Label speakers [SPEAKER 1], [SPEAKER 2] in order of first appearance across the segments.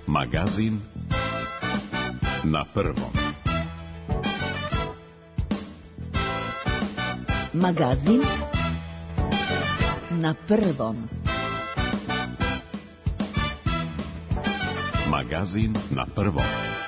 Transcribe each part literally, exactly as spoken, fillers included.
[SPEAKER 1] Magazin na prvom.
[SPEAKER 2] Magazin na prvom.
[SPEAKER 1] Magazin na prvom.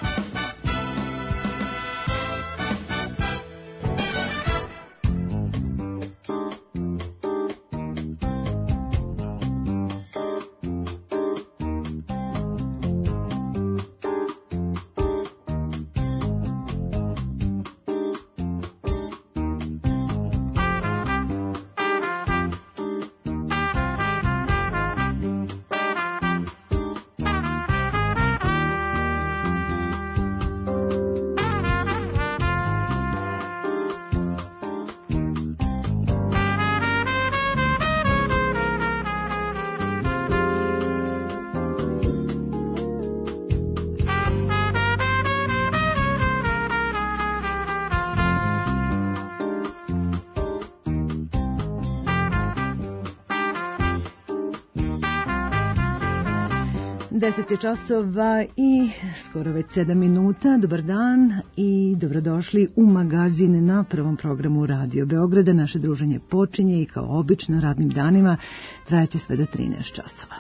[SPEAKER 3] deset je časova i skoro već sedam minuta. Dobar dan i dobrodošli u Magazin na prvom programu Radio Beograda. Naše druženje počinje i kao obično radnim danima trajaće sve do trinaest časova.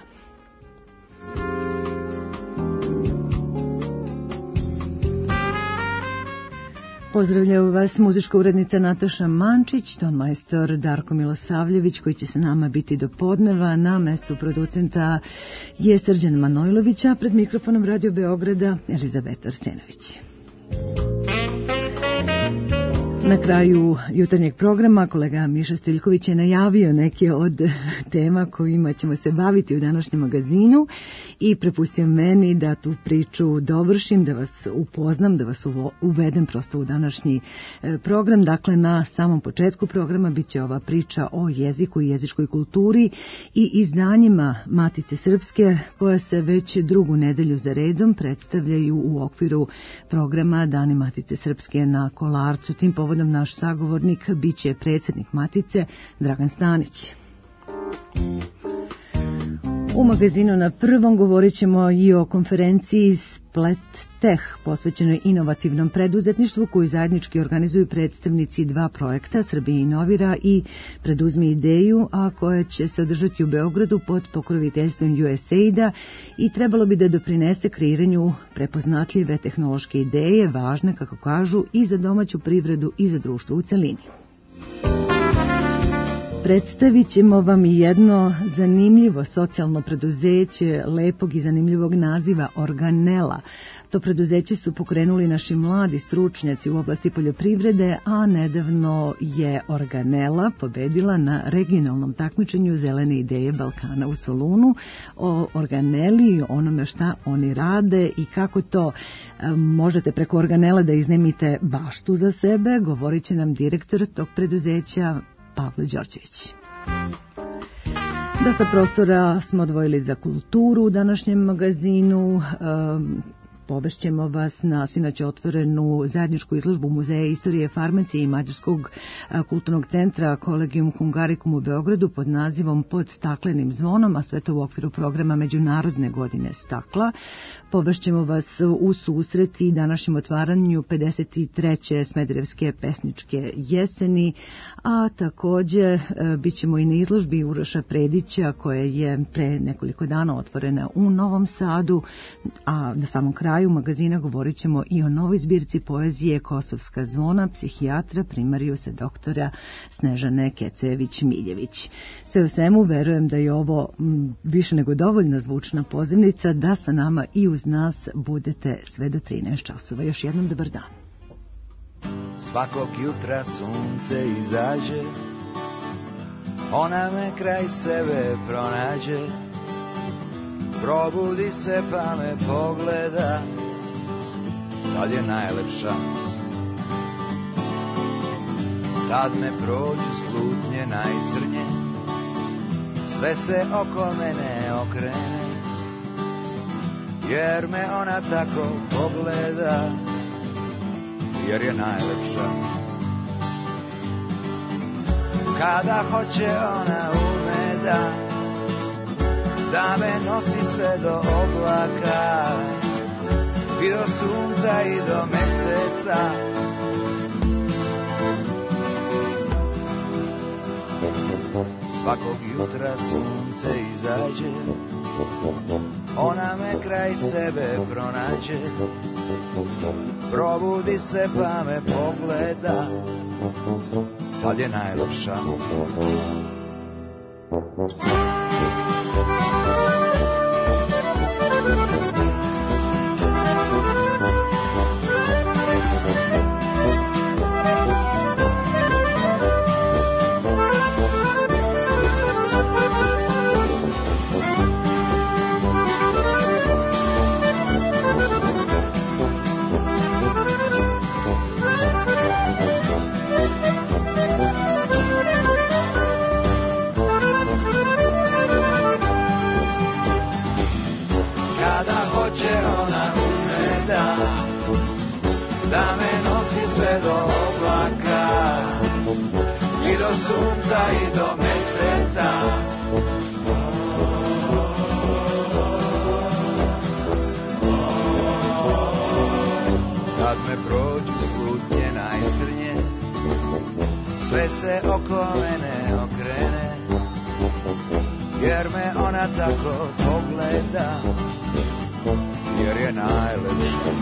[SPEAKER 3] Pozdravljaju vas muzička urednica Nataša Mančić, ton majstor Darko Milosavljević koji će se nama biti do podneva. Na mestu producenta je Srđan Manojlović, a pred mikrofonom Radio Beograda Elizabeta Arsenović. Na kraju jutarnjeg programa kolega Miša Stiljković je najavio neke od tema kojima ćemo se baviti u današnjem magazinu i prepustio meni da tu priču dovršim, da vas upoznam, da vas uvedem prosto u današnji program. Dakle, na samom početku programa bit će ova priča o jeziku i jezičkoj kulturi i izdanjima Matice Srpske koja se već drugu nedelju za redom predstavljaju u okviru programa Dani Matice Srpske na Kolarcu. Tim povodom naš sagovornik bit će predsjednik Matice Dragan Stanić. U magazinu na prvom govorit ćemo i o konferenciji Splet Tech posvećenoj inovativnom preduzetništvu koju zajednički organizuju predstavnici dva projekta Srbija inovira i Preduzmi ideju, a koja će se održati u Beogradu pod pokroviteljstvom U S A I D-a i trebalo bi da doprinese kreiranju prepoznatljive tehnološke ideje, važne, kako kažu, i za domaću privredu i za društvo u celini. Predstavit ćemo vam i jedno zanimljivo socijalno preduzeće lepog i zanimljivog naziva Organela. To preduzeće su pokrenuli naši mladi stručnjaci u oblasti poljoprivrede, a nedavno je Organela pobedila na regionalnom takmičenju Zelene ideje Balkana u Solunu. O Organeli i onome šta oni rade i kako to možete preko Organela da iznemite baštu za sebe, govorit će nam direktor tog preduzeća Pavle Đorđević. Dosta prostora smo odvojili za kulturu u današnjem magazinu. Povešćemo vas na sinoć otvorenu zajedničku izložbu Muzeja istorije farmacije i Mađarskog kulturnog centra Collegium Hungaricum u Beogradu pod nazivom Pod staklenim zvonom, a sve to u okviru programa Međunarodne godine stakla. Povešćemo vas u susret i današnjem otvaranju pedeset treće Smederevske pesničke jeseni, a također bit ćemo i na izložbi Uroša Predića koja je pre nekoliko dana otvorena u Novom Sadu, a na samom kraju u magazina govorit ćemo i o novoj zbirci poezije Kosovska zvona psihijatra primarijusa doktora Snežane Kecojević-Miljević. Sve u svemu verujem da je ovo m, više nego dovoljna zvučna pozivnica da sa nama i uz nas budete sve do trinaest časova. Još jednom dobar dan.
[SPEAKER 4] Svakog jutra sunce izađe, ona me kraj sebe pronađe, probudi se pa me pogleda, tad je najlepša. Tad me prođu slutnje najcrnje, sve se oko mene okrene, jer me ona tako pogleda, jer je najlepša. Kada hoće ona ume da da me nosi sve do oblaka i do sunca i do meseca. Svakog jutra sunce izađe, ona me kraj sebe pronađe, probudi se pa me pogleda, tad je najlepša. Da me nosi sve do oblaka i do sunca i do meseca. Kad me prođu slutnje najcrnje, sve se oko mene okrene, jer me ona tako pogleda, jer je najlepša.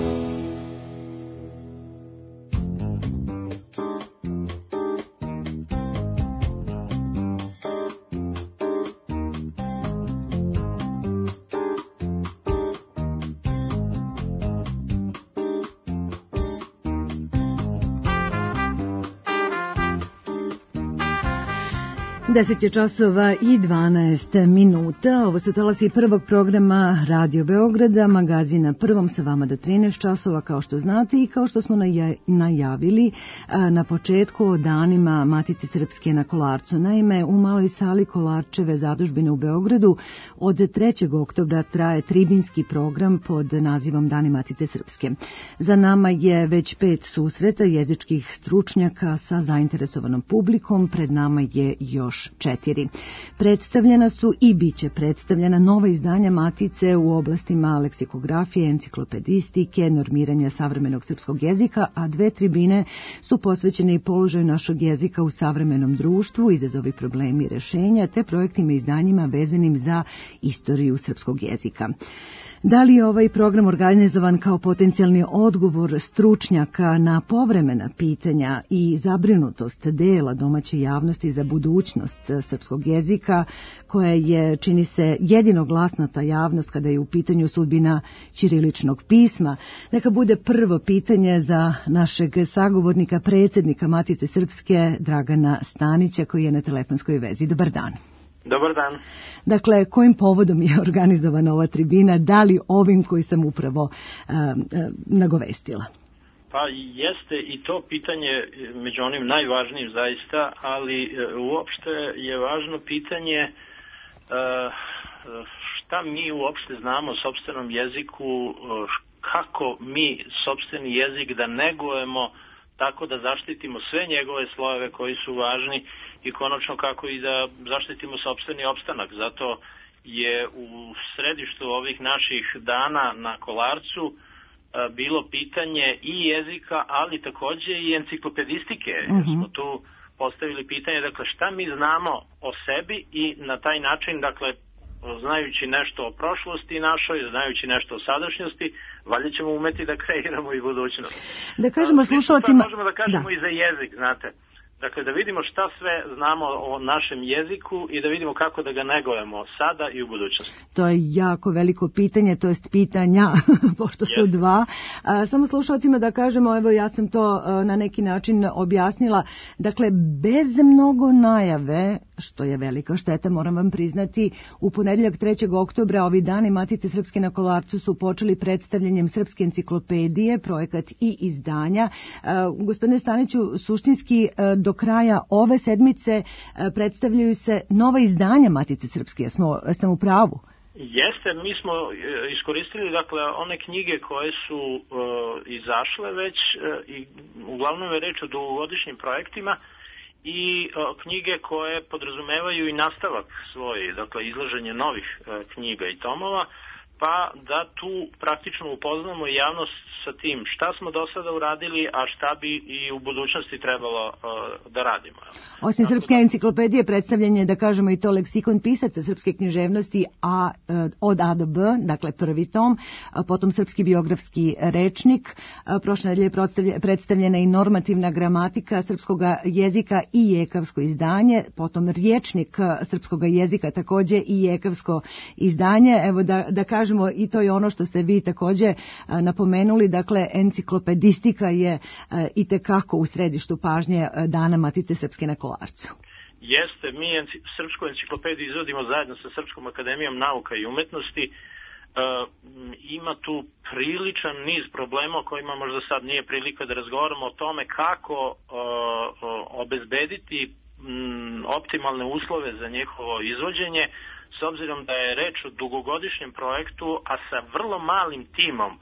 [SPEAKER 3] deset je časova i dvanaest minuta. Ovo su talasi prvog programa Radio Beograda, magazina Prvom sa vama do trinaest časova, kao što znate i kao što smo najavili na početku o danima Matice Srpske na Kolarcu. Naime, u maloj sali Kolarčeve zadužbine u Beogradu od trećeg oktobra traje tribinski program pod nazivom Dani Matice Srpske. Za nama je već pet susreta jezičkih stručnjaka sa zainteresovanom publikom, pred nama je još četiri. Predstavljena su i bit će predstavljena nova izdanja Matice u oblastima leksikografije, enciklopedistike, normiranja savremenog srpskog jezika, a dve tribine su posvećene i položaju našeg jezika u savremenom društvu, izazovi, problemi i rešenja, te projektima i izdanjima vezanim za istoriju srpskog jezika. Da li je ovaj program organizovan kao potencijalni odgovor stručnjaka na povremena pitanja i zabrinutost dela domaće javnosti za budućnost srpskog jezika, koja je, čini se, jedino glasna ta javnost kada je u pitanju sudbina ćiriličnog pisma? Neka bude prvo pitanje za našeg sagovornika, predsjednika Matice Srpske, Dragana Stanića, koji je na telefonskoj vezi. Dobar dan.
[SPEAKER 2] Dobar dan.
[SPEAKER 3] Dakle, kojim povodom je organizovana ova tribina, da li ovim koji sam upravo uh, uh, nagovestila?
[SPEAKER 2] Pa jeste i to pitanje među onim najvažnijim zaista, ali uh, uopšte je važno pitanje uh, šta mi uopšte znamo o sopstvenom jeziku, uh, kako mi sopstveni jezik da negujemo tako da zaštitimo sve njegove slojeve koji su važni i konačno kako i da zaštitimo sopstveni opstanak. Zato je u središtu ovih naših dana na Kolarcu bilo pitanje i jezika, ali takođe i enciklopedistike. Uh-huh. Smo tu postavili pitanje, dakle, šta mi znamo o sebi i na taj način, dakle, znajući nešto o prošlosti našoj, znajući nešto o sadašnjosti, valjda ćemo umeti da kreiramo i budućnost.
[SPEAKER 3] Da kažemo slušalcima...
[SPEAKER 2] Možemo da kažemo da. I za jezik, znate. Dakle, da vidimo šta sve znamo o našem jeziku i da vidimo kako da ga negujemo sada i u budućnosti.
[SPEAKER 3] To je jako veliko pitanje, to jest pitanja, pošto su yes. dva. A, samo slušalcima da kažemo, evo ja sam to a, na neki način objasnila. Dakle, bez mnogo najave, što je velika šteta, moram vam priznati, u ponedjeljak trećeg oktobra ovi dani Matice Srpske na Kolarcu su počeli predstavljanjem Srpske enciklopedije, projekat i izdanja. A, gospodine Staniću, suštinski do kraja ove sedmice predstavljaju se nova izdanja Matice Srpske. Smo, sam u pravu?
[SPEAKER 2] Jeste, mi smo iskoristili dakle one knjige koje su uh, izašle već uh, i uglavnom je reč o dugogodišnjim projektima i knjige koje podrazumevaju i nastavak svoj, dakle izlaženje novih knjiga i tomova, pa da tu praktično upoznamo javnost sa tim šta smo do sada uradili, a šta bi i u budućnosti trebalo uh, da radimo.
[SPEAKER 3] Osim Srpske enciklopedije predstavljen je, da kažemo, i to leksikon pisaca srpske književnosti a, od A do B, dakle prvi tom, potom Srpski biografski rečnik, prošle nedelje je predstavljena i normativna gramatika srpskog jezika i jekavsko izdanje, potom rječnik srpskog jezika takođe i jekavsko izdanje. Evo da, da kažemo, i to je ono što ste vi takođe napomenuli, dakle enciklopedistika je itekako u središtu pažnje Dana Matice Srpske na Kolarcu.
[SPEAKER 2] Jeste, mi enci, Srpsku enciklopediju izvodimo zajedno sa Srpskom akademijom nauka i umetnosti. E, ima tu priličan niz problema o kojima možda sad nije prilika da razgovaramo o tome kako e, obezbediti m, optimalne uslove za njihovo izvođenje, s obzirom da je reč o dugogodišnjem projektu, a sa vrlo malim timom.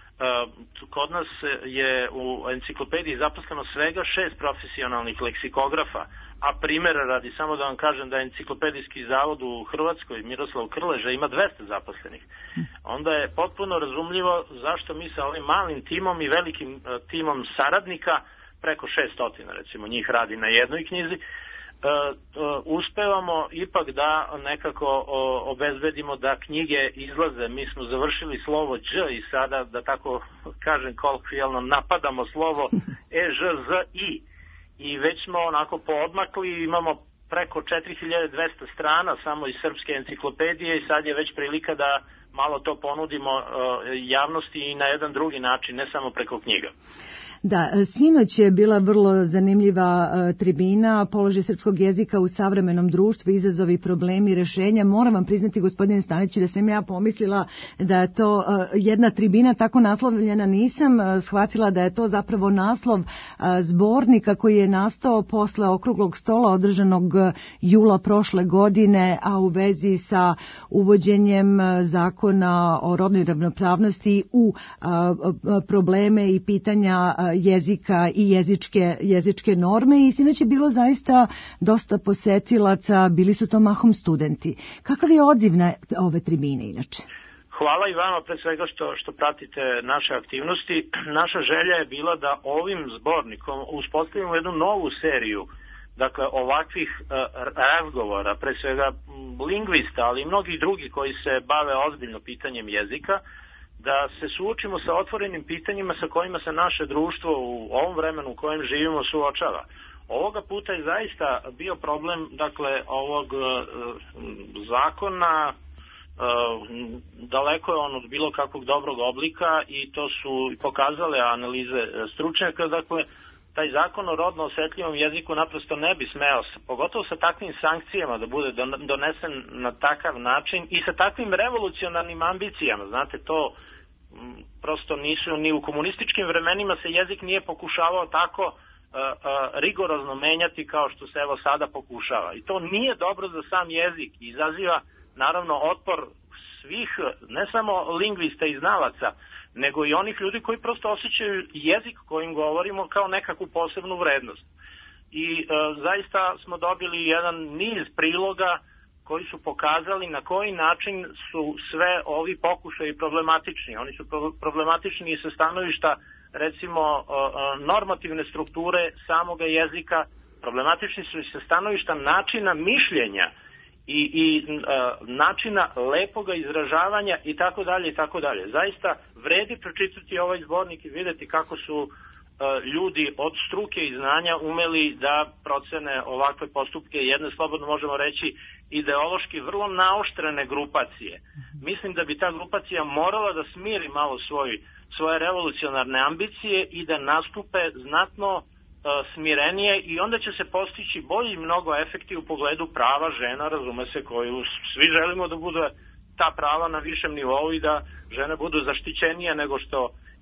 [SPEAKER 2] Kod nas je u enciklopediji zaposleno svega šest profesionalnih leksikografa, a primjera radi, samo da vam kažem da je enciklopedijski zavod u Hrvatskoj, Miroslav Krleža, ima dvesta zaposlenih. Onda je potpuno razumljivo zašto mi sa ovim malim timom i velikim timom saradnika, preko šesnaest recimo njih radi na jednoj knjizi, Uh, uh, uspevamo ipak da nekako uh, obezbedimo da knjige izlaze. Mi smo završili slovo Đ i sada, da tako kažem kolokvijalno, napadamo slovo E, Ž, Z, I. I već smo onako poodmakli, imamo preko četiri hiljade dvesta strana samo iz Srpske enciklopedije i sad je već prilika da malo to ponudimo uh, javnosti i na jedan drugi način, ne samo preko knjiga.
[SPEAKER 3] Da, sinoć je bila vrlo zanimljiva uh, tribina, položaj srpskog jezika u savremenom društvu, izazovi, problemi i rešenja. Moram vam priznati, gospodine Staniću, da sam ja pomislila da je to uh, jedna tribina tako naslovljena, nisam uh, shvatila da je to zapravo naslov uh, zbornika koji je nastao posle okruglog stola održanog jula prošle godine, a u vezi sa uvođenjem uh, zakona o rodnoj ravnopravnosti u uh, probleme i pitanja uh, jezika i jezičke, jezičke norme i sinoć je bilo zaista dosta posetilaca, bili su to mahom studenti. Kakav je odziv na ove tribine inače?
[SPEAKER 2] Hvala i vama pre svega što, što pratite naše aktivnosti. Naša želja je bila da ovim zbornikom uspostavimo jednu novu seriju, dakle ovakvih uh, razgovora, pre svega lingvista, ali i mnogi drugi koji se bave ozbiljno pitanjem jezika, da se suočimo sa otvorenim pitanjima sa kojima se naše društvo u ovom vremenu u kojem živimo suočava. Ovoga puta je zaista bio problem, dakle, ovog uh, zakona, uh, daleko je on od bilo kakvog dobrog oblika i to su pokazale analize stručnjaka, dakle, taj zakon o rodno osetljivom jeziku naprosto ne bi smeo, pogotovo sa takvim sankcijama, da bude donesen na takav način i sa takvim revolucionarnim ambicijama. Znate, to prosto nisu, ni u komunističkim vremenima se jezik nije pokušavao tako uh, uh, rigorozno menjati kao što se evo sada pokušava. I to nije dobro za sam jezik. Izaziva naravno otpor svih, ne samo lingvista i znalaca, nego i onih ljudi koji prosto osjećaju jezik kojim govorimo kao nekakvu posebnu vrednost. I e, zaista smo dobili jedan niz priloga koji su pokazali na koji način su sve ovi pokušaji problematični. Oni su problematični i sa stanovišta, recimo, e, normativne strukture samoga jezika, problematični su i sa stanovišta načina mišljenja i, i uh, načina lepoga izražavanja i tako dalje i tako dalje. Zaista vredi pročitati ovaj zbornik i vidjeti kako su uh, ljudi od struke i znanja umeli da procene ovakve postupke, jedne slobodno možemo reći ideološki vrlo naoštrene grupacije. Mislim da bi ta grupacija morala da smiri malo svoj, svoje revolucionarne ambicije i da nastupe znatno smirenije i onda će se postići bolji mnogo efekti u pogledu prava žena, razume se, koju svi želimo da bude ta prava na višem nivou i da žene budu zaštićenije nego što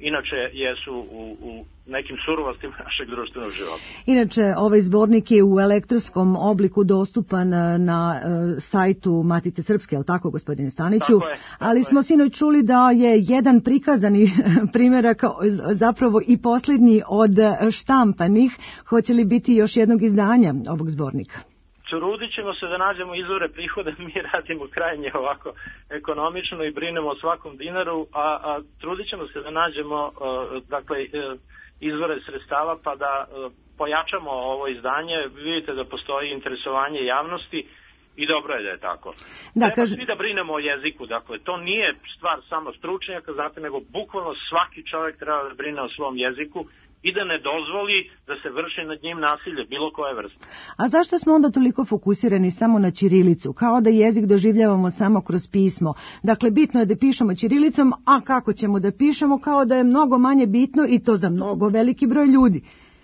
[SPEAKER 2] inače jesu u, u nekim surovostima našeg društvenog života.
[SPEAKER 3] Inače, ovaj zbornik je u elektronskom obliku dostupan na uh, sajtu Matice Srpske, je li tako, gospodine Staniću?
[SPEAKER 2] Tako je, tako
[SPEAKER 3] Ali
[SPEAKER 2] je.
[SPEAKER 3] smo sinoć čuli da je jedan prikazani primjerak zapravo i posljednji od štampanih. Hoće li biti još jednog izdanja ovog zbornika?
[SPEAKER 2] Trudit ćemo se da nađemo izvore prihoda, mi radimo krajnje ovako ekonomično i brinemo o svakom dinaru, a, a trudit ćemo se da nađemo uh, dakle, uh, izvore sredstava pa da uh, pojačamo ovo izdanje. Vidite da postoji interesovanje javnosti i dobro je da je tako. Da, Treba kaž... svi da brinemo o jeziku, dakle to nije stvar samo stručnjaka, znate, nego bukvalno svaki čovjek treba da brine o svom jeziku i da ne dozvoli da se vrši nad njim nasilje, bilo koje vrste.
[SPEAKER 3] A zašto smo onda toliko fokusirani samo na ćirilicu? Kao da jezik doživljavamo samo kroz pismo. Dakle, bitno je da pišemo ćirilicom, a kako ćemo da pišemo, kao da je mnogo manje bitno i to za mnogo veliki broj ljudi.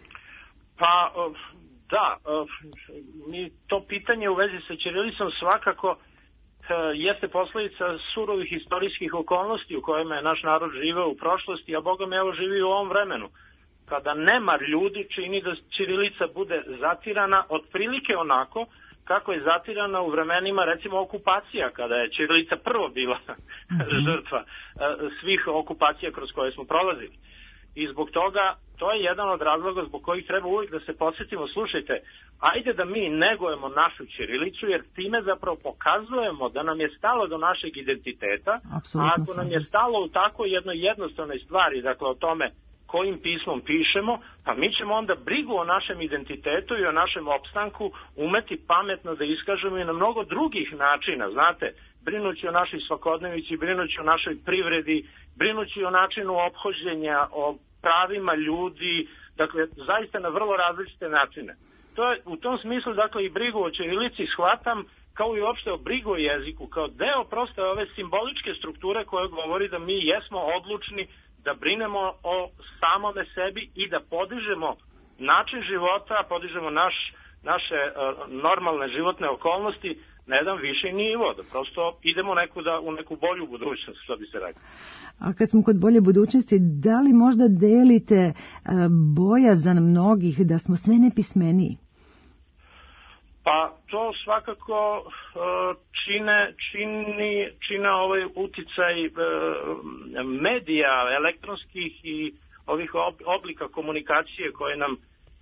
[SPEAKER 2] Pa, da, mi to pitanje u vezi sa ćirilicom svakako jeste posljedica surovih istorijskih okolnosti u kojima je naš narod živeo u prošlosti, a Boga me evo živi u ovom vremenu, kada nemar ljudi čini da ćirilica bude zatirana otprilike onako kako je zatirana u vremenima recimo okupacija, kada je ćirilica prvo bila žrtva svih okupacija kroz koje smo prolazili. I zbog toga to je jedan od razloga zbog kojih treba uvijek da se podsjetimo, slušajte, ajde da mi negujemo našu ćirilicu, jer time zapravo pokazujemo da nam je stalo do našeg identiteta. Apsolutno, a ako nam je stalo u tako jednoj jednostavnoj stvari, dakle o tome kojim pismom pišemo, pa mi ćemo onda brigu o našem identitetu i o našem opstanku umeti pametno da iskažemo i na mnogo drugih načina, znate, brinući o našoj svakodnevici, brinući o našoj privredi, brinući o načinu ophođenja, o pravima ljudi, dakle, zaista na vrlo različite načine. To je, u tom smislu, dakle, i brigu o ćirilici shvatam kao i uopšte o brigu o jeziku, kao deo prosto ove simboličke strukture koje govori da mi jesmo odlučni da brinemo o samome sebi i da podižemo način života, podižemo naš, naše uh, normalne životne okolnosti na jedan viši nivo, da prosto idemo neku da, u neku bolju budućnost, što bi se rekao.
[SPEAKER 3] A kad smo kod bolje budućnosti, da li možda delite uh, bojazan mnogih da smo sve nepismeniji?
[SPEAKER 2] Pa to svakako uh, čine, čini, čine ovaj uticaj uh, medija, elektronskih i ovih oblika komunikacije koje nam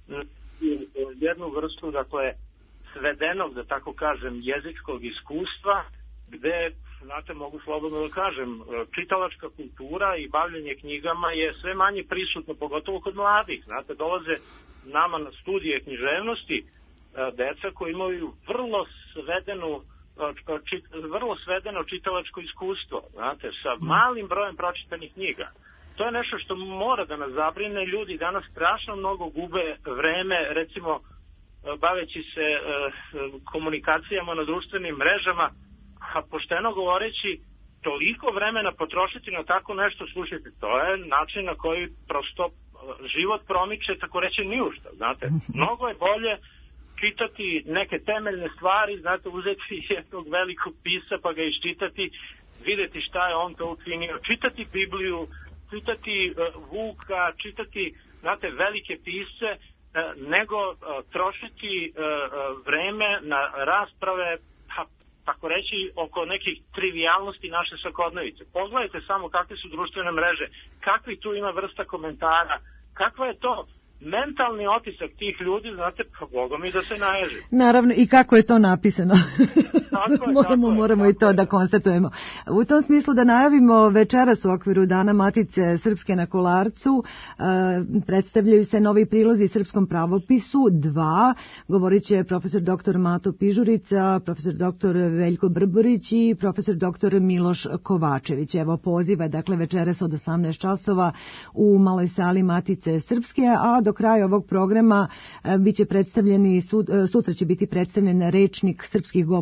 [SPEAKER 2] jednu vrstu, dakle, svedenog, da tako kažem, jezičkog iskustva, gde, znate, mogu slobodno da kažem, čitalačka kultura i bavljenje knjigama je sve manje prisutno, pogotovo kod mladih. Znate, dolaze nama na studije književnosti deca koji imaju vrlo svedenu čit, vrlo svedeno čitalačko iskustvo, znate, sa malim brojem pročitanih knjiga. To je nešto što mora da nas zabrine. Ljudi danas strašno mnogo gube vreme, recimo, baveći se komunikacijama na društvenim mrežama, a pošteno govoreći, toliko vremena potrošiti na tako nešto, slušajte, to je način na koji prosto život promiče, tako reći, ni u šta, znate. Mnogo je bolje čitati neke temeljne stvari, znate, uzeti jednog velikog pisa pa ga iščitati, vidjeti šta je on to učinio, čitati Bibliju, čitati uh, Vuka, čitati, znate, velike pisce, uh, nego uh, trošiti uh, uh, vreme na rasprave, pa, tako reći, oko nekih trivijalnosti naše svakodnevice. Pogledajte samo kakve su društvene mreže, kakvi tu ima vrsta komentara, kakva je to mentalni otisak tih ljudi, znate, pa Boga mi da se naježi.
[SPEAKER 3] Naravno, i kako je to napisano.
[SPEAKER 2] Tako je,
[SPEAKER 3] moramo
[SPEAKER 2] tako
[SPEAKER 3] moramo
[SPEAKER 2] je,
[SPEAKER 3] i to
[SPEAKER 2] je.
[SPEAKER 3] da konstatujemo. U tom smislu da najavimo večeras u okviru Dana Matice Srpske na Kolarcu, e, predstavljaju se novi prilozi Srpskom pravopisu, dva, govorit će profesor doktor Mato Pižurica, profesor doktor Veljko Brborić i profesor doktor Miloš Kovačević. Evo poziva, dakle, večeras od osamnaest časova u maloj sali Matice Srpske, a do kraja ovog programa biće predstavljeni, sutra će biti predstavljen rečnik srpskih govora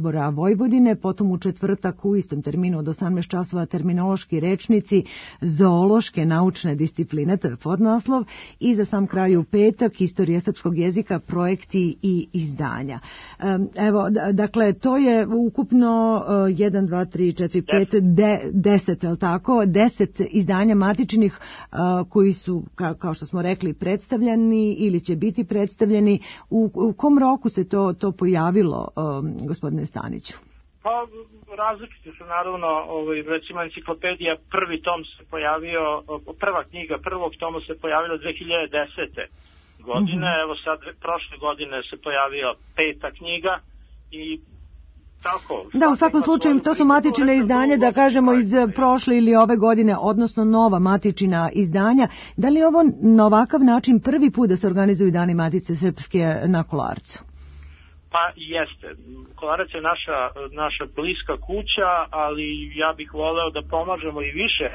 [SPEAKER 3] Vojvodine, potom u četvrtak u istom terminu od osamnaest časova terminološki rečnici zoološke naučne discipline, to je podnaslov, i za sam kraj u petak istorija srpskog jezika, projekti i izdanja. Evo, dakle, to je ukupno jedan, dva, tri, četiri, pet, deset, je li tako? deset izdanja matičnih koji su, kao što smo rekli, predstavljeni ili će biti predstavljeni. U, u kom roku se to, to pojavilo, gospodine Staniću?
[SPEAKER 2] Pa različite su naravno, ovaj, recimo enciklopedija, prvi tom se pojavio, prva knjiga prvog toma se pojavila dve hiljade desete godine, mm-hmm. Evo sad prošle godine se pojavio peta knjiga i tako.
[SPEAKER 3] Da, u svakom slučaju to su matičine izdanja, da kažemo iz prošle ili ove godine, odnosno nova matičina izdanja. Da li je ovo na ovakav način prvi put da se organizuju Dani Matice Srpske na Kolarcu?
[SPEAKER 2] Pa jeste. Kolarac je naša, naša bliska kuća, ali ja bih voleo da pomažemo i više,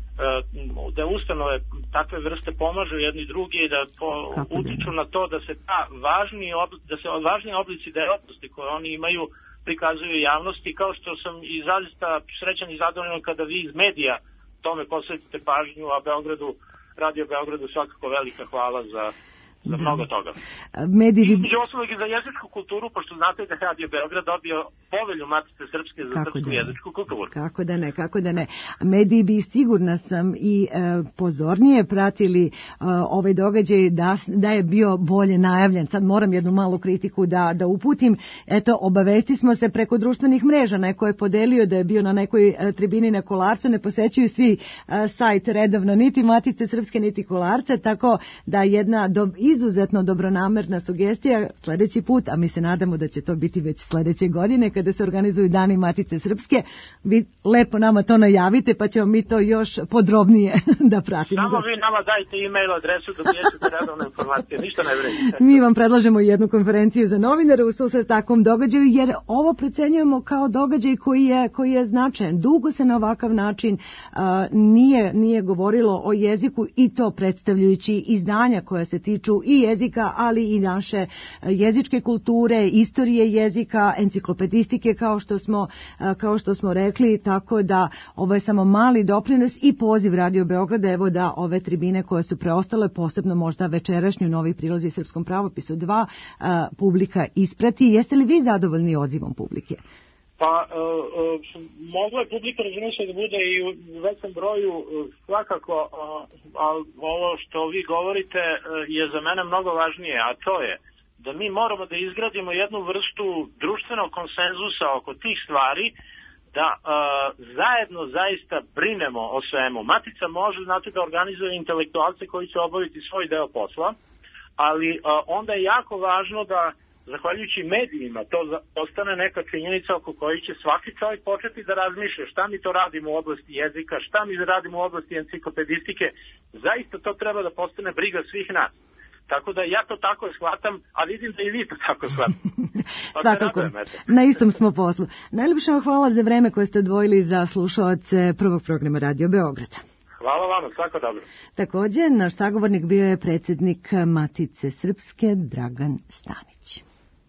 [SPEAKER 2] da ustanove takve vrste pomažu jedni drugi i da po, utiču na to da se ta važni, da se važni oblici delatnosti koje oni imaju prikazuju javnosti, kao što sam i zaista srećan i zadovoljan kada vi iz medija tome posvetite pažnju, a Beogradu, Radio Beogradu svakako velika hvala za za mnogo toga.
[SPEAKER 3] Mediji...
[SPEAKER 2] I osnovno i za jezičku kulturu, pošto znate da je Radio Beograd dobio povelju Matice Srpske za kako srpsku da jezičku kulturu.
[SPEAKER 3] Kako da ne, kako da ne. Mediji bi, sigurna sam, i e, pozornije pratili e, ovaj događaj da, da je bio bolje najavljen. Sad moram jednu malu kritiku da, da uputim. Eto, obavesti smo se preko društvenih mreža. Neko je podelio da je bio na nekoj e, tribini na Kolarcu. Ne posećuju svi e, sajt redovno, niti Matice Srpske, niti Kolarce, tako da jedna do, izuzetno dobronamerna sugestija sljedeći put, a mi se nadamo da će to biti već sljedeće godine kada se organizuju Dani Matice Srpske. Vi lepo nama to najavite, pa ćemo mi to još podrobnije da pratimo.
[SPEAKER 2] Samo vi nama dajte e-mail adresu da bijete redovne informacije, ništa ne vredi.
[SPEAKER 3] Mi vam predlažemo jednu konferenciju za novinare u susret takvom događaju, jer ovo procenjujemo kao događaj koji je, koji je značajan. Dugo se na ovakav način uh, nije, nije govorilo o jeziku, i to predstavljajući izdanja koja se tiču i jezika, ali i naše jezičke kulture, istorije jezika, enciklopedistike, kao što smo, kao što smo rekli, tako da ovo je samo mali doprinos i poziv Radio Beograda, evo da ove tribine koje su preostale, posebno možda večerašnju Novi prilozi Srpskom pravopisu dva, publika isprati. Jeste li vi zadovoljni odzivom publike?
[SPEAKER 2] Pa, uh, uh, mogla je publika razumjeti da bude i u većem broju, uh, svakako, uh, ali ovo što vi govorite uh, je za mene mnogo važnije, a to je da mi moramo da izgradimo jednu vrstu društvenog konsenzusa oko tih stvari, da uh, zajedno zaista brinemo o svemu. Matica može, znate, da organizuje intelektualce koji će obaviti svoj deo posla, ali uh, onda je jako važno da zahvaljujući medijima to ostane neka činjenica oko koji će svaki čovjek početi da razmišlja šta mi to radimo u oblasti jezika, šta mi radimo u oblasti enciklopedistike. Zaista to treba da postane briga svih nas. Tako da ja to tako shvatam, a vidim da i vi to tako shvatam. Pa
[SPEAKER 3] svakako, na istom smo poslu. Najljepša vam hvala za vreme koje ste odvojili za slušaoce prvog programa Radio Beograda.
[SPEAKER 2] Hvala vama, svako dobro.
[SPEAKER 3] Također, naš sagovornik bio je predsjednik Matice Srpske, Dragan Stanić.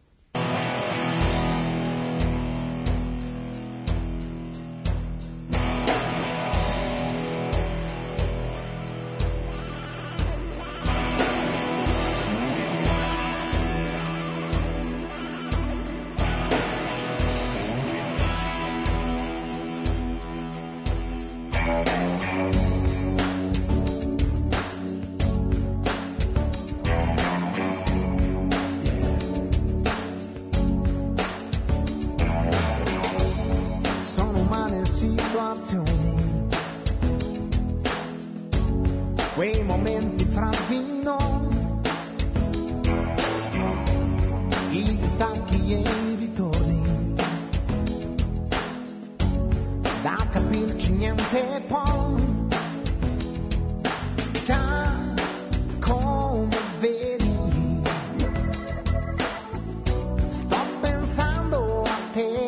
[SPEAKER 5] Quei momenti fra di noi, i distacchi e i ritorni, da capirci niente poi, già come vedi, sto pensando a te.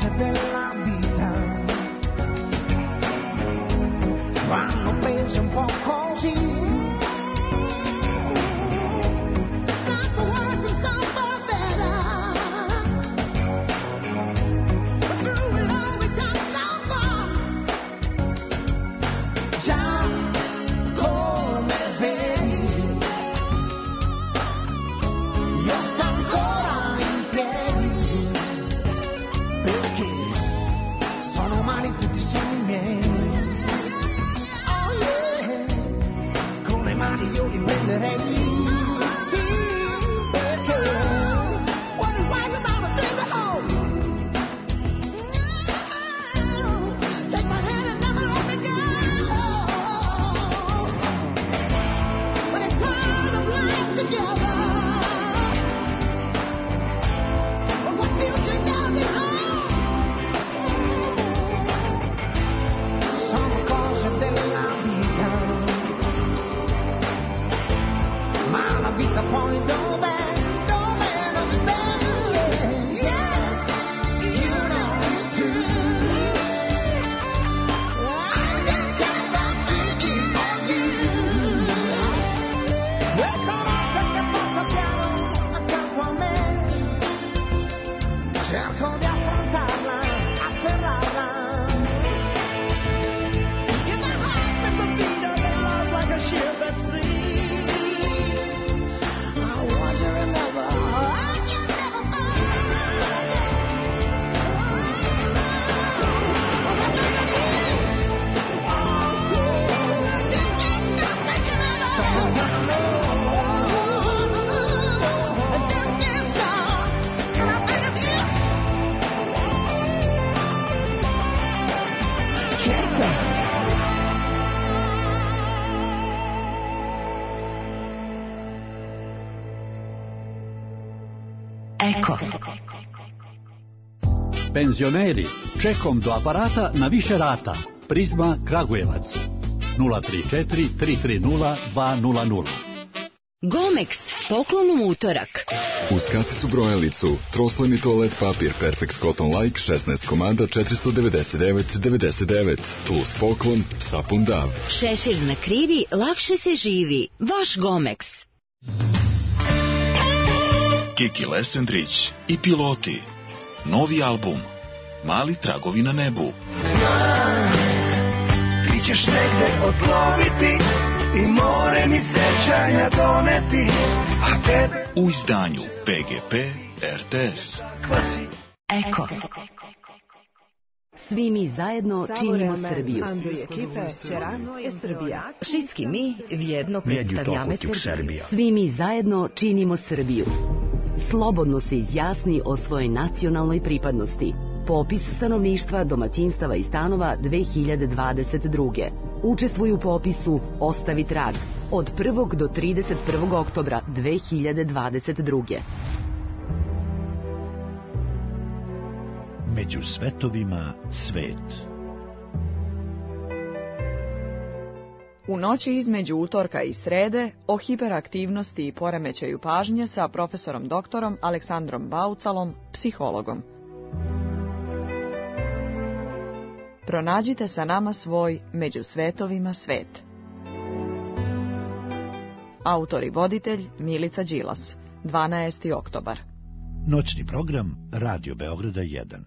[SPEAKER 5] cose della vita vanno prese un po' così. Some for worse and some for better, but through it all we got so far. Già come vedi, io sto ancora in piedi, perché sono umani tutti i sogni miei. Oh yeah, con le mani io li prenderei. Sì, perché what is life without a dream to hold? Take my hand and never let me go. But it's part of life together. But what future does it hold? Sono cose della vita, ma la vita poi dov'è? Dov'è? Dov'è? Yes, you know it's true. I just can't stop thinking of you. Ecco notte che passa piano accanto a me, cerco di affrontarla, afferrarla. In my heart there's a beat of love like a ship at sea. I want you to remember, I can never
[SPEAKER 6] Eko.
[SPEAKER 7] Penzioneri, čekom do aparata na više rata. Prizma Kragujevac. nula tri četiri tri tri nula dva nula nula.
[SPEAKER 6] Gomex, poklon u utorak.
[SPEAKER 8] Uz kasicu brojalicu, troslojni toalet papir Perfect Cotton Like šesnaest komada četiristo devedeset devet devedeset devet plus poklon sapun Dav.
[SPEAKER 6] Šešir na krivi, lakše se živi. Vaš Gomex.
[SPEAKER 9] Kiki Lesendrić i Piloti. Novi album Mali tragovi na nebu.
[SPEAKER 4] Ti ćeš negde odloviti i more mi sećanja doneti, a tebe
[SPEAKER 9] U izdanju P G P R T S.
[SPEAKER 4] kvasi.
[SPEAKER 6] Eko. Svi mi zajedno činimo Srbiju. Šitski mi vjedno predstavljame Srbiju. Svi mi zajedno činimo Srbiju. Slobodno se izjasni o svojoj nacionalnoj pripadnosti. Popis stanovništva, domaćinstava i stanova dve hiljade dvadeset druge. Učestvuj u popisu Ostavi trag od prvog do trideset prvog oktobra dve hiljade dvadeset druge.
[SPEAKER 10] Među svetovima svet.
[SPEAKER 11] U noći između utorka i srede o hiperaktivnosti i poremećaju pažnje sa profesorom doktorom Aleksandrom Baucalom, psihologom. Pronađite sa nama svoj Među svetovima svet. Autor i voditelj Milica Đilas, dvanaesti oktobar.
[SPEAKER 10] Noćni program Radio Beograda jedan.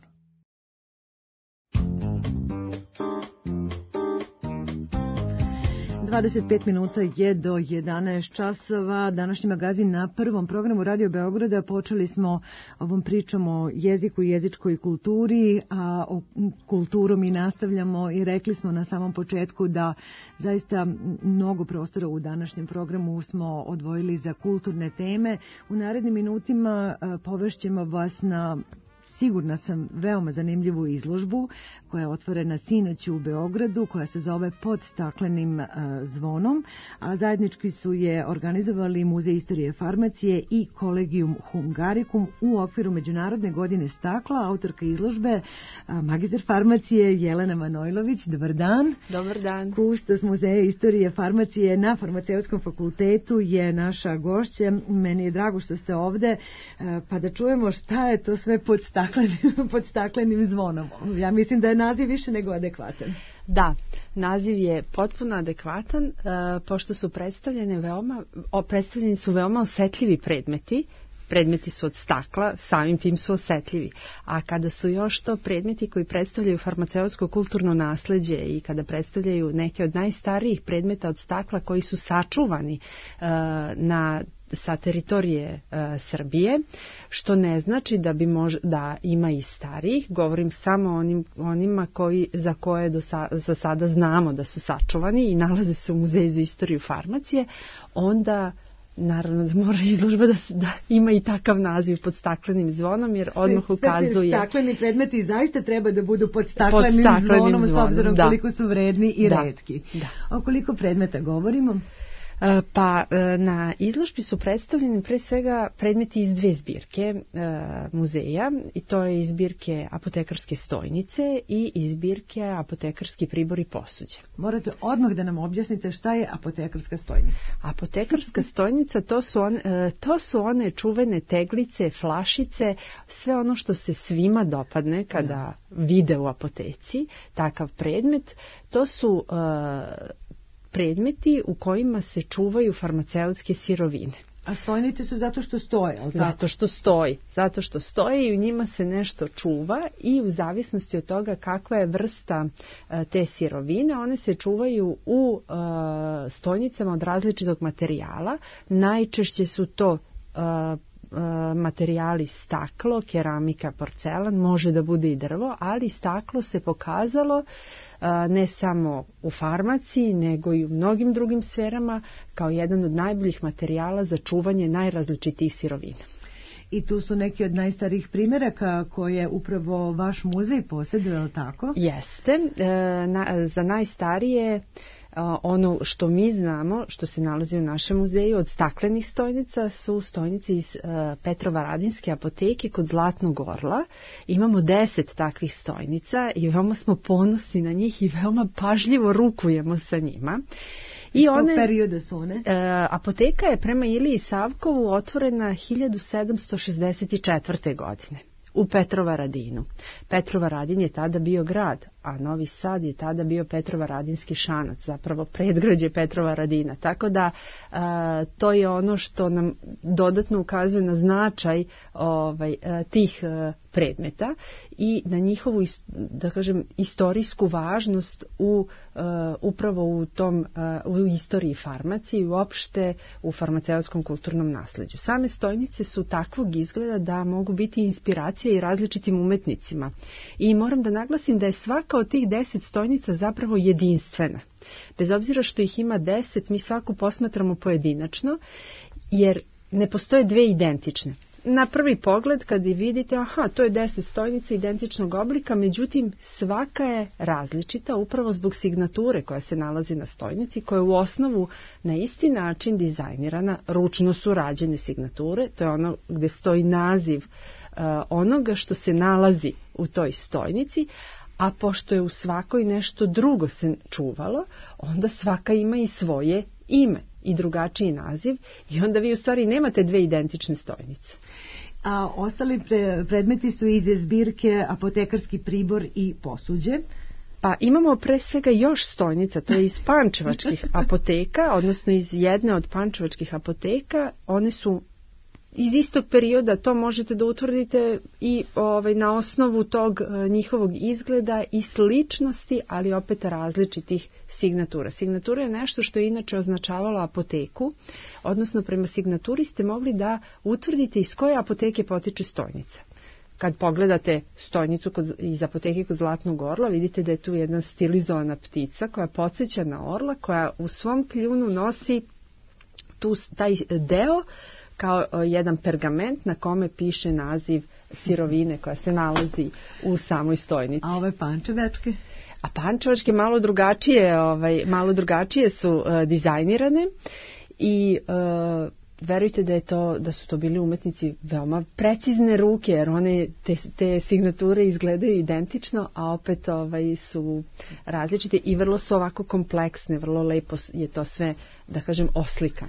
[SPEAKER 3] dvadeset pet minuta je do jedanaest časova. Današnji magazin na prvom programu Radio Beograda. Počeli smo ovom pričom o jeziku i jezičkoj kulturi, a o kulturu mi nastavljamo i rekli smo na samom početku da zaista mnogo prostora u današnjem programu smo odvojili za kulturne teme. U narednim minutima povešćemo vas na sigurna sam veoma zanimljivu izložbu koja je otvorena sinoć u Beogradu, koja se zove Pod staklenim uh, zvonom, a zajednički su je organizovali Muzej istorije farmacije i Collegium Hungaricum u okviru Međunarodne godine stakla. Autorka izložbe uh, magistar farmacije Jelena Manojlović. Dobar dan.
[SPEAKER 12] Dobar dan.
[SPEAKER 3] Kustos Muzeja istorije farmacije na Farmaceutskom fakultetu je naša gošća. Meni je drago što ste ovde, uh, pa da čujemo šta je to sve pod staklenim staklenim, pod staklenim zvonom. Ja mislim da je naziv više nego adekvatan.
[SPEAKER 12] Da, naziv je potpuno adekvatan, uh, pošto su predstavljene veoma, o, predstavljeni su veoma osetljivi predmeti. Predmeti su od stakla, samim tim su osetljivi. A kada su još to predmeti koji predstavljaju farmaceutsko kulturno nasleđe i kada predstavljaju neke od najstarijih predmeta od stakla koji su sačuvani uh, na sa teritorije uh, Srbije, što ne znači da bi mož, da ima i starijih, govorim samo o onim, onima koji, za koje do sa, za sada znamo da su sačuvani i nalaze se u Muzeju za istoriju farmacije, onda naravno da mora izložba da, da ima i takav naziv pod staklenim zvonom, jer odmah ukazuje...
[SPEAKER 3] Sve te stakleni predmeti zaista treba da budu pod staklenim, pod staklenim zvonom, zvonom, s obzirom da. koliko su vredni i da. retki. Da. O koliko predmeta govorimo?
[SPEAKER 12] Pa na izložbi su predstavljeni pre svega predmeti iz dve zbirke muzeja, i to je iz zbirke apotekarske stojnice i iz zbirke apotekarski pribor i posuđe.
[SPEAKER 3] Morate odmah da nam objasnite šta je apotekarska stojnica.
[SPEAKER 12] Apotekarska stojnica, to su, on, to su one čuvene teglice, flašice, sve ono što se svima dopadne kada vide u apoteci, takav predmet. To su predmeti u kojima se čuvaju farmaceutske sirovine.
[SPEAKER 3] A stojnice su zato što stoje, ali
[SPEAKER 12] zato što stoji, zato što stoje i u njima se nešto čuva i u zavisnosti od toga kakva je vrsta te sirovine, one se čuvaju u stojnicama od različitog materijala. Najčešće su to materijali staklo, keramika, porcelan, može da bude i drvo, ali staklo se pokazalo ne samo u farmaciji, nego i u mnogim drugim sferama kao jedan od najboljih materijala za čuvanje najrazličitijih sirovina.
[SPEAKER 3] I tu su neki od najstarijih primjeraka koje upravo vaš muzej posjeduje, je li tako?
[SPEAKER 12] Jeste. E, na, za najstarije ono što mi znamo, što se nalazi u našem muzeju od staklenih stojnica, su stojnice iz Petrovaradinske apoteke kod Zlatnog Orla. Imamo deset takvih stojnica i veoma smo ponosni na njih i veoma pažljivo rukujemo sa njima.
[SPEAKER 3] I one, perioda su one?
[SPEAKER 12] E, apoteka je prema Iliji Savkovu otvorena hiljadu sedamsto šezdeset četvrte. godine u Petrovaradinu. Petrovaradin je tada bio grad, a Novi Sad je tada bio Petrovaradinski Šanac, zapravo predgrađe Petrovaradina. Tako da a, to je ono što nam dodatno ukazuje na značaj ovaj, a, tih a, predmeta i na njihovu, da kažem, istorijsku važnost u, uh, upravo u tom uh, u istoriji farmacije i uopšte u farmaceutskom kulturnom nasleđu. Same stojnice su takvog izgleda da mogu biti inspiracija i različitim umetnicima. I moram da naglasim da je svaka od tih deset stojnica zapravo jedinstvena. Bez obzira što ih ima deset, mi svaku posmatramo pojedinačno, jer ne postoje dve identične. Na prvi pogled kad vidite, aha, to je deset stojnica identičnog oblika, međutim svaka je različita upravo zbog signature koja se nalazi na stojnici, koja je u osnovu na isti način dizajnirana, ručno su rađene signature, to je ono gde stoji naziv uh, onoga što se nalazi u toj stojnici, a pošto je u svakoj nešto drugo se čuvalo, onda svaka ima i svoje ime i drugačiji naziv i onda vi u stvari nemate dve identične stojnice.
[SPEAKER 3] A ostali pre, predmeti su iz zbirke apotekarski pribor i posuđe.
[SPEAKER 12] Pa imamo pre svega još stojnica, to je iz pančevačkih apoteka, odnosno iz jedne od pančevačkih apoteka. One su iz istog perioda, to možete da utvrdite i ovaj, na osnovu tog e, njihovog izgleda i sličnosti, ali opet različitih signatura. Signatura je nešto što je inače označavalo apoteku, odnosno prema signaturi ste mogli da utvrdite iz koje apoteke potiče stojnica. Kad pogledate stojnicu kod, iz apoteke kod Zlatnog Orla, vidite da je tu jedna stilizovana ptica koja podsjeća na orla, koja u svom kljunu nosi tu, taj deo kao jedan pergament na kome piše naziv sirovine koja se nalazi u samoj stojnici.
[SPEAKER 3] A ove pančevačke?
[SPEAKER 12] A pančevačke malo drugačije, ovaj, malo drugačije su uh, dizajnirane i uh, verujte da je to, da su to bili umetnici veoma precizne ruke, jer one te, te signature izgledaju identično, a opet ovaj, su različite i vrlo su ovako kompleksne, vrlo lepo je to sve, da kažem, oslikane.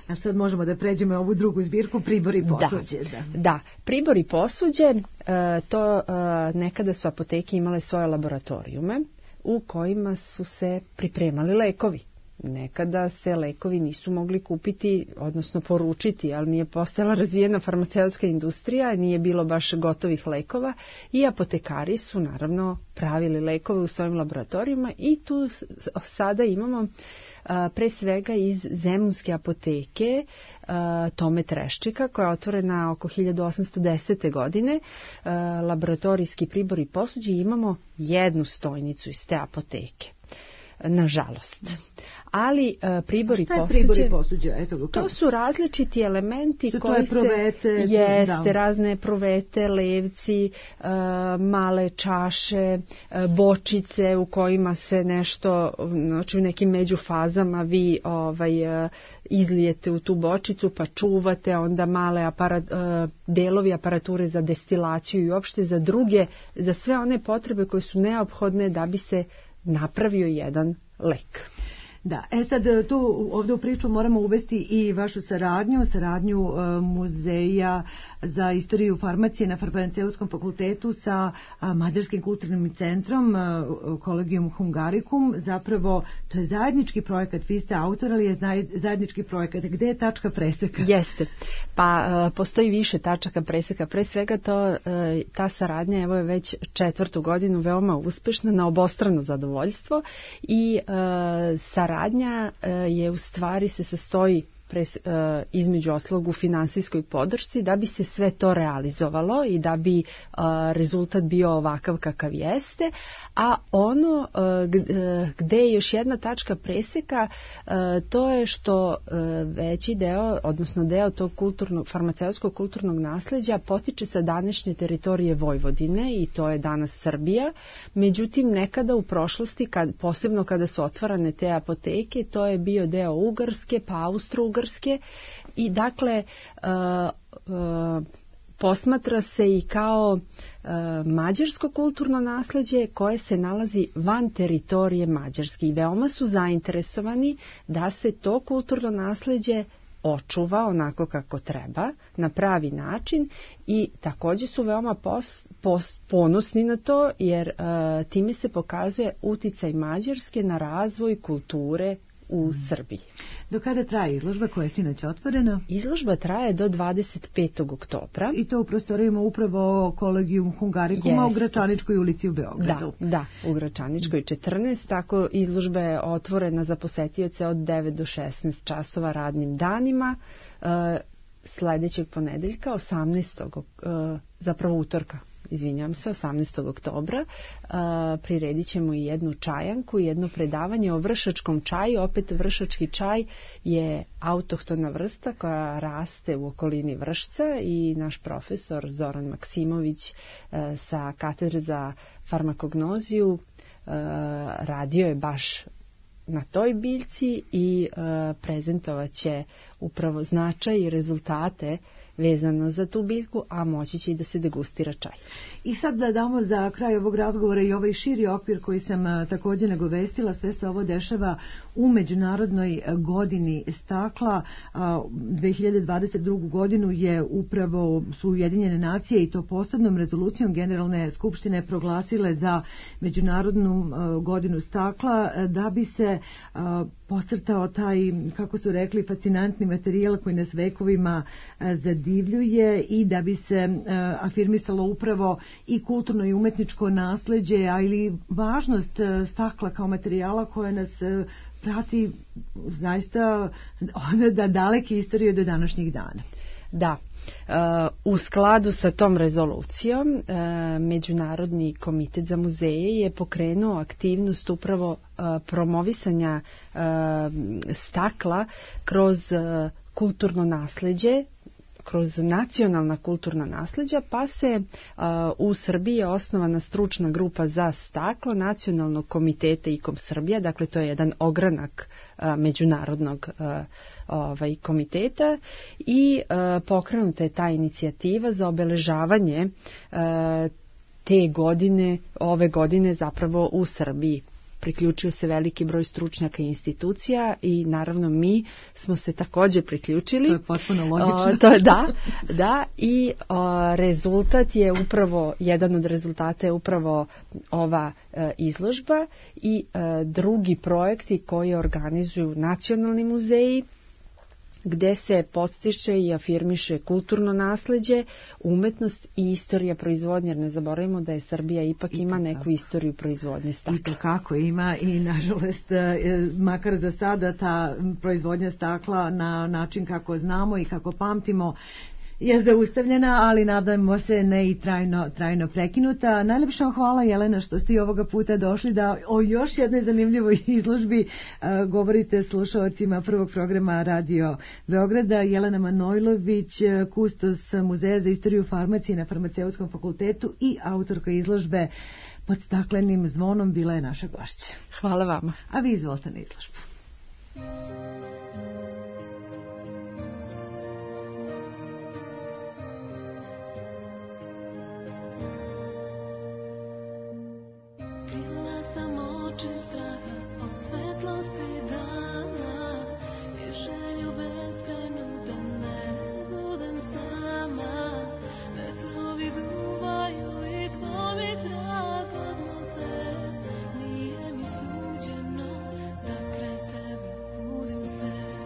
[SPEAKER 3] A sad možemo da pređemo ovu drugu zbirku, pribor i posuđe.
[SPEAKER 12] Da, da. da. Pribor i posuđe, to nekada su apoteke imale svoje laboratorijume u kojima su se pripremali lekovi. Nekada se lekovi nisu mogli kupiti, odnosno poručiti, ali nije postala razvijena farmaceutska industrija, nije bilo baš gotovih lekova i apotekari su naravno pravili lekove u svojim laboratorijima i tu sada imamo pre svega iz Zemunske apoteke Tome Treščika, koja je otvorena oko hiljadu osamsto desete. godine, laboratorijski pribor i posuđe, imamo jednu stojnicu iz te apoteke. Nažalost. Ali uh, pribor i posuđe,
[SPEAKER 3] pribor i posuđe? Eto,
[SPEAKER 12] to su različiti elementi
[SPEAKER 3] su
[SPEAKER 12] koji
[SPEAKER 3] provete,
[SPEAKER 12] se jeste, da. razne provete, levci, uh, male čaše, uh, bočice u kojima se nešto, znači u nekim međufazama vi ovaj, uh, izlijete u tu bočicu pa čuvate, onda male aparat, uh, delovi aparature za destilaciju i uopšte za druge, za sve one potrebe koje su neophodne da bi se napravio jedan lek.
[SPEAKER 3] Da, e sad tu ovdje u priču moramo uvesti i vašu saradnju, saradnju e, muzeja za istoriju farmacije na Farmaceutskom fakultetu sa a, Mađarskim kulturnim centrom, a, Collegium Hungaricum. Zapravo to je zajednički projekat, vi ste autor, ali je zajednički projekat. Gde je tačka preseka?
[SPEAKER 12] Jeste, pa a, postoji više tačaka preseka. Pre svega to, a, ta saradnja evo je već četvrtu godinu veoma uspešna, na obostrano zadovoljstvo i a, saradnja Radnja je u stvari se sastoji pres, između ostalog u finansijskoj podršci da bi se sve to realizovalo i da bi rezultat bio ovakav kakav jeste, a ono gde je još jedna tačka preseka, to je što veći deo, odnosno deo tog kulturnog, farmaceutskog kulturnog nasleđa potiče sa današnje teritorije Vojvodine i to je danas Srbija. Međutim, nekada u prošlosti, kad, posebno kada su otvarane te apoteke, to je bio deo Ugarske, pa Austro-Ugarske i dakle uh, uh, posmatra se i kao uh, mađarsko kulturno nasleđe koje se nalazi van teritorije Mađarske i veoma su zainteresovani da se to kulturno nasleđe očuva onako kako treba, na pravi način i također su veoma pos, pos, ponosni na to jer uh, time se pokazuje uticaj Mađarske na razvoj kulture u Srbiji.
[SPEAKER 3] Do kada traje izložba koja je sinoć otvorena?
[SPEAKER 12] Izložba traje do dvadeset petog oktobra.
[SPEAKER 3] I to u prostorijama upravo Collegium Hungaricuma u Gračaničkoj ulici u Beogradu.
[SPEAKER 12] Da, da, u Gračaničkoj četrnaest. Tako izložba je otvorena za posetioce od devet do šesnaest časova radnim danima. Uh, sledećeg ponedeljka, osamnaestog. Uh, zapravo utorka. Izvinjam se, osamnaestog oktobra, uh, priredit ćemo i jednu čajanku, jedno predavanje o vršačkom čaju. Opet vršački čaj je autohtona vrsta koja raste u okolini Vršca i naš profesor Zoran Maksimović uh, sa katedre za farmakognoziju uh, radio je baš na toj biljci i uh, prezentovat će upravo značaj i rezultate vezano za tu biljku, a moći će i da se degustira čaj.
[SPEAKER 3] I sad da damo za kraj ovog razgovora i ovaj širi okvir koji sam a, također nagovestila, sve se ovo dešava u Međunarodnoj godini stakla. A, dve hiljade dvadeset drugu. godinu je upravo su Ujedinjene nacije i to posebnom rezolucijom Generalne skupštine proglasile za Međunarodnu a, godinu stakla a, da bi se a, podcrtao taj, kako su rekli, fascinantni materijal koji nas vekovima a, zadivljuje i da bi se a, afirmisalo upravo i kulturno i umetničko nasleđe, a ili važnost a, stakla kao materijala koje nas a, prati zaista od da daleke istorije do današnjih dana.
[SPEAKER 12] Da. U skladu sa tom rezolucijom Međunarodni komitet za muzeje je pokrenuo aktivnost upravo promovisanja stakla kroz kulturno nasleđe, kroz nacionalna kulturna nasleđa, pa se uh, u Srbiji je osnovana stručna grupa za staklo Nacionalnog komiteta I K O M Srbija, dakle to je jedan ogranak uh, međunarodnog uh, ovaj, komiteta i uh, pokrenuta je ta inicijativa za obeležavanje uh, te godine, ove godine zapravo u Srbiji. priključio se veliki broj stručnjaka i institucija i naravno mi smo se također priključili.
[SPEAKER 3] To je potpuno logično.
[SPEAKER 12] O, to je, da, da, i o, rezultat je upravo, jedan od rezultata je upravo ova e, izložba i e, drugi projekti koji organizuju nacionalni muzeji, gde se podstiče i afirmiše kulturno nasleđe, umetnost i istorija proizvodnje, jer ne zaboravimo da je Srbija ipak ima neku istoriju proizvodnje stakla.
[SPEAKER 3] I to kako ima i nažalost, makar za sada ta proizvodnja stakla na način kako znamo i kako pamtimo je zaustavljena, ali nadamo se ne i trajno, trajno prekinuta. Najlepša hvala, Jelena, što ste i ovoga puta došli da o još jednoj zanimljivoj izložbi uh, govorite slušalcima prvog programa Radio Beograda. Jelena Manojlović, kustos Muzeja za istoriju farmacije na Farmaceutskom fakultetu i autorka izložbe Pod staklenim zvonom, bila je naša gošća.
[SPEAKER 12] Hvala vama.
[SPEAKER 3] A vi izvolite na izložbu.
[SPEAKER 13] Nije mi suđeno da kraj tebe budim se.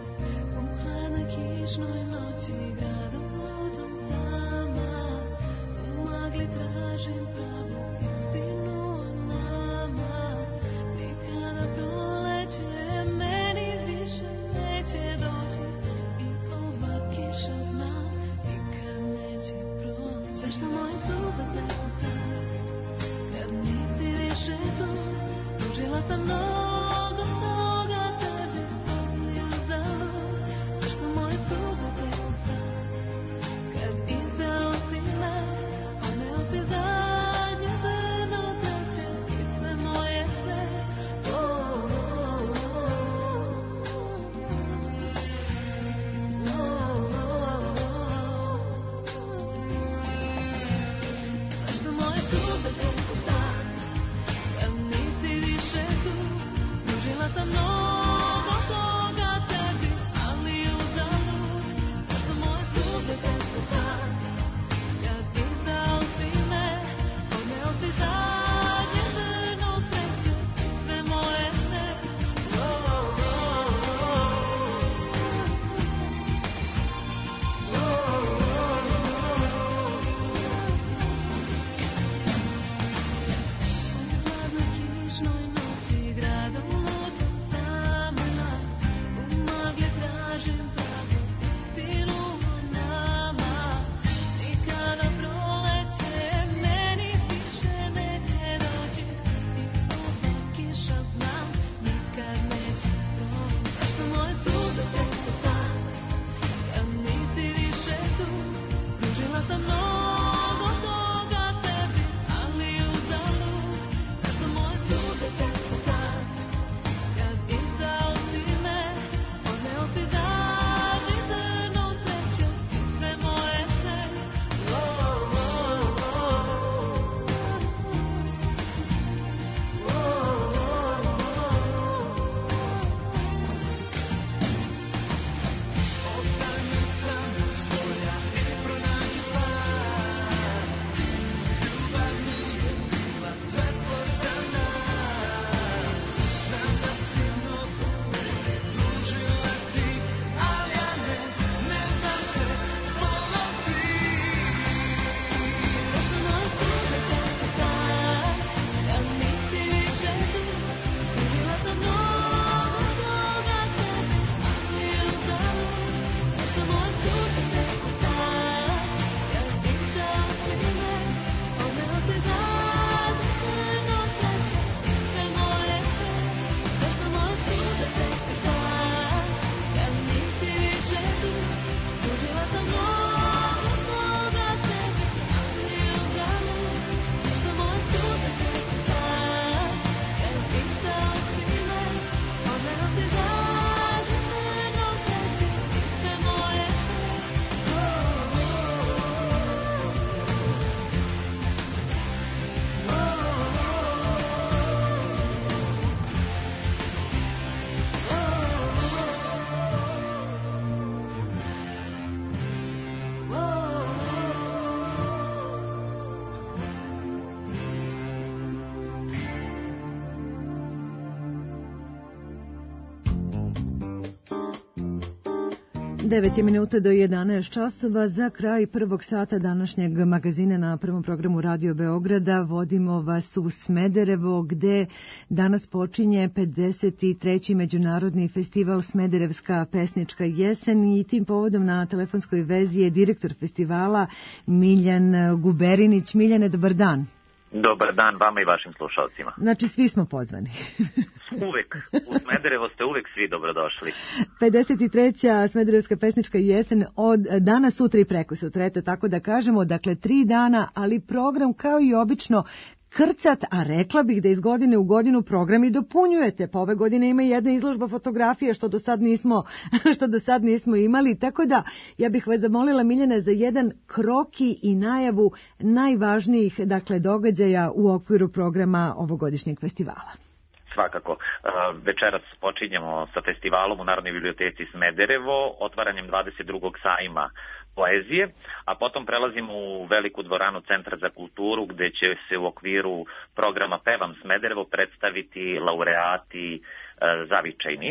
[SPEAKER 3] devet je minuta do jedanaest časova. Za kraj prvog sata današnjeg magazina na prvom programu Radio Beograda vodimo vas u Smederevo, gde danas počinje pedeset treći Međunarodni festival Smederevska pesnička jesen i tim povodom na telefonskoj vezi je direktor festivala Miljan Guberinić. Miljane, dobar dan.
[SPEAKER 13] Dobar dan vama i vašim slušalcima.
[SPEAKER 3] Znači, svi smo pozvani.
[SPEAKER 13] Uvek. U Smederevo ste uvek svi dobrodošli.
[SPEAKER 3] pedeset treća Smederevska pesnička jesen od danas, sutra i preko sutra. Eto, tako da kažemo, dakle, tri dana, ali program kao i obično krcat, a rekla bih da iz godine u godinu program i dopunjujete. Pa ove godine ima jedna izložba fotografije što do sad nismo, što do sad nismo imali. Tako da ja bih vas zamolila, Miljana, za jedan kroki i najavu najvažnijih, dakle, događaja u okviru programa ovogodišnjeg festivala.
[SPEAKER 13] Svakako. Večeras počinjemo sa festivalom u Narodnoj biblioteci Smederevo, otvaranjem dvadeset drugog sajma poezije, a potom prelazimo u veliku dvoranu Centra za kulturu, gde će se u okviru programa Pevam Smederevo predstaviti laureati zavičajni.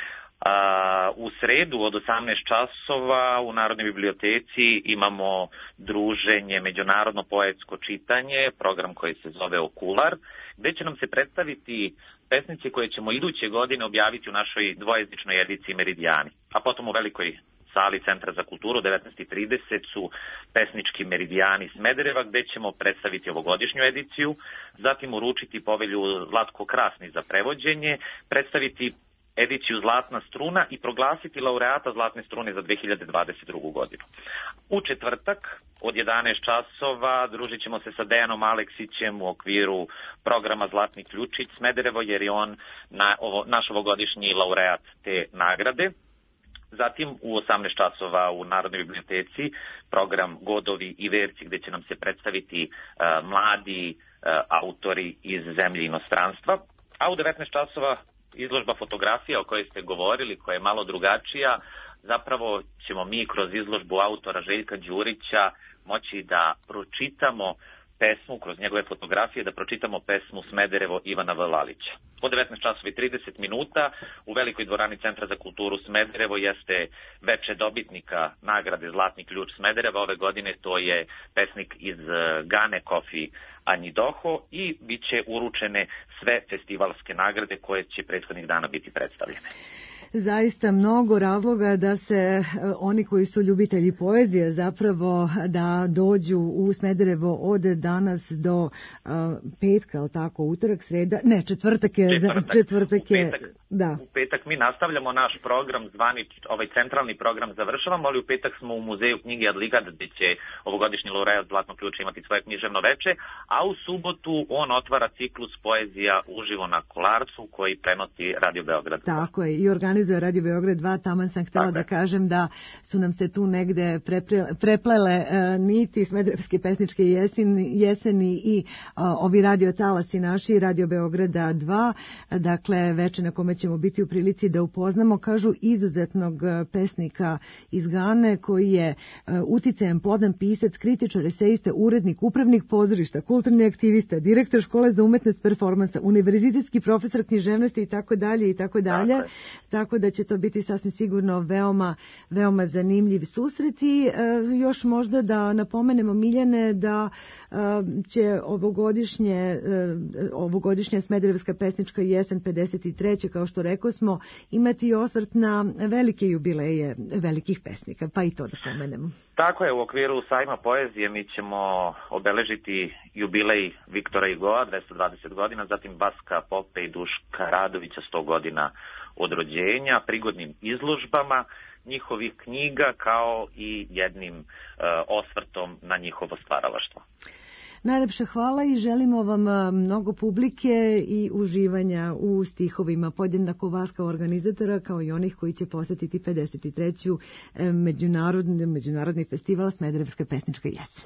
[SPEAKER 13] U sredu od osamnaest časova u Narodnoj biblioteci imamo druženje Međunarodno poetsko čitanje, program koji se zove Okular, gde će nam se predstaviti pesnici koje ćemo iduće godine objaviti u našoj dvojezičnoj ediciji Meridijani. A potom u velikoj sali Centra za kulturu devetnaest i trideset su pesnički Meridijani Smedereva, gde ćemo predstaviti ovogodišnju ediciju, zatim uručiti povelju Zlatko Krasni za prevođenje, predstaviti ediciju Zlatna struna i proglasiti laureata Zlatne strune za dve hiljade dvadeset drugu godinu. U četvrtak od jedanaest časova družit ćemo se sa Dejanom Aleksićem u okviru programa Zlatni ključić Smederevo, jer je on na, ovo, naš ovogodišnji laureat te nagrade. Zatim u osamnaest časova u Narodnoj biblioteci program Godovi i verci, gde će nam se predstaviti uh, mladi uh, autori iz zemlje i inostranstva. A u devetnaest časova izložba fotografija o kojoj ste govorili, koja je malo drugačija. Zapravo ćemo mi kroz izložbu autora Željka Đurića moći da pročitamo pesmu, kroz njegove fotografije, da pročitamo pesmu Smederevo Ivana Vlalića. Po devetnaest časova i trideset minuta u velikoj dvorani Centra za kulturu Smederevo jeste veče dobitnika nagrade Zlatni ključ Smedereva. Ove godine to je pesnik iz Gane Kofi Anjidoho i bit će uručene sve festivalske nagrade koje će prethodnih dana biti predstavljene.
[SPEAKER 3] Zaista mnogo razloga da se oni koji su ljubitelji poezije zapravo da dođu u Smederevo od danas do uh, petka, ali tako, utorak, sreda, ne, četvrtak je,
[SPEAKER 13] četvrtak,
[SPEAKER 3] četvrtak je,
[SPEAKER 13] u petak,
[SPEAKER 3] da.
[SPEAKER 13] U petak mi nastavljamo naš program, zvani, ovaj centralni program završavamo, ali u petak smo u Muzeju knjige Adligad, gde će ovogodišnji laureat Zlatnog ključa imati svoje književno veče, a u subotu on otvara ciklus poezija uživo na Kolarcu koji prenosi Radio Beograd.
[SPEAKER 3] Tako je, i organizuje Radio Beograd dva, taman sam htjela da kažem da su nam se tu negde preple, preplele uh, niti Smederevske pesničke jeseni, jeseni i uh, ovi radio talasi naši, Radio Beograda dva, dakle veče na kome ćemo biti u prilici da upoznamo, kažu, izuzetnog pesnika iz Gane, koji je uh, uticajan, plodan pisac, kritičar, esejista, urednik, upravnik pozorišta, kulturni aktivista, direktor škole za umetnost performansa, univerzitetski profesor književnosti i tako dalje i tako dalje. Tako da će to biti sasvim sigurno veoma, veoma zanimljiv susreti. E, još možda da napomenemo, Miljane, da e, će ovogodišnje, e, ovogodišnja Smederevska pesnička jesen pedeset treće kao što rekao smo, imati osvrt na velike jubileje velikih pesnika, pa i to da pomenemo.
[SPEAKER 13] Tako je, u okviru sajma poezije mi ćemo obeležiti jubilej Viktora Hugoa, dvesta dvadeset godina, zatim Vaska Pope i Duška Radovića, sto godina od rođenja, prigodnim izložbama njihovih knjiga, kao i jednim uh, osvrtom na njihovo stvaralaštvo.
[SPEAKER 3] Najlepša hvala i želimo vam mnogo publike i uživanja u stihovima, podjednako vas kao organizatora, kao i onih koji će posjetiti pedeset treću Međunarodni, međunarodni festival Smederevska pesnička jesen.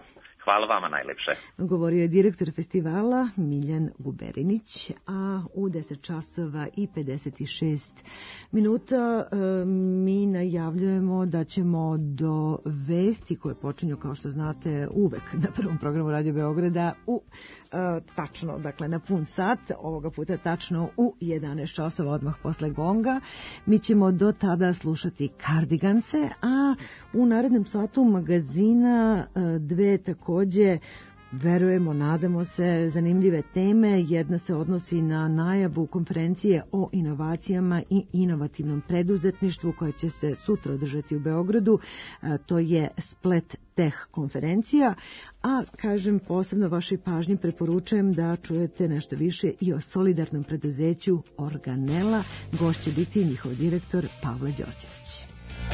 [SPEAKER 13] Hvala vama najlepše.
[SPEAKER 3] Govorio je direktor festivala Miljan Guberinić, a u deset časova i pedeset šest minuta mi najavljujemo da ćemo do vesti koje počinju, kao što znate, uvek na prvom programu Radio Beograda u tačno, dakle na pun sat, ovoga puta tačno u jedanaest časova odmah posle gonga. Mi ćemo do tada slušati Kardiganse, a u narednom satu magazina dve takođe, verujemo, nadamo se, zanimljive teme. Jedna se odnosi na najavu konferencije o inovacijama i inovativnom preduzetništvu koja će se sutra održati u Beogradu. To je Splet Tech konferencija, a kažem, posebno vašoj pažnji preporučujem da čujete nešto više i o solidarnom preduzeću Organela. Gost će biti njihov direktor Pavle Đorđević.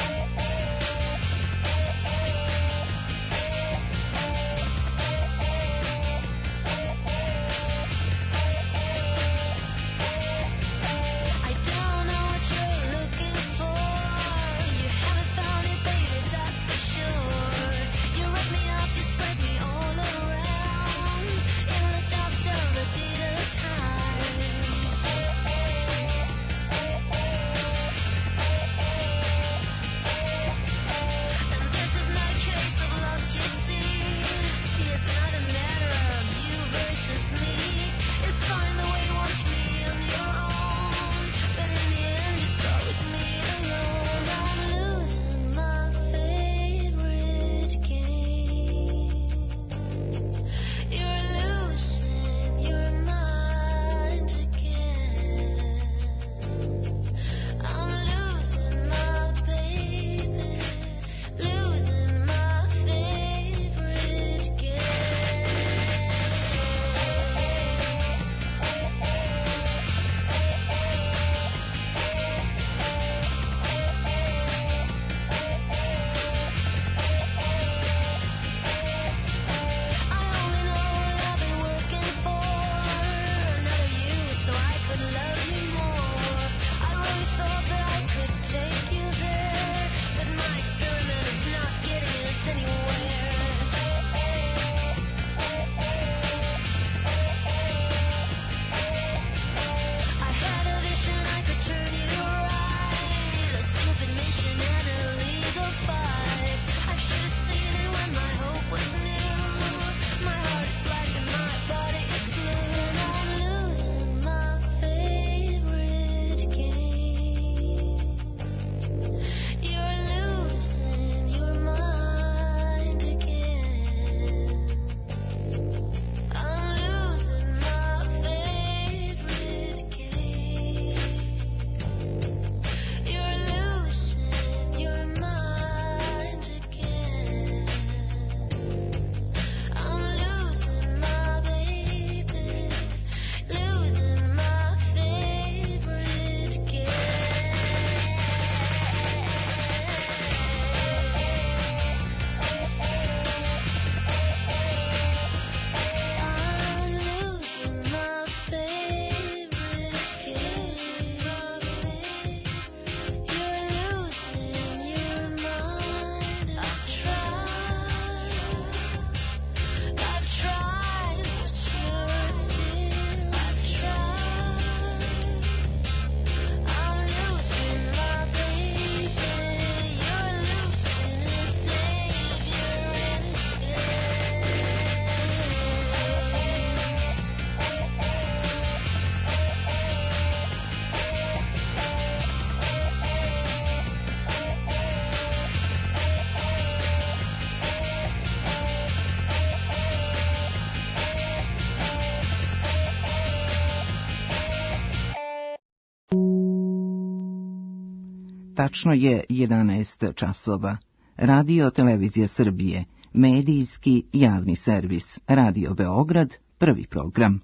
[SPEAKER 14] Tačno je jedanaest časova. Radio Televizija Srbije, medijski javni servis, Radio Beograd, prvi program.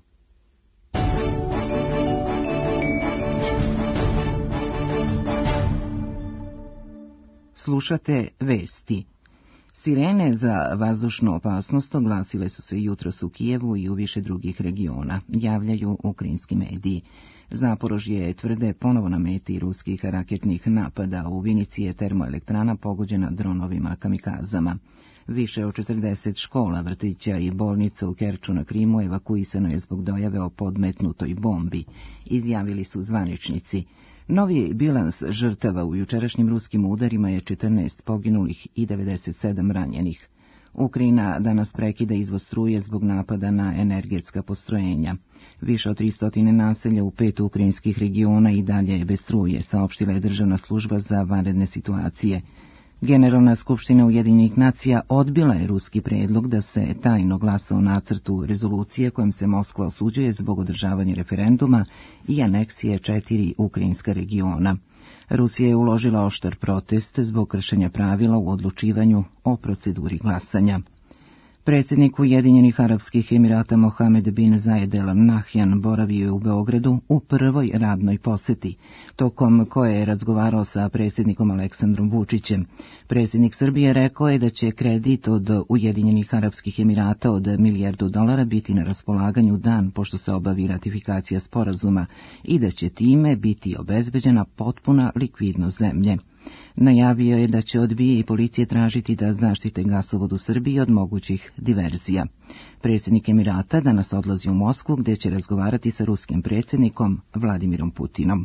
[SPEAKER 14] Slušate vesti. Sirene za vazdušnu opasnost oglasile su se jutros u Kijevu i u više drugih regiona, javljaju ukrajinski mediji. Zaporožje tvrde ponovo na meti ruskih raketnih napada. U Vinici je termoelektrana pogođena dronovima kamikazama. Više od četrdeset škola, vrtića i bolnica u Kerču na Krimu evakuisano je zbog dojave o podmetnutoj bombi, izjavili su zvaničnici. Novi bilans žrtava u jučerašnjim ruskim udarima je četrnaest poginulih i devedeset sedam ranjenih. Ukrajina danas prekida izvoz struje zbog napada na energetska postrojenja. Više od tristo naselja u pet ukrajinskih regiona i dalje je bez struje, saopštila je Državna služba za vanredne situacije. Generalna skupština Ujedinjenih nacija odbila je ruski predlog da se tajno glasa o nacrtu rezolucije kojom se Moskva osuđuje zbog održavanja referenduma i aneksije četiri ukrajinska regiona. Rusija je uložila oštar protest zbog kršenja pravila u odlučivanju o proceduri glasanja. Predsjednik Ujedinjenih Arapskih Emirata Mohamed bin Zayed Al Nahyan boravio je u Beogradu u prvoj radnoj poseti, tokom koje je razgovarao sa predsjednikom Aleksandrom Vučićem. Predsjednik Srbije rekao je da će kredit od Ujedinjenih Arapskih Emirata od milijardu dolara biti na raspolaganju dan pošto se obavi ratifikacija sporazuma i da će time biti obezbeđena potpuna likvidnost zemlje. Najavio je da će od B I A i policije tražiti da zaštite gasovod u Srbiji od mogućih diverzija. Predsjednik Emirata danas odlazi u Moskvu gdje će razgovarati sa ruskim predsjednikom Vladimirom Putinom.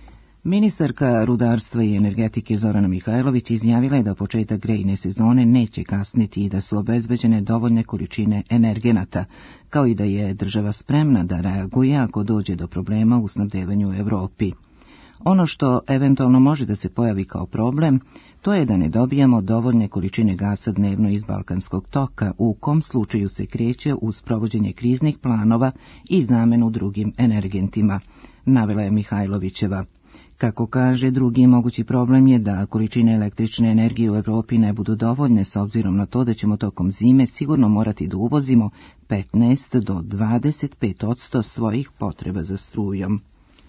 [SPEAKER 14] Ministarka rudarstva i energetike Zorana Mihajlović izjavila je da početak grejne sezone neće kasniti i da su obezbeđene dovoljne količine energenata, kao i da je država spremna da reaguje ako dođe do problema u snabdevanju u Evropi. Ono što eventualno može da se pojavi kao problem, to je da ne dobijamo dovoljne količine gasa dnevno iz Balkanskog toka, u kom slučaju se kreće uz provođenje kriznih planova i zamenu drugim energentima, navela je Mihajlovićeva. Kako kaže, drugi mogući problem je da količine električne energije u Evropi ne budu dovoljne s obzirom na to da ćemo tokom zime sigurno morati da uvozimo petnaest do dvadeset pet posto svojih potreba za strujom.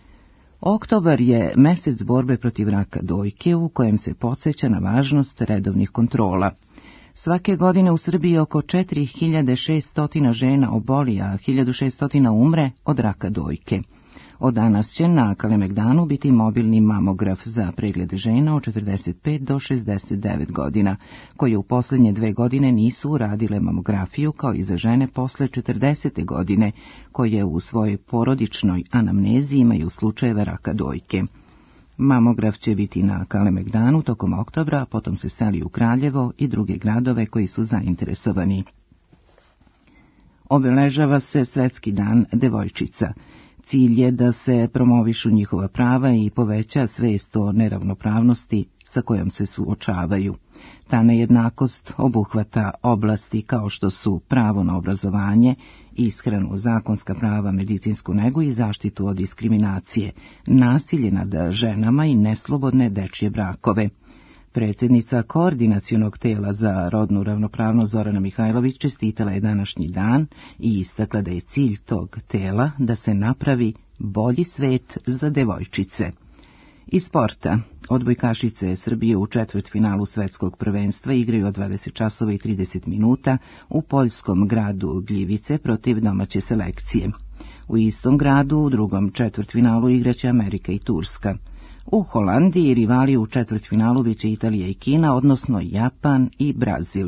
[SPEAKER 14] Oktobar je mesec borbe protiv raka dojke u kojem se podsjeća na važnost redovnih kontrola. Svake godine u Srbiji oko četiri hiljade šesto žena oboli, a hiljadu šesto umre od raka dojke. Od danas će na Kalemegdanu biti mobilni mamograf za preglede žena od četrdeset pet do šezdeset devet godina, koje u posljednje dve godine nisu uradile mamografiju, kao i za žene posle četrdesete godine, koje u svojoj porodičnoj anamnezi imaju slučajeve raka dojke. Mamograf će biti na Kalemegdanu tokom oktobra, a potom se seli u Kraljevo i druge gradove koji su zainteresovani. Obeležava se Svetski dan devojčica. Cilj je da se promovišu njihova prava i poveća svest o neravnopravnosti sa kojom se suočavaju. Ta nejednakost obuhvata oblasti kao što su pravo na obrazovanje, ishranu, zakonska prava, medicinsku negu i zaštitu od diskriminacije, nasilje nad ženama i neslobodne dečje brakove. Predsjednica Koordinacionog tela za rodnu ravnopravnost Zorana Mihajlović čestitala je današnji dan i istakla da je cilj tog tela da se napravi bolji svet za devojčice. Iz sporta, odbojkašice Srbije u četvrtfinalu svetskog prvenstva igraju od dvadeset časova i trideset minuta u poljskom gradu Gljivice protiv domaće selekcije. U istom gradu u drugom četvrtfinalu igraće Amerika i Turska. U Holandiji rivali u četvrtfinalu biće Italija i Kina, odnosno Japan i Brazil.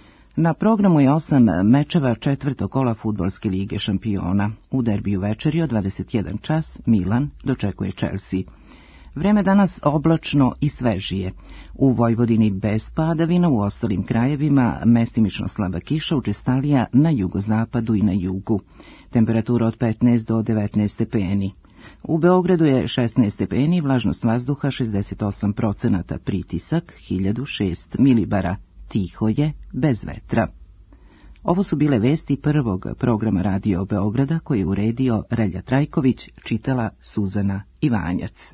[SPEAKER 14] Na programu je osam mečeva četvrtog kola fudbalske lige šampiona. U derbiju večeri od dvadeset jedan čas Milan dočekuje Chelsea. Vreme danas oblačno i svežije. U Vojvodini bez padavina, u ostalim krajevima mestimično slaba kiša, učestalija na jugozapadu i na jugu. Temperatura od petnaest do devetnaest stepeni. U Beogradu je šesnaest stepeni, vlažnost vazduha šezdeset osam procenata, pritisak hiljadu šest milibara, tiho je, bez vetra. Ovo su bile vesti prvog programa Radio Beograda koji je uredio Relja Trajković, čitala Suzana Ivanjac.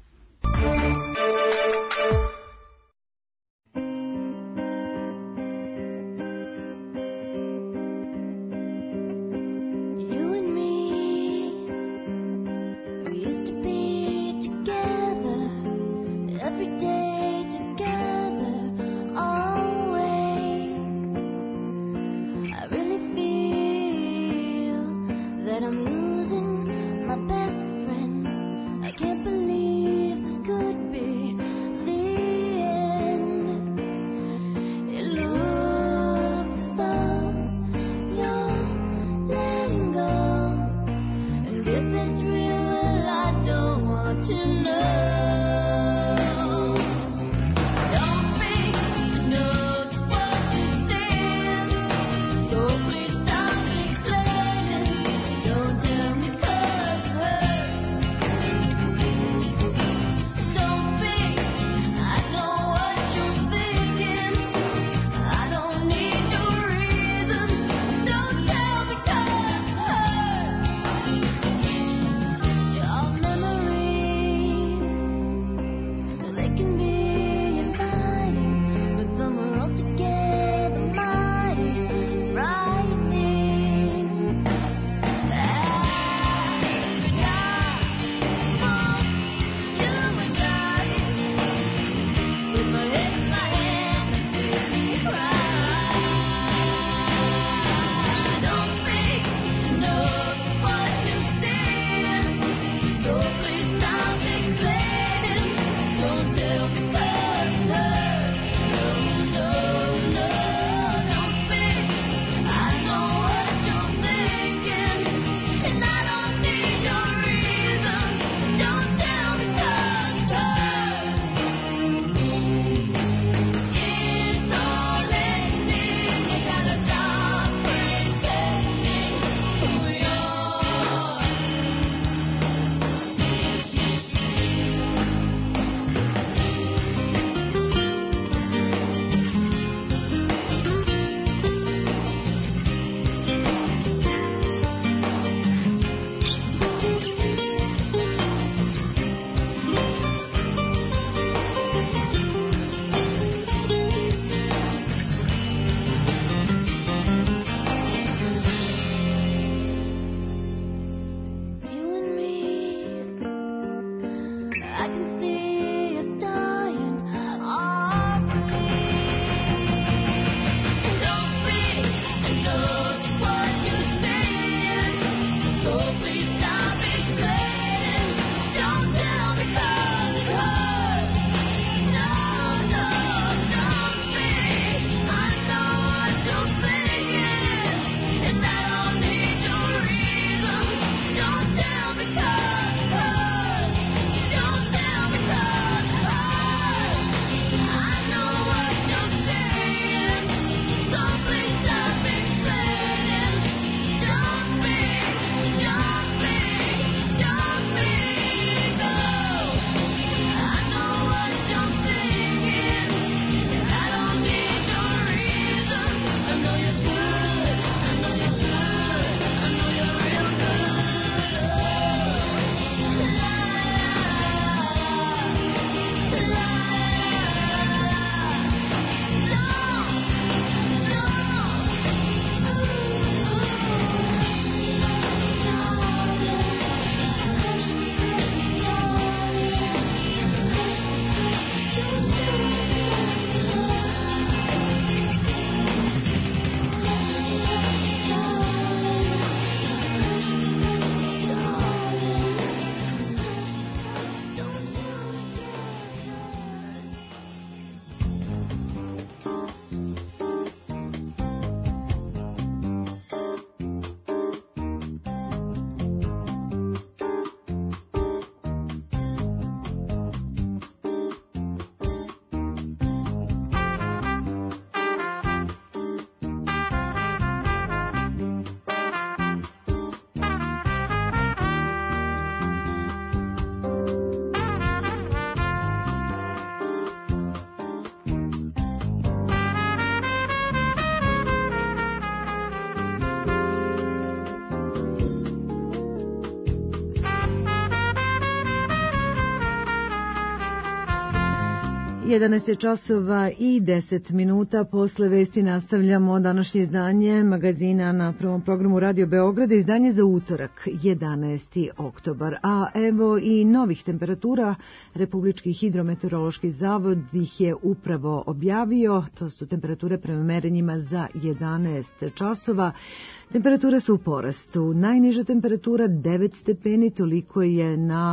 [SPEAKER 15] That I'm losing my best friend. I can't believe this could
[SPEAKER 3] jedanaest je časova i deset minuta. Posle vesti nastavljamo današnje izdanje magazina na prvom programu Radio Beograda, izdanje za utorak, jedanaesti oktobar. A evo i novih temperatura. Republički hidrometeorološki zavod ih je upravo objavio. To su temperature prema merenjima za jedanaest časova. Temperature su u porastu. Najniža temperatura devet stepeni, toliko je na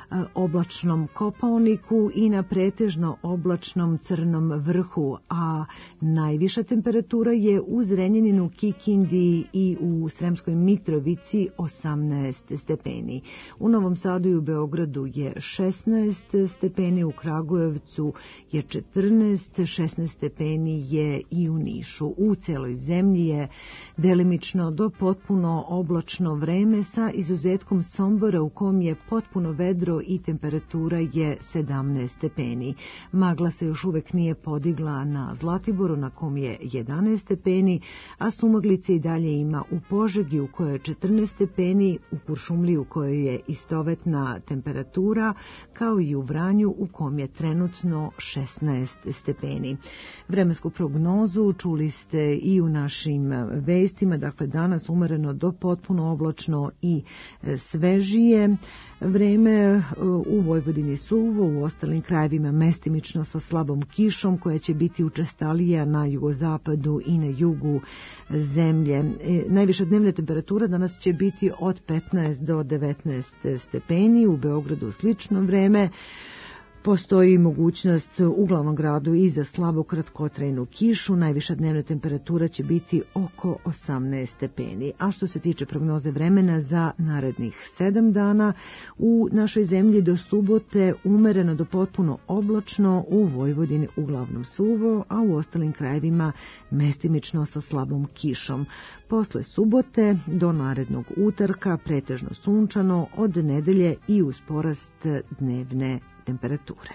[SPEAKER 3] oblačnom Kopaoniku i na pretežno oblačnom Crnom vrhu, a najviša temperatura je u Zrenjaninu, Kikindi i u Sremskoj Mitrovici osamnaest stepeni. U Novom Sadu i u Beogradu je šesnaest stepeni, u Kragujevcu je četrnaest, šesnaest stepeni je i u Nišu. U celoj zemlji je delimično do potpuno oblačno vreme sa izuzetkom Sombora u kom je potpuno vedro i temperatura je sedamnaest stepeni. Magla se još uvek nije podigla na Zlatiboru na kom je jedanaest stepeni, a sumaglice i dalje ima u Požegi u kojoj je četrnaest stepeni, u Kuršumliji u kojoj je istovetna temperatura, kao i u Vranju u kom je trenutno šesnaest stepeni. Vremensku prognozu čuli ste i u našim vestima, dakle danas umereno do potpuno oblačno i svežije. Vreme u Vojvodini suvo, u ostalim krajevima mestimično sa slabom kišom koja će biti učestalija na jugozapadu i na jugu zemlje. Najviša dnevna temperatura danas će biti od petnaest do devetnaest stepeni, u Beogradu slično vreme. Postoji mogućnost u glavnom gradu i za slabo kratkotrajnu kišu. Najviša dnevna temperatura će biti oko osamnaest stepeni. A što se tiče prognoze vremena za narednih sedam dana, u našoj zemlji do subote umereno do potpuno oblačno, u Vojvodini uglavnom suvo, a u ostalim krajevima mestimično sa slabom kišom. Posle subote do narednog utorka pretežno sunčano, od nedelje i uz porast dnevne temperature.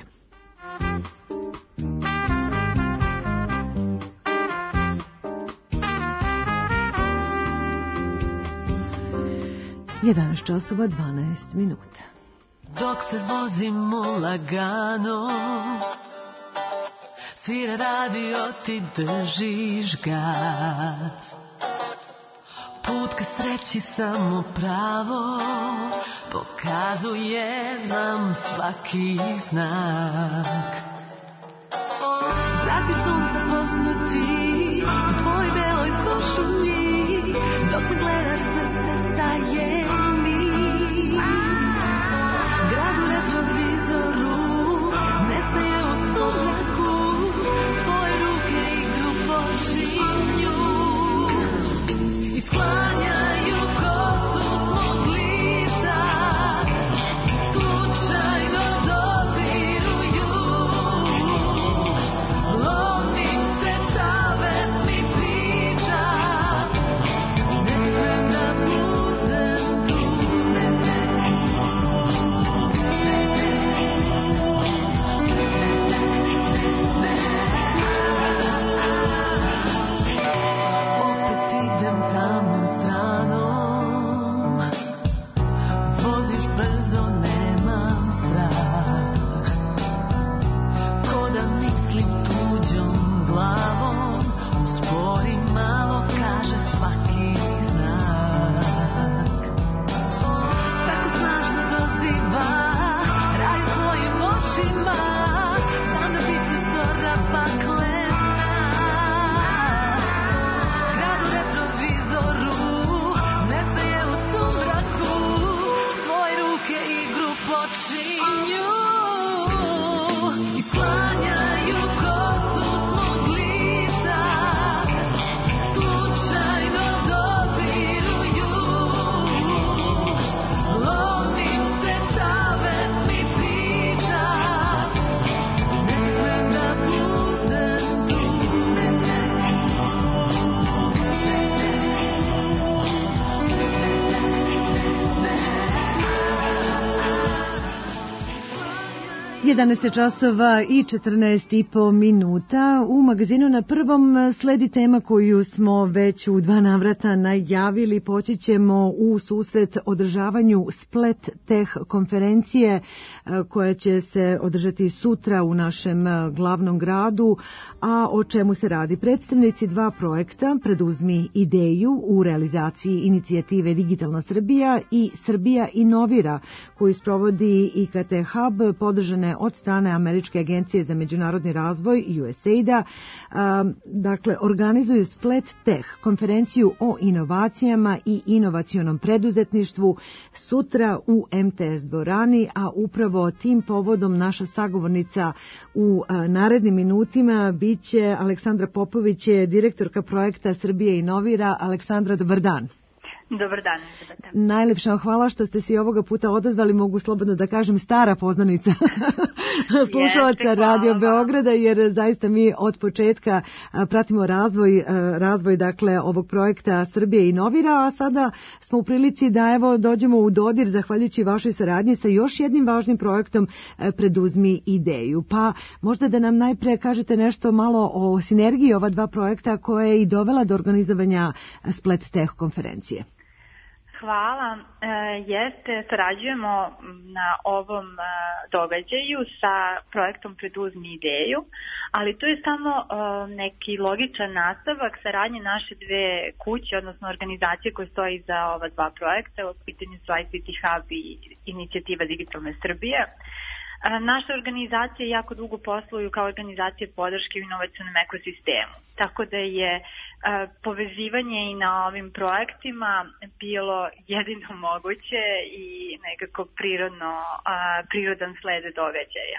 [SPEAKER 3] jedanaest časova dvanaest minuta.
[SPEAKER 15] Dok se vozimo lagano, svira radio, ti držiš gas. Put ka sreći samo pravo pokazuje nam svaki znak. Zraci sunca posveti u tvoj beloj košulji, dok me gledaš srce staje mi. Grad u retrovizoru nestaje u sumraku, tvoje ruke igru počinju i sklanjaju kosu svog lica, slučajno dodiruju. Lovim se savet mi priča, ne smem da budem tu. Opet idem tamnom stranom, voziš brzo, nemam strah. Ko da mislim tuđom glavom, uspori malo, kaže svaki znak. Tako snažno doziva raju tvojim očima, znam da biće zora paklena. Grad u retrovizoru nestaje u sumraku, tvoje ruke igru počinju i sklanjaju kosu svog lica, slučajno dodiruju. Lovim se savet mi priča, ne smem da budem tu.
[SPEAKER 3] jedanaest časova i četrnaest i po minuta. U magazinu Na prvom sledi tema koju smo već u dva navrata najavili. Poći ćemo u susret održavanju Splet Teh konferencije koja će se održati sutra u našem glavnom gradu. A o čemu se radi? Predstavnici dva projekta Preduzmi ideju u realizaciji inicijative Digitalna Srbija i Srbija inovira koju sprovodi I K T Hub, podržane organizovane od strane Američke agencije za međunarodni razvoj U S A I D-a. Dakle, organizuju Splet Tech, konferenciju o inovacijama i inovacionom preduzetništvu sutra u M T S dvorani, a upravo tim povodom naša sagovornica u narednim minutima biće Aleksandra Popović, direktorka projekta Srbija inovira. Aleksandra, dobar dan.
[SPEAKER 16] Dobar dan.
[SPEAKER 3] Najlepša hvala što ste se ovoga puta odazvali, mogu slobodno da kažem stara poznanica slušalaca Jeste, Radio Beograda, jer zaista mi od početka pratimo razvoj, razvoj dakle ovog projekta Srbija inovira, a sada smo u prilici da evo dođemo u dodir zahvaljujući vašoj saradnji sa još jednim važnim projektom Preduzmi ideju. Pa možda da nam najpre kažete nešto malo o sinergiji ova dva projekta koja je i dovela do organizovanja Splet Tech konferencije.
[SPEAKER 16] Hvala. E, jeste, sarađujemo na ovom e, događaju sa projektom Preduzmi ideju, ali to je samo e, neki logičan nastavak saradnje naše dve kuće, odnosno organizacije koje stoji za ova dva projekta, u pitanju su I C T Hub i inicijativa Digitalne Srbije. E, naše organizacije jako dugo posluju kao organizacije podrške u inovacionom ekosistemu, tako da je povezivanje i na ovim projektima bilo jedino moguće i nekako prirodno, prirodan sled događaja.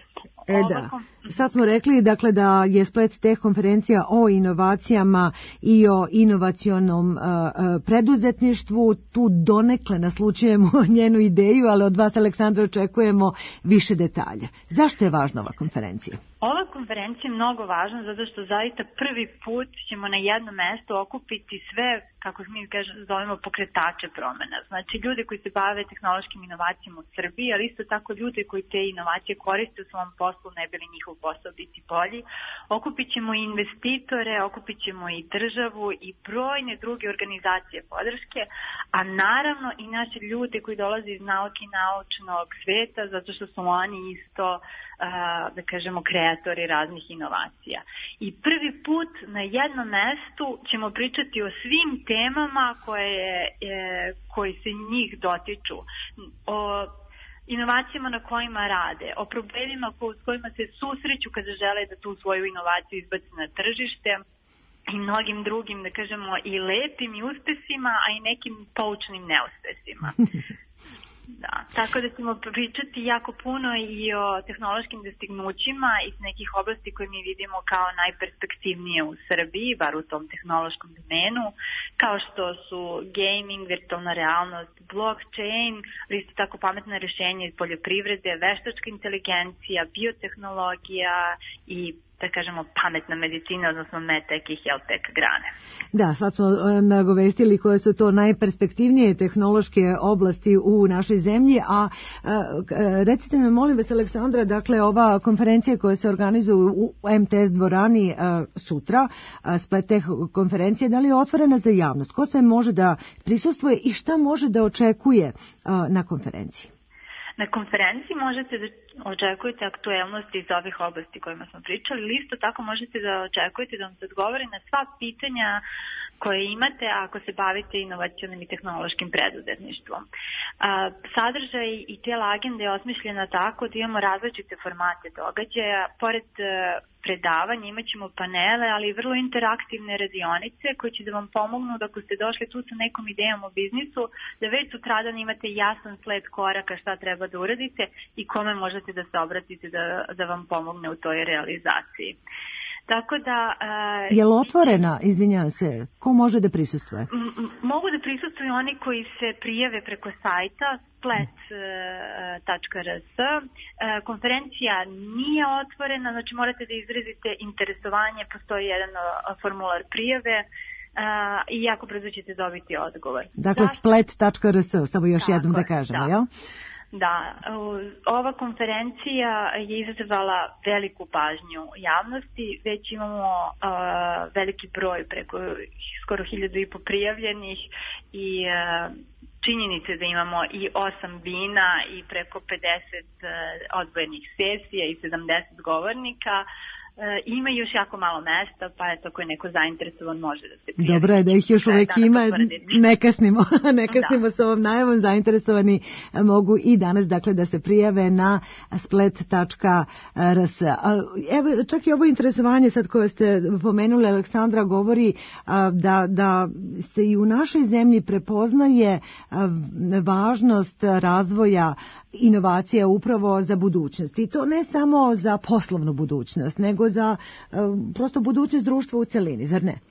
[SPEAKER 3] E da, sad smo rekli dakle da je Splet Tech konferencija o inovacijama i o inovacionom uh, preduzetništvu. Tu donekle naslučujemo njenu ideju, ali od vas, Aleksandra, očekujemo više detalja. Zašto je važna ova konferencija?
[SPEAKER 16] Ova konferencija je mnogo važna zato što zaista prvi put ćemo na jedno mesto okupiti sve, kako mi kažemo, zovemo pokretače promena. Znači ljude koji se bave tehnološkim inovacijama u Srbiji, ali isto tako ljude koji te inovacije koriste u svom poslu, ne bi li njihov posao biti bolji. Okupit ćemo i investitore, okupit ćemo i državu i brojne druge organizacije podrške, a naravno i naše ljude koji dolaze iz nauke i naučnog sveta, zato što su oni isto, da kažemo, kreatori raznih inovacija. I prvi put na jednom mestu ćemo pričati o svim temama koje, koji se njih dotiču, o inovacijama na kojima rade, o problemima s kojima se susreću kada žele da tu svoju inovaciju izbace na tržište i mnogim drugim, da kažemo, i lepim i uspesima, a i nekim poučnim neuspesima. Da, tako da ćemo pričati jako puno i o tehnološkim dostignućima iz nekih oblasti koje mi vidimo kao najperspektivnije u Srbiji, bar u tom tehnološkom domenu, kao što su gaming, virtualna realnost, blockchain, ali isto tako pametna rješenja iz poljoprivrede, veštačka inteligencija, biotehnologija i, da kažemo, pametna medicina, odnosno medtech i healthtech grane.
[SPEAKER 3] Da, sad smo nagovestili koje su to najperspektivnije tehnološke oblasti u našoj zemlji, a, a recite me, molim vas, Aleksandra, dakle, ova konferencija koja se organizuje u M T S dvorani a, sutra, a, Splet Tech konferencija, da li je otvorena za javnost? Ko se može da prisustvuje i šta može da očekuje a, na konferenciji?
[SPEAKER 16] Na konferenciji možete da očekujete aktuelnosti iz ovih oblasti kojima smo pričali, ili isto tako možete da očekujete da vam se odgovori na sva pitanja koje imate ako se bavite inovacionim i tehnološkim preduzetništvom. Sadržaj i tijela agende je osmišljena tako da imamo različite formate događaja. Pored predavanja imat ćemo panele, ali i vrlo interaktivne radionice koje će da vam pomognu da ako ste došli tu sa nekom idejom o biznisu, da već sutradan imate jasan sled koraka šta treba da uradite i kome možete da se obratite da, da vam pomogne u toj realizaciji. Tako da... Uh,
[SPEAKER 3] je li otvorena, izvinjavam se, ko može da prisustvuje?
[SPEAKER 16] M- mogu da prisustvuju oni koji se prijave preko sajta splet tačka r s. Uh, konferencija nije otvorena, znači morate da izrazite interesovanje, postoji jedan uh, formular prijave uh, i jako brzo ćete dobiti odgovor.
[SPEAKER 3] Dakle, splet tačka r s, samo još
[SPEAKER 16] Tako,
[SPEAKER 3] jednom da kažemo,
[SPEAKER 16] da.
[SPEAKER 3] jel?
[SPEAKER 16] Da, ova konferencija je izazvala veliku pažnju javnosti, već imamo uh, veliki broj, preko skoro hiljadu i po prijavljenih i uh, činjenice da imamo i osam bina i preko pedeset uh, odvojenih sesija i sedamdeset govornika. ima još jako malo mesta, pa eto, ako je neko zainteresovan može da se prijavi.
[SPEAKER 3] Dobro je da ih još uvek ima, ne kasnimo, ne kasnimo da. S ovom najavom, zainteresovani mogu i danas dakle da se prijave na splet tačka r s. Evo, čak i ovo interesovanje sad koje ste pomenuli, Aleksandra, govori da, da se i u našoj zemlji prepoznaje važnost razvoja inovacija upravo za budućnost. I to ne samo za poslovnu budućnost, nego za prosto budućnost društva u celini, zar ne?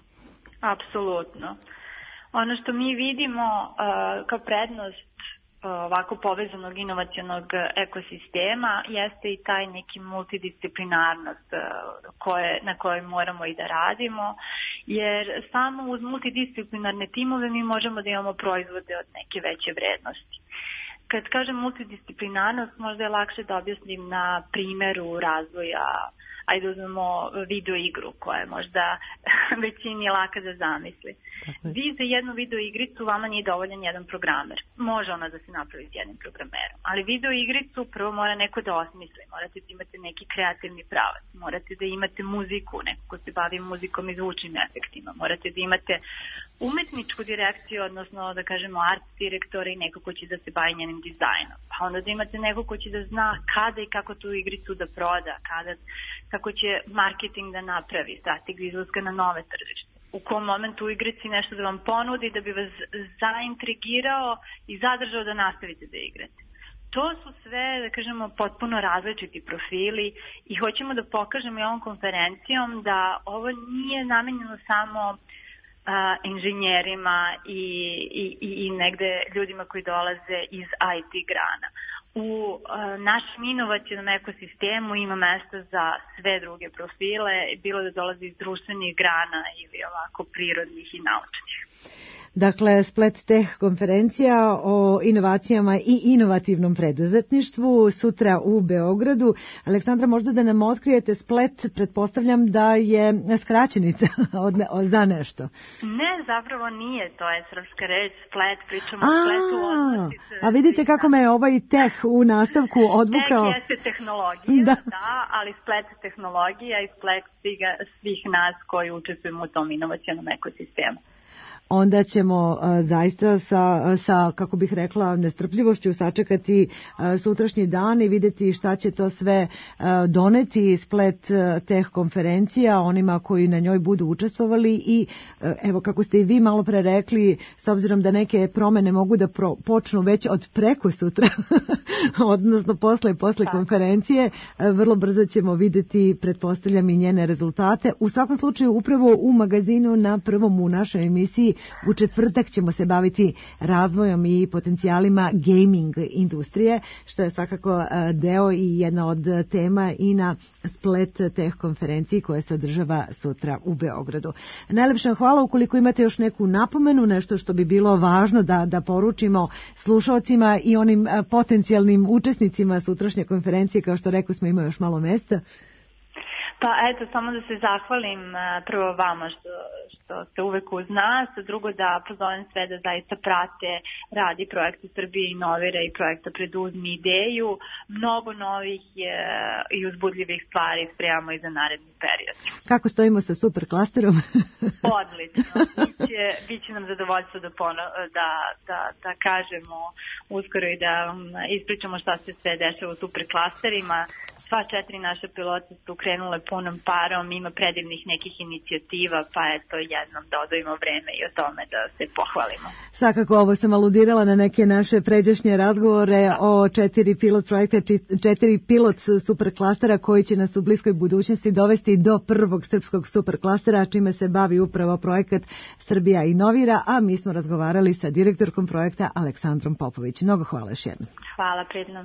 [SPEAKER 16] Apsolutno. Ono što mi vidimo uh, kao prednost uh, ovako povezanog inovacionog ekosistema jeste i taj neki multidisciplinarnost uh, koje, na kojoj moramo i da radimo, jer samo uz multidisciplinarne timove mi možemo da imamo proizvode od neke veće vrednosti. Kad kažem multidisciplinarnost, možda je lakše da objasnim na primjeru razvoja, ajde uzmemo video igru koja je možda većini laka da zamisli. Vi za jednu video igricu vama nije dovoljan jedan programer. Može ona da se napravi s jednim programerom, ali video igricu prvo mora neko da osmisli. Morate da imate neki kreativni pravac, morate da imate muziku, neko ko se bavi muzikom i zvučnim efektima, morate da imate umetničku direkciju, odnosno da kažemo art direktora i neko ko će da se bavi njenim dizajnom. Pa onda da imate neko ko će da zna kada i kako tu igricu da proda, kada, kako će marketing da napravi, strategiju izlaska na nove tržište. U kom momentu u igrici nešto da vam ponudi da bi vas zaintrigirao i zadržao da nastavite da igrate. To su sve, da kažemo, potpuno različiti profili i hoćemo da pokažemo i ovom konferencijom da ovo nije namenjeno samo Uh, inženjerima i, i, i negde ljudima koji dolaze iz I T grana. U uh, našem inovativnom ekosistemu ima mesta za sve druge profile, bilo da dolaze iz društvenih grana ili ovako prirodnih i naučnih.
[SPEAKER 3] Dakle, Splet Tech konferencija o inovacijama i inovativnom preduzetništvu sutra u Beogradu. Aleksandra, možda da nam otkrijete Splet, pretpostavljam da je skraćenica od, od, za nešto.
[SPEAKER 16] Ne, zapravo nije, to je srpska reč, Splet, pričamo o Spletu.
[SPEAKER 3] A vidite kako me je ovaj teh u nastavku odvukao.
[SPEAKER 16] Teh jeste tehnologija, da, da ali Splet tehnologija i Splet svih, svih nas koji učestvujemo u tom inovacionom ekosistemu.
[SPEAKER 3] Onda ćemo a, zaista sa, sa, kako bih rekla, nestrpljivošću sačekati a, sutrašnji dan i vidjeti šta će to sve a, doneti Splet Tech konferencija onima koji na njoj budu učestvovali i a, evo kako ste i vi malo pre rekli, s obzirom da neke promene mogu da pro, počnu već od preko sutra, odnosno posle posle da. konferencije, a, vrlo brzo ćemo vidjeti, pretpostavljam, i njene rezultate. U svakom slučaju upravo u magazinu na prvom u našoj emisiji u četvrtak ćemo se baviti razvojom i potencijalima gaming industrije, što je svakako deo i jedna od tema i na Splet Tech konferenciji koja se održava sutra u Beogradu. Najlepša hvala. Ukoliko imate još neku napomenu, nešto što bi bilo važno da, da poručimo slušalcima i onim potencijalnim učesnicima sutrašnje konferencije, kao što rekao smo, ima još malo mesta.
[SPEAKER 16] Pa eto, samo da se zahvalim prvo vama što, što ste uvek uz nas, drugo da pozovem sve da zaista prate radi projekta Srbije inovira i projekta Preduzmi ideju. Mnogo novih je, i uzbudljivih stvari spremamo i za naredni period.
[SPEAKER 3] Kako stojimo sa super klasterom?
[SPEAKER 16] Odlično. Biće, biće nam zadovoljstvo da, pono, da, da, da kažemo uskoro i da ispričamo šta se sve dešava u super klasterima. Sva četiri naše pilote su krenule punom parom, ima predivnih nekih inicijativa, pa eto jednom da odvojimo vreme i o tome da se pohvalimo.
[SPEAKER 3] Svakako, ovo sam aludirala na neke naše pređašnje razgovore o četiri pilot projekta, četiri pilot superklastera koji će nas u bliskoj budućnosti dovesti do prvog srpskog superklastera, čime se bavi upravo projekat Srbija inovira, a mi smo razgovarali sa direktorkom projekta Aleksandrom Popović. Mnogo hvala još jednom.
[SPEAKER 16] Hvala, prednom.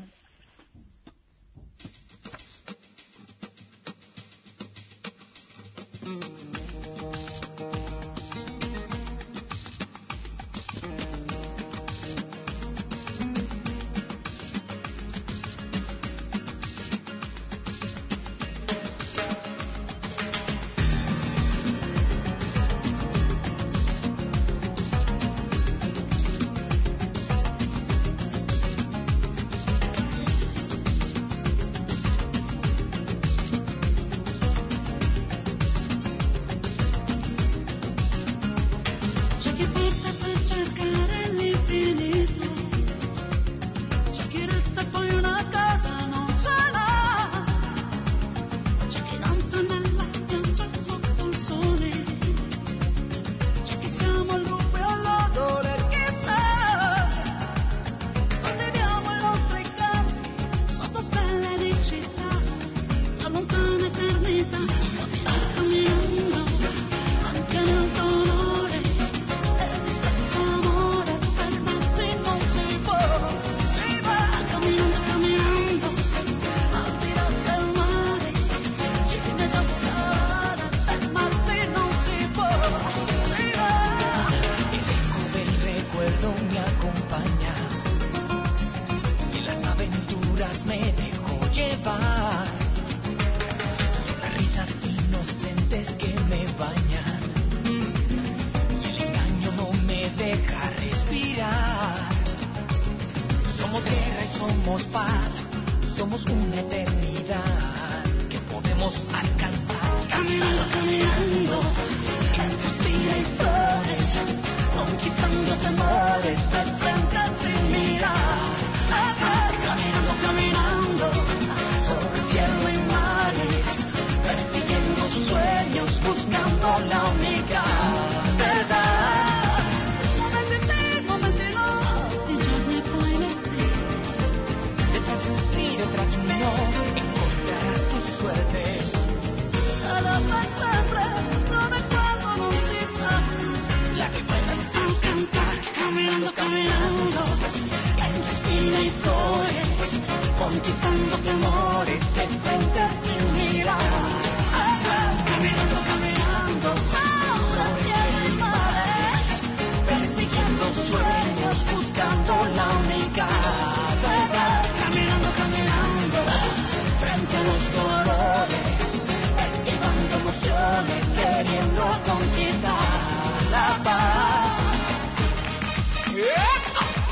[SPEAKER 15] paz. Somos una eternidad que podemos alcanzar. Caminando, caminando, entre espina y flores, conquistando temores de frente sin mirar atrás. Caminando, caminando, sobre cielo y mares, persiguiendo sus sueños, buscando la única verdad. Momenti sì, momenti no, di giorni poi ne sì. Detrás de un sí, detrás de un no, encontrarás tu suerte. Sarà per sempre, dove quando non si sa, la que puedes alcanzar. Caminando, caminando, entre espina y flores, conquistando temores de frente sin mirar atrás. Caminando, caminando, sobre cielo y mares, persiguiendo sus sueños, buscando la única verdad. Caminando, caminando, frente a los dolores, esquivando emociones, queriendo conquistar la paz. Yeah.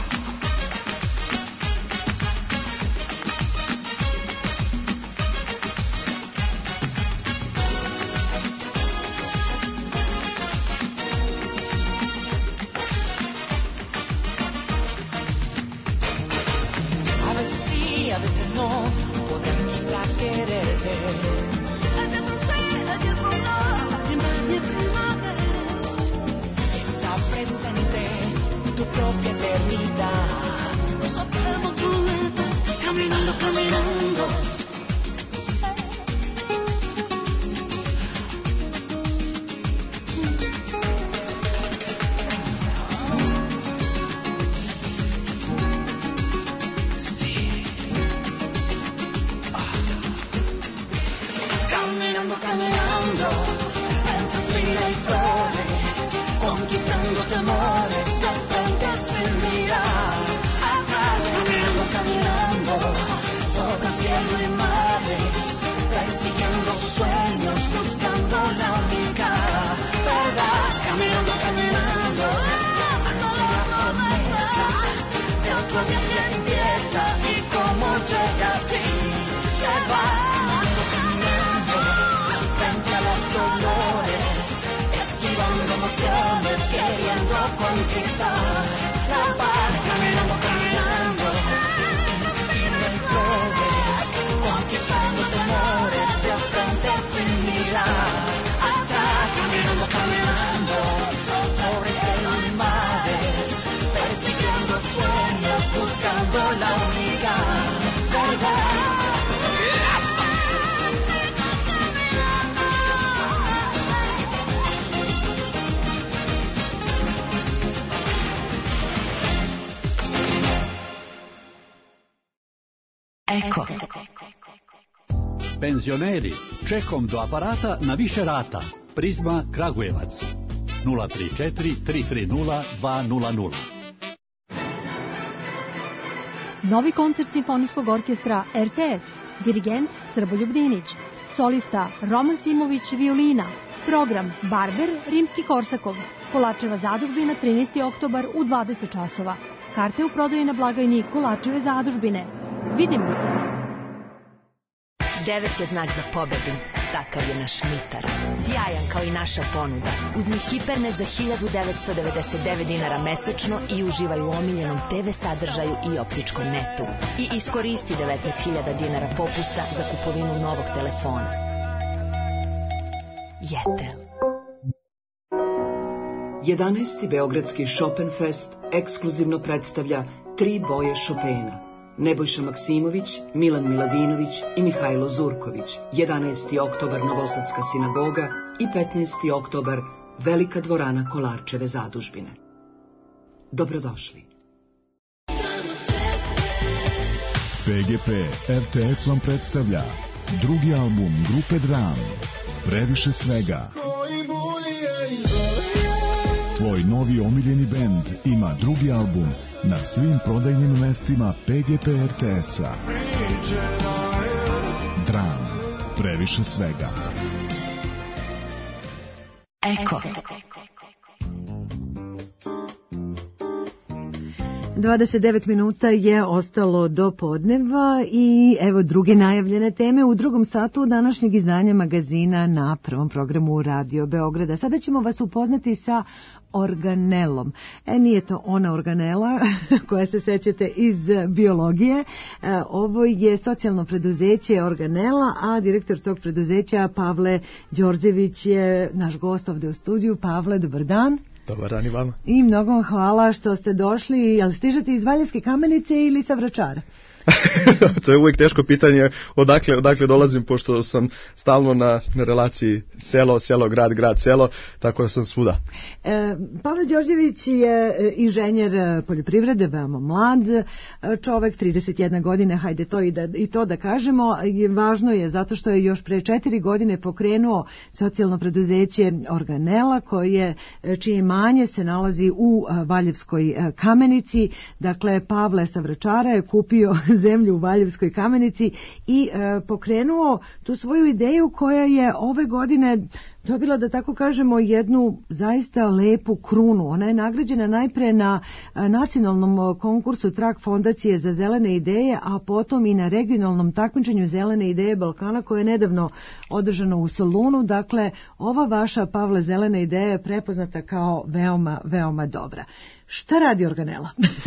[SPEAKER 15] A veces sí, a veces no, podrán quizá quererte. Dietro un sí, dietro un no, primavera, primavera. Está presente tu propia eternidad. No sabemos dónde, caminando, caminando. Caminando, caminando, entre espina y flores, conquistando temores de frente sin mirar atrás. Caminando, caminando, sobre cielo y mares, persiguiendo sus sueños, buscando la única verdad. Caminando, caminando, ante la promesa de otro día que empieza y como llega así se va. Queriendo conquistar la paz. Caminando, caminando, espina y flores, conquistando temores de frente sin mirar atrás. Caminando, caminando, sobre cielo y mares, persiguiendo sueños, buscando la única verdad.
[SPEAKER 6] Eko.
[SPEAKER 7] Penzioneri, čekom do aparata na više rata. Prizma Kragujevac. nula tri četiri tri tri nula dva nula nula.
[SPEAKER 17] Novi koncert Simfonijskog orkestra R T S. Dirigent Srboljub Dinić. Solista Roman Simović, violina. Program Barber, Rimski Korsakov. Kolačeva zadužbina trinaesti oktobar u dvadeset časova. Karte u prodaji na blagajni Kolačeve zadužbine. Vidimo se.
[SPEAKER 6] Devet je znak za pobedu. Takav je naš mitar. Sjajan kao i naša ponuda. Uzmi Hipernet za hiljadu devetsto devedeset devet dinara mesečno i uživaj u omiljenom te ve sadržaju i optičkom netu. I iskoristi devetnaest hiljada dinara popusta za kupovinu novog telefona. Jetel.
[SPEAKER 18] jedanaesti. Beogradski Chopinfest ekskluzivno predstavlja tri boje Chopina. Nebojša Maksimović, Milan Miladinović i Mihajlo Zurković. jedanaesti. oktobar Novosadska sinagoga i petnaesti. oktobar Velika dvorana Kolarčeve zadužbine. Dobrodošli.
[SPEAKER 19] P G P R T S vam predstavlja drugi album grupe Dram, Previše svega. Tvoj novi omiljeni bend ima drugi album na svim prodajnim mestima P G P R T S-a. Dram, Previše svega.
[SPEAKER 6] Eko.
[SPEAKER 3] dvadeset devet minuta je ostalo do podneva i evo druge najavljene teme u drugom satu današnjeg izdanja magazina na prvom programu Radio Beograda. Sada ćemo vas upoznati sa organelom. E, nije to ona organela koja se sećate iz biologije. E, ovo je socijalno preduzeće Organela, a direktor tog preduzeća Pavle Đorđević je naš gost ovde u studiju. Pavle, dobar dan.
[SPEAKER 20] Dobar dan i vama.
[SPEAKER 3] I mnogo vam hvala što ste došli. Jel stižete iz Valjevske Kamenice ili sa Vračara?
[SPEAKER 20] To je uvijek teško pitanje odakle, odakle dolazim, pošto sam stalno na, na relaciji selo, selo, grad, grad, selo, tako da sam svuda.
[SPEAKER 3] E, Pavle Đorđević je inženjer poljoprivrede, veoma mlad čovek, trideset jedna godine, hajde to i, da, i to da kažemo. Važno je zato što je još pre četiri godine pokrenuo socijalno preduzeće Organela, koje, čije imanje se nalazi u Valjevskoj Kamenici. Dakle, Pavle sa Vračara je kupio zemlju u Valjevskoj Kamenici i e, pokrenuo tu svoju ideju koja je ove godine dobila, da tako kažemo, jednu zaista lepu krunu. Ona je nagrađena najpre na a, nacionalnom konkursu Trak fondacije za zelene ideje, a potom i na regionalnom takmičenju Zelene ideje Balkana koje je nedavno održano u Solunu. Dakle, ova vaša, Pavle, zelena ideja je prepoznata kao veoma, veoma dobra. Šta radi Organela?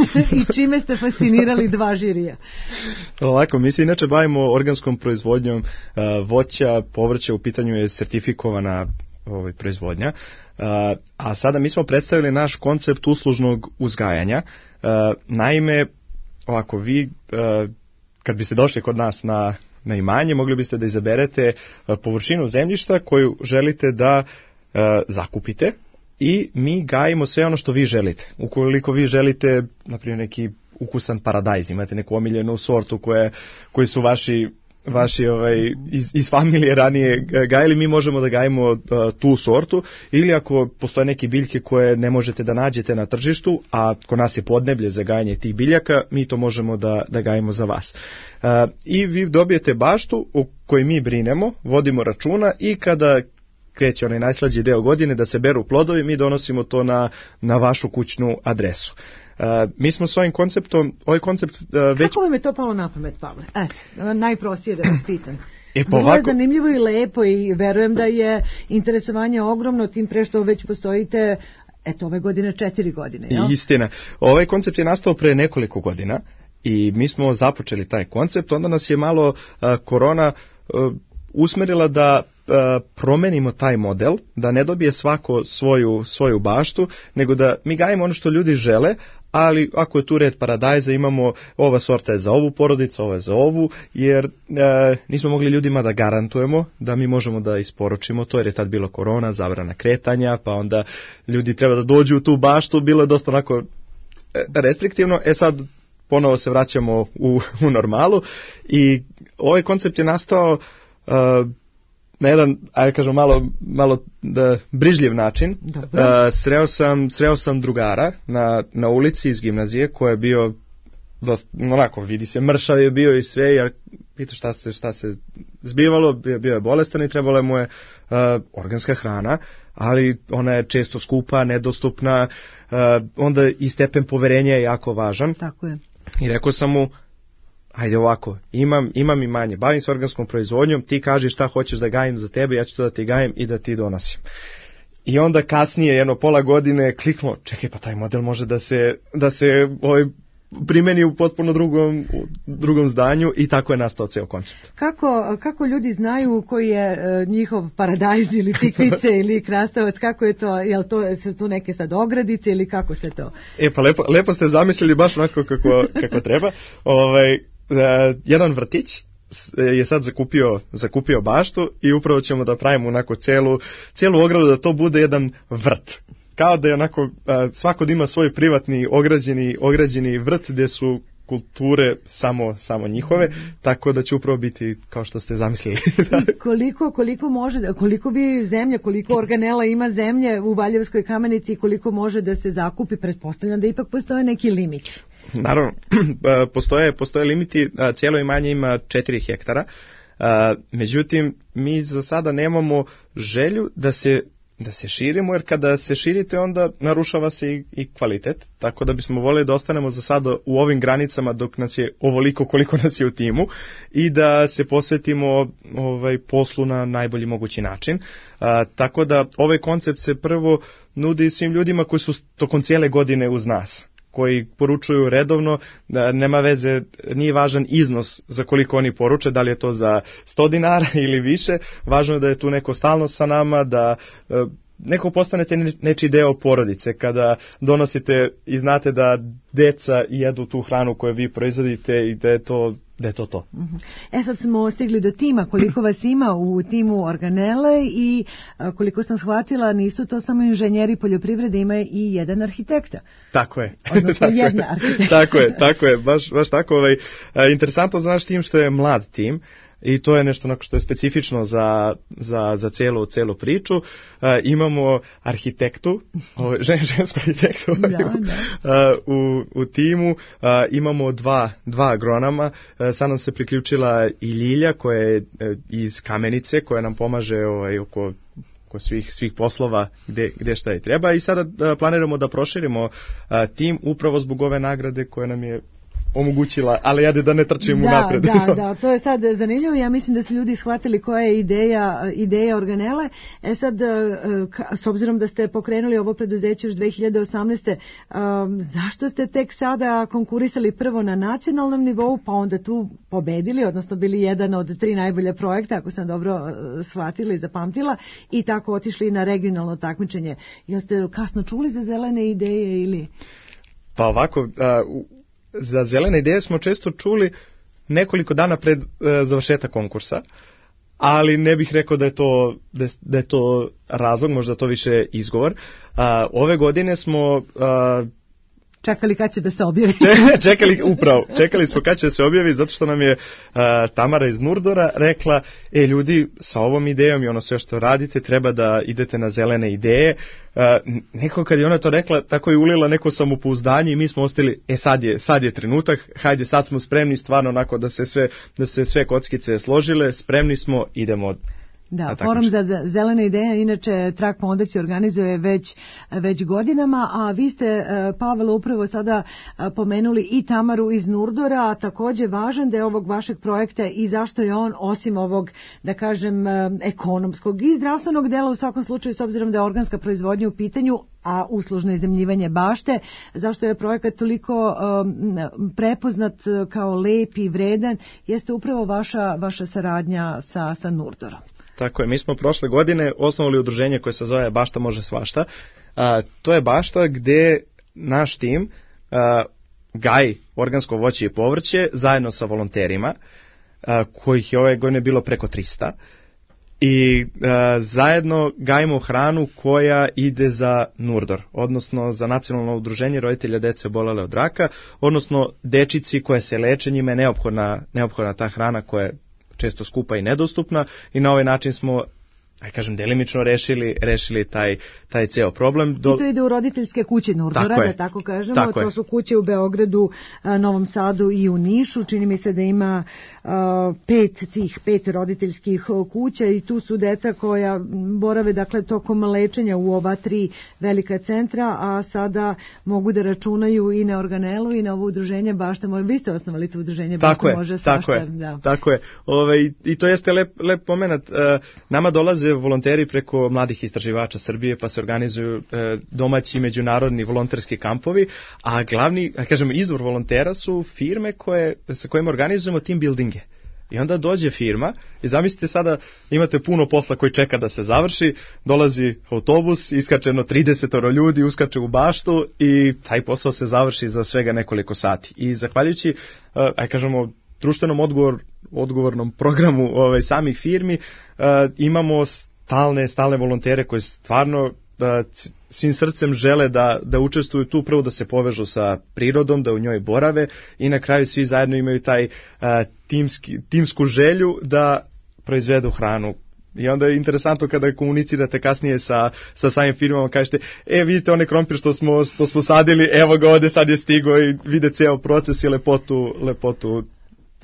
[SPEAKER 3] I čime ste fascinirali dva žirija?
[SPEAKER 20] Ovako, mi se inače bavimo organskom proizvodnjom uh, voća, povrća, u pitanju je sertifikovana ovaj, proizvodnja. Uh, a sada mi smo predstavili naš koncept uslužnog uzgajanja. Uh, naime, ovako, vi uh, kad biste došli kod nas na, na imanje, mogli biste da izaberete uh, površinu zemljišta koju želite da uh, zakupite, i mi gajimo sve ono što vi želite. Ukoliko vi želite, na primjer, neki ukusan paradajz, imate neku omiljenu sortu koje, koji su vaši, vaši ovaj, iz, iz familije ranije gajili, mi možemo da gajimo uh, tu sortu, ili ako postoje neke biljke koje ne možete da nađete na tržištu, a kod nas je podneblje za gajanje tih biljaka, mi to možemo da, da gajimo za vas. Uh, I vi dobijete baštu o kojoj mi brinemo, vodimo računa, i kada kreće onaj najslađi deo godine da se beru plodovi, mi donosimo to na, na vašu kućnu adresu. Uh, mi smo s ovim konceptom, ovaj koncept uh, već...
[SPEAKER 3] Kako vam je to palo na pamet, Pavle? Eto, najprostije da vas pitam.
[SPEAKER 20] E,
[SPEAKER 3] Vrlo ovako... je zanimljivo i lepo i verujem da je interesovanje ogromno, tim pre što već postojite, eto, ove godine četiri godine. Jel?
[SPEAKER 20] Istina. Ovaj koncept je nastao pre nekoliko godina i mi smo započeli taj koncept, onda nas je malo uh, korona uh, usmerila da promenimo taj model, da ne dobije svako svoju, svoju baštu, nego da mi gajimo ono što ljudi žele, ali ako je tu red paradajza, imamo ova sorta je za ovu porodicu, ova je za ovu, jer e, nismo mogli ljudima da garantujemo da mi možemo da isporučimo to, jer je tad bilo korona, zabrana kretanja, pa onda ljudi treba da dođu u tu baštu, bilo je dosta onako restriktivno. E sad ponovo se vraćamo u, u normalu i ovaj koncept je nastao uh, na jedan, ajde kažem, malo, malo da, brižljiv način. Uh, sreo, sam, sreo sam drugara na, na ulici iz gimnazije koji je bio dosta, onako, vidi se, mršav je bio i sve, jer pita šta se, šta se zbivalo, bio, bio je bolestan i trebala mu je uh, organska hrana, ali ona je često skupa, nedostupna, uh, onda i stepen poverenja je jako važan.
[SPEAKER 3] Tako je.
[SPEAKER 20] I rekao sam mu, ajde ovako, imam, imam imanje, bavim se organskom proizvodnjom, ti kaži šta hoćeš da gajim za tebe, ja ću to da ti gajim i da ti donosim. I onda kasnije, jedno pola godine, kliknuo, čekaj, pa taj model može da se, da se ovaj, primeni u potpuno drugom, u drugom zdanju, i tako je nastao ceo koncept.
[SPEAKER 3] Kako, kako ljudi znaju koji je uh, njihov paradajz ili tikvice ili krastavac, kako je to, jel to su tu neke sad ogradice ili kako se to?
[SPEAKER 20] E pa lepo, lepo ste zamislili baš onako kako, kako treba. Ovaj, uh, jedan vrtić je sad zakupio, zakupio baštu i upravo ćemo da pravimo onako celu, celu ogradu da to bude jedan vrt. Kao da je onako, svako da ima svoj privatni ograđeni, ograđeni vrt gdje su kulture samo, samo njihove, tako da će upravo biti kao što ste zamislili.
[SPEAKER 3] koliko, koliko može, koliko bi zemlje, koliko organela ima zemlje u Valjevskoj Kamenici i koliko može da se zakupi, pretpostavljam da ipak postoje neki limit.
[SPEAKER 20] Naravno, postoje, postoje limiti, cijelo imanje ima četiri hektara, međutim, mi za sada nemamo želju da se da se širimo, jer kada se širite onda narušava se i, i kvalitet, tako da bismo voljeli da ostanemo za sada u ovim granicama dok nas je ovoliko koliko nas je u timu i da se posvetimo ovaj, poslu na najbolji mogući način. A, tako da ovaj koncept se prvo nudi svim ljudima koji su tokom cijele godine uz nas, koji poručuju redovno, da nema veze, nije važan iznos za koliko oni poruče, da li je to za sto dinara ili više, važno je da je tu neko stalno sa nama, da neko postanete nečiji deo porodice, kada donosite i znate da deca jedu tu hranu koju vi proizvodite i da je to da je to to.
[SPEAKER 3] E sad smo stigli do tima, koliko vas ima u timu Organele i koliko sam shvatila nisu to samo inženjeri poljoprivrede, ima i jedan arhitekta.
[SPEAKER 20] Tako je.
[SPEAKER 3] Odnosno jedna arhitekta.
[SPEAKER 20] Tako je, tako je, baš, baš tako. Ovaj, interesantno za naš tim što je mlad tim. I to je nešto onako što je specifično za, za, za cijelu, cijelu priču. Uh, imamo arhitektu, ovaj, žen, žensku arhitektu da, da. Uh, u, u timu. Uh, imamo dva, dva agronama. Uh, sad nam se priključila i Ljilja koja je uh, iz Kamenice, koja nam pomaže ovaj, oko oko svih, svih poslova gde, gde šta je treba. I sada uh, planiramo da proširimo uh, tim upravo zbog ove nagrade koje nam je omogućila, ali ja da ne trčim
[SPEAKER 3] da,
[SPEAKER 20] unapred.
[SPEAKER 3] Da, da, to je sad zanimljivo. Ja mislim da su ljudi shvatili koja je ideja, ideja Organele. E sad, s obzirom da ste pokrenuli ovo preduzeće još dve hiljade osamnaeste. Zašto ste tek sada konkurisali prvo na nacionalnom nivou, pa onda tu pobedili, odnosno bili jedan od tri najbolja projekta, ako sam dobro shvatila i zapamtila, i tako otišli na regionalno takmičenje. Jel ste kasno čuli za zelene ideje ili?
[SPEAKER 20] Pa ovako, a, u za zelene ideje smo često čuli nekoliko dana pred e, završetak konkursa, ali ne bih rekao da je to, da je, da je to razlog, možda to više izgovor. A, ove godine smo... A,
[SPEAKER 3] čekali kad će da se objavi.
[SPEAKER 20] čekali, upravo, čekali smo kad će da se objavi, zato što nam je uh, Tamara iz Nurdora rekla, e ljudi, sa ovom idejom i ono sve što radite, treba da idete na zelene ideje. Uh, neko kad je ona to rekla, tako je ulila neko samopouzdanje i mi smo ostali, e sad je, sad je trenutak, hajde sad smo spremni stvarno onako da se sve, da se sve kockice složile, spremni smo, idemo.
[SPEAKER 3] Da, forum za zelene ideje, inače Trak fondacija organizuje već, već godinama, a vi ste, Pavle, upravo sada pomenuli i Tamaru iz Nurdora, a također važan da je ovog vašeg projekta i zašto je on, osim ovog, da kažem, ekonomskog i zdravstvenog dela, u svakom slučaju, s obzirom da je organska proizvodnja u pitanju, a uslužno izemljivanje bašte, zašto je projekat toliko um, prepoznat kao lep i vredan, jeste upravo vaša, vaša saradnja sa, sa Nurdorom.
[SPEAKER 20] Tako je, mi smo prošle godine osnovali udruženje koje se zove Bašta može svašta. A, to je bašta gde naš tim a, gaji organsko voće i povrće zajedno sa volonterima, a, kojih je ove godine bilo preko trista. I a, zajedno gajimo hranu koja ide za Nurdor, odnosno za nacionalno udruženje roditelja dece obolele od raka, odnosno dečici koje se leče, njima je neophodna, neophodna ta hrana koja je često skupa i nedostupna i na ovaj način smo, aj kažem, delimično rešili, rešili taj, taj ceo problem.
[SPEAKER 3] Do... I to ide u roditeljske kuće Nurdora, tako da je. Tako kažemo. Tako to je. Su kuće u Beogradu, Novom Sadu i u Nišu. Čini mi se da ima uh, pet tih, pet roditeljskih kuća i tu su deca koja borave, dakle, tokom lečenja u ova tri velika centra, a sada mogu da računaju i na Organelu i na ovo udruženje Bašta može. Vi ste osnovali to udruženje Bašta tako može svašta.
[SPEAKER 20] Tako je,
[SPEAKER 3] da.
[SPEAKER 20] Tako je. Ove, i to jeste lep, lep pomenat. Uh, nama dolaze volonteri preko mladih istraživača Srbije, pa se organizuju e, domaći međunarodni volonterski kampovi, a glavni, a kažemo, izvor volontera su firme koje, sa kojima organizujemo team buildinge. I onda dođe firma i zamislite sada imate puno posla koji čeka da se završi, dolazi autobus, iskačeno trideset ljudi, uskače u baštu i taj posao se završi za svega nekoliko sati. I zahvaljujući, aj kažemo, društvenom odgovor, odgovornom programu ovaj, samih firmi, uh, imamo stalne, stalne volontere koji stvarno uh, svim srcem žele da, da učestvuju tu, prvo da se povežu sa prirodom, da u njoj borave i na kraju svi zajedno imaju taj uh, timski, timsku želju da proizvedu hranu. I onda je interesantno kada komunicirate kasnije sa, sa samim firmama, kažete, e, vidite onaj krompir što smo, što smo sadili, evo ga ovde, sad je stigo i vide cijel proces i lepotu, lepotu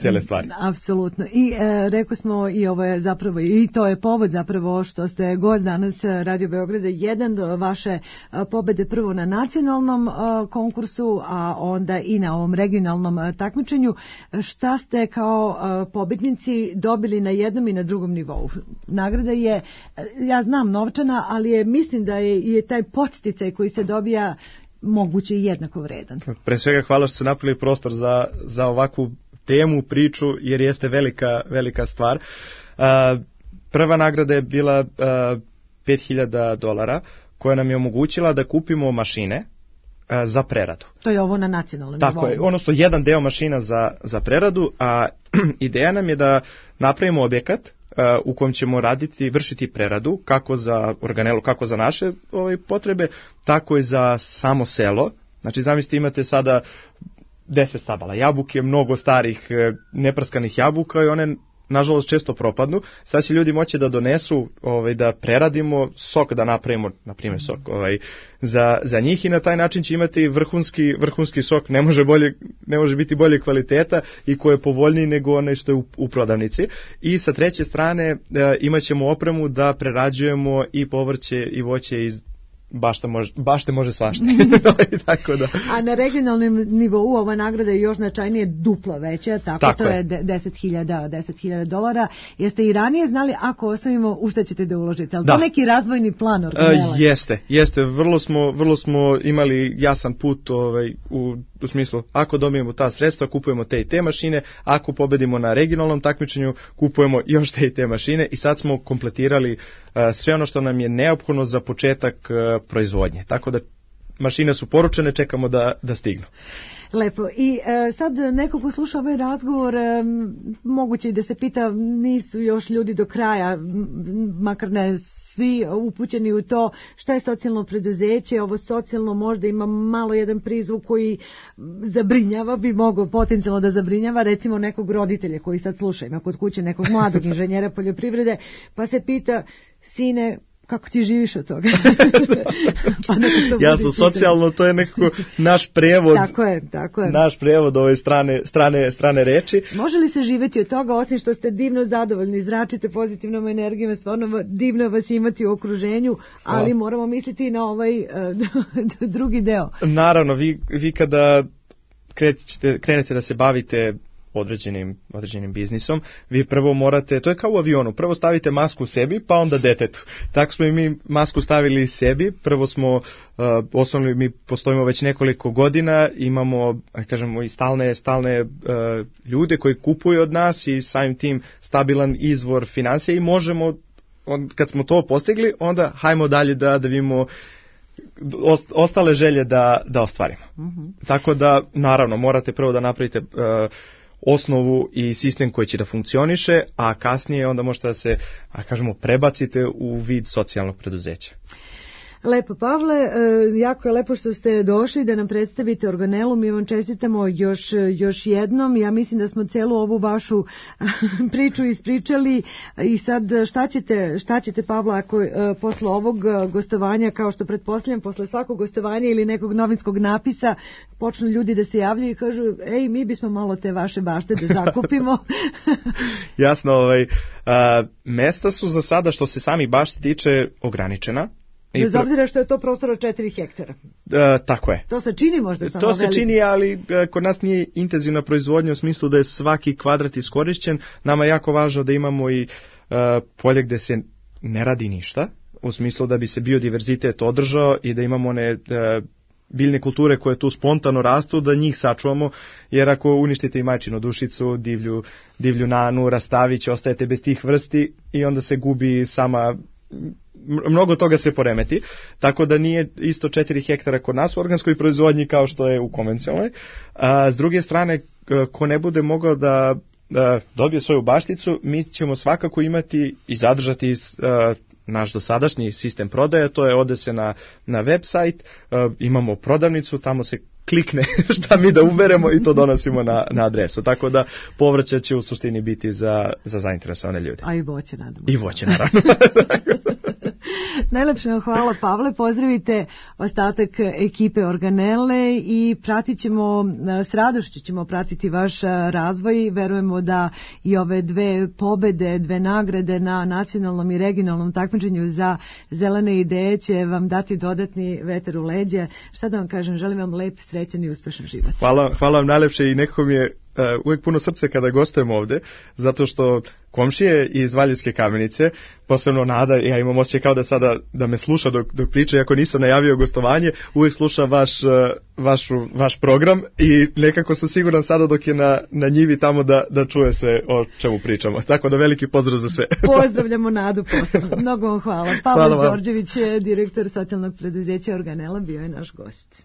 [SPEAKER 20] cijele stvari.
[SPEAKER 3] Apsolutno. I e, rekao smo i ovo je zapravo i to je povod zapravo što ste gost danas Radio Beograda jedan do vaše a, pobede prvo na nacionalnom a, konkursu, a onda i na ovom regionalnom a, takmičenju. Šta ste kao a, pobednici dobili na jednom i na drugom nivou? Nagrada je, ja znam, novčana, ali je, mislim da je, je taj podsticaj koji se dobija moguće i jednako vredan.
[SPEAKER 20] Pre svega hvala što ste napravili prostor za, za ovakvu temu, priču, jer jeste velika, velika stvar. Uh, prva nagrada je bila uh, pet hiljada dolara, koja nam je omogućila da kupimo mašine uh, za preradu.
[SPEAKER 3] To je ovo na nacionalnom
[SPEAKER 20] Tako
[SPEAKER 3] nivou.
[SPEAKER 20] je, odnosno jedan deo mašina za, za preradu, a ideja nam je da napravimo objekat uh, u kojem ćemo raditi, vršiti preradu, kako za organelu, kako za naše ove, potrebe, tako i za samo selo. Znači, zamislite, imate sada deset stabala jabuke, mnogo starih neprskanih jabuka i one nažalost često propadnu. Sad će ljudi moći da donesu, ovaj, da preradimo sok, da napravimo, na primjer, sok ovaj, za, za njih i na taj način će imati vrhunski, vrhunski sok, ne može, bolje, ne može biti bolje kvaliteta i koji je povoljniji nego onaj što je u, u prodavnici. I sa treće strane e, imat ćemo opremu da prerađujemo i povrće i voće iz Bašte može, bašte može svašta. Tako da.
[SPEAKER 3] A na regionalnom nivou ova nagrada je još značajnije dupla veća, tako, tako to je deset hiljada dolara. Jeste i ranije znali ako ostavimo u šta ćete da uložite? Ali da. To neki razvojni plan organela?
[SPEAKER 20] Uh, jeste, jeste. Vrlo smo, vrlo smo imali jasan put ovaj, u, u smislu ako dobijemo ta sredstva, kupujemo te i te mašine, ako pobedimo na regionalnom takmičenju, kupujemo još te i te mašine i sad smo kompletirali uh, sve ono što nam je neophodno za početak uh, proizvodnje. Tako da mašine su poručene, čekamo da, da stignu.
[SPEAKER 3] Lepo. I e, sad neko ko sluša ovaj razgovor, e, moguće i da se pita, nisu još ljudi do kraja, makar ne svi upućeni u to šta je socijalno preduzeće. Ovo socijalno možda ima malo jedan prizvuk koji zabrinjava, bi mogao potencijalno da zabrinjava, recimo nekog roditelja koji sad sluša, ima kod kuće nekog mladog inženjera poljoprivrede, pa se pita, sine, kako ti živiš od toga? Pa
[SPEAKER 20] ja sam socijalno, to je nekako naš prevod.
[SPEAKER 3] Tako je, tako je.
[SPEAKER 20] Naš prevod ove strane, strane, strane reči.
[SPEAKER 3] Može li se živjeti od toga, osim što ste divno zadovoljni, zračite pozitivnom energijom, stvarno divno vas imati u okruženju, ali A. moramo misliti i na ovaj uh, drugi deo.
[SPEAKER 20] Naravno, vi, vi kada krenete, krenete da se bavite određenim, određenim biznisom, vi prvo morate, to je kao u avionu, prvo stavite masku sebi, pa onda detetu. Tako smo i mi masku stavili sebi, prvo smo, uh, osnovno mi postojimo već nekoliko godina, imamo, kažemo, i stalne, stalne uh, ljude koji kupuju od nas i samim tim stabilan izvor financija i možemo, on, kad smo to postigli, onda hajmo dalje da, da vidimo ostale želje da, da ostvarimo. Mm-hmm. Tako da, naravno, morate prvo da napravite uh, osnovu i sistem koji će da funkcioniše, a kasnije onda možete da se, a kažemo, prebacite u vid socijalnog preduzeća.
[SPEAKER 3] Lepo, Pavle, jako je lepo što ste došli da nam predstavite organelu, mi vam čestitamo još, još jednom, ja mislim da smo celu ovu vašu priču ispričali i sad šta ćete, šta ćete Pavle, ako posle ovog gostovanja, kao što pretpostavljam, posle svakog gostovanja ili nekog novinskog napisa, počnu ljudi da se javljaju i kažu, ej, mi bismo malo te vaše bašte da zakupimo.
[SPEAKER 20] Jasno, ovaj, a, mesta su za sada, što se sami bašti tiče, ograničena.
[SPEAKER 3] Bez obzira što je to prostor od četiri hektara.
[SPEAKER 20] Uh, tako je.
[SPEAKER 3] To se čini možda samo
[SPEAKER 20] To se
[SPEAKER 3] veliki.
[SPEAKER 20] čini, ali uh, kod nas nije intenzivna proizvodnja u smislu da je svaki kvadrat iskorišćen. Nama je jako važno da imamo i uh, polje gde se ne radi ništa, u smislu da bi se biodiverzitet održao i da imamo one uh, biljne kulture koje tu spontano rastu, da njih sačuvamo, jer ako uništite i majčinu dušicu, divlju, divlju nanu, rastavić, ostajete bez tih vrsti i onda se gubi sama, mnogo toga se poremeti, tako da nije isto četiri hektara kod nas u organskoj proizvodnji kao što je u konvencionalnoj. A, s druge strane, ko ne bude mogao da, da dobije svoju bašticu, mi ćemo svakako imati i zadržati a, naš dosadašnji sistem prodaje, to je ode se na, na website, a, imamo prodavnicu, tamo se klikne šta mi da uberemo i to donosimo na, na adresu. Tako da povrće će u suštini biti za, za zainteresovane ljude.
[SPEAKER 3] A i voće, nadamo.
[SPEAKER 20] I voće, naravno.
[SPEAKER 3] Najlepše vam hvala, Pavle. Pozdravite ostatak ekipe Organele i pratit ćemo, s radošću ćemo pratiti vaš razvoj. Verujemo da i ove dve pobede, dve nagrade na nacionalnom i regionalnom takmičenju za zelene ideje će vam dati dodatni vetar u leđa. Šta da vam kažem, želim vam lep, srećan i uspešan život.
[SPEAKER 20] Hvala, hvala vam najlepše i nekako mi je uh, uvijek puno srce kada gostujemo ovde, zato što komšije iz Valjevske Kamenice, posebno Nada, ja imam osjećaj kao da sada da me sluša dok, dok priča, iako nisam najavio gostovanje, uvijek sluša vaš, uh, vašu, vaš program i nekako sam siguran sada dok je na, na njivi tamo da, da čuje sve o čemu pričamo. Tako da veliki pozdrav za sve.
[SPEAKER 3] Pozdravljamo Nadu posebno. Mnogo vam hvala. Pavle Đorđević, direktor socijalnog preduzeća Organela, bio je naš gost.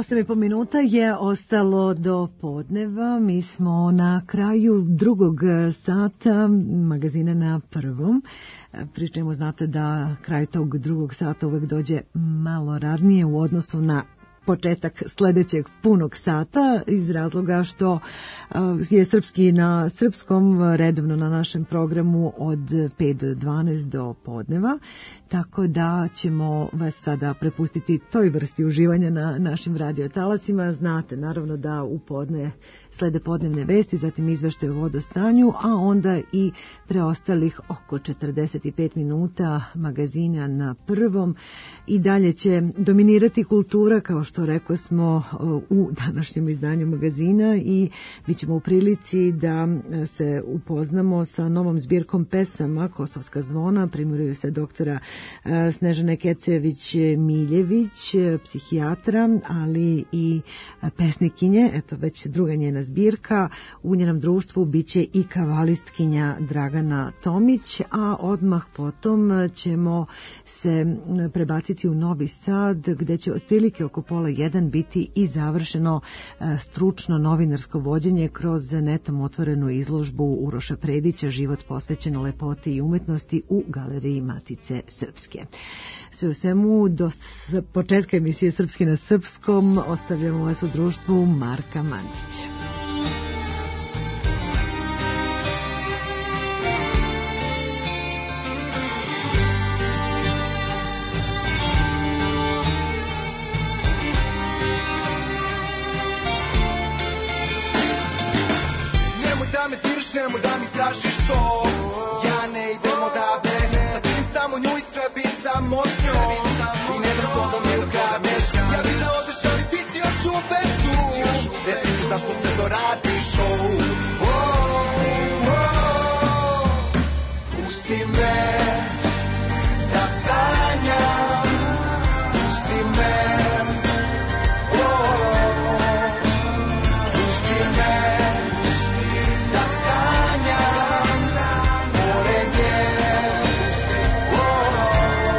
[SPEAKER 3] osam i po minuta je ostalo do podneva. Mi smo na kraju drugog sata magazina Na prvom. Pri čemu znate da kraj tog drugog sata uvek dođe malo radnije u odnosu na početak sledećeg punog sata, iz razloga što je srpski na srpskom redovno na našem programu od pet do dvanaest do podneva, tako da ćemo vas sada prepustiti toj vrsti uživanja na našim radiotalasima. Znate naravno da u podne slede podnevne vesti, zatim izveštaj o vodostanju, a onda i preostalih oko četrdeset pet minuta magazina Na prvom. I dalje će dominirati kultura, kao što rekao smo, u današnjem izdanju magazina, i bit ćemo u prilici da se upoznamo sa novom zbirkom pesama Kosovska zvona. Primiraju se doktora Snežane Kecević-Miljević, psihijatra, ali i pesnikinje. Eto, već druga njena zbirka. U njenom društvu biće i kavalistkinja Dragana Tomić, a odmah potom ćemo se prebaciti u Novi Sad, gde će otprilike oko pola jedan biti i završeno stručno novinarsko vođenje kroz netom otvorenu izložbu Uroša Predića Život posvećen lepoti i umetnosti u Galeriji Matice Srpske. Sve u svemu, do početka emisije Srpski na srpskom ostavljamo vas u društvu Marka Mandića.
[SPEAKER 4] Nemoj da mi strašiš to, ja ne idem odavde, da vidim samo nju i sve bi samo s njom, i ne dam to da mi ukradneš. Ja bih da odeš, ali ti si još uvek tu, reci mi zašto sve to radiš. Oh, oh, oh. Pusti me da sanjam, pusti me, oh, pusti me da sanjam, pored nje, oh.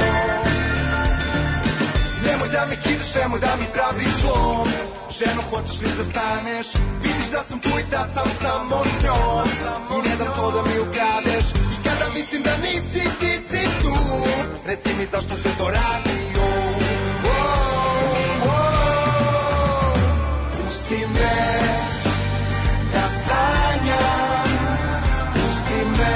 [SPEAKER 4] Nemoj da me kidaš, nemoj da mi praviš lom, ženo, hoćeš li da staneš? Vidiš da sam tu i da sam samo s njom, i ne dam to da mi ukradeš. I kada mislim da nisi, ti si tu, reci mi zašto se to radi. Oh, oh, oh. Pusti me da sanjam, pusti me,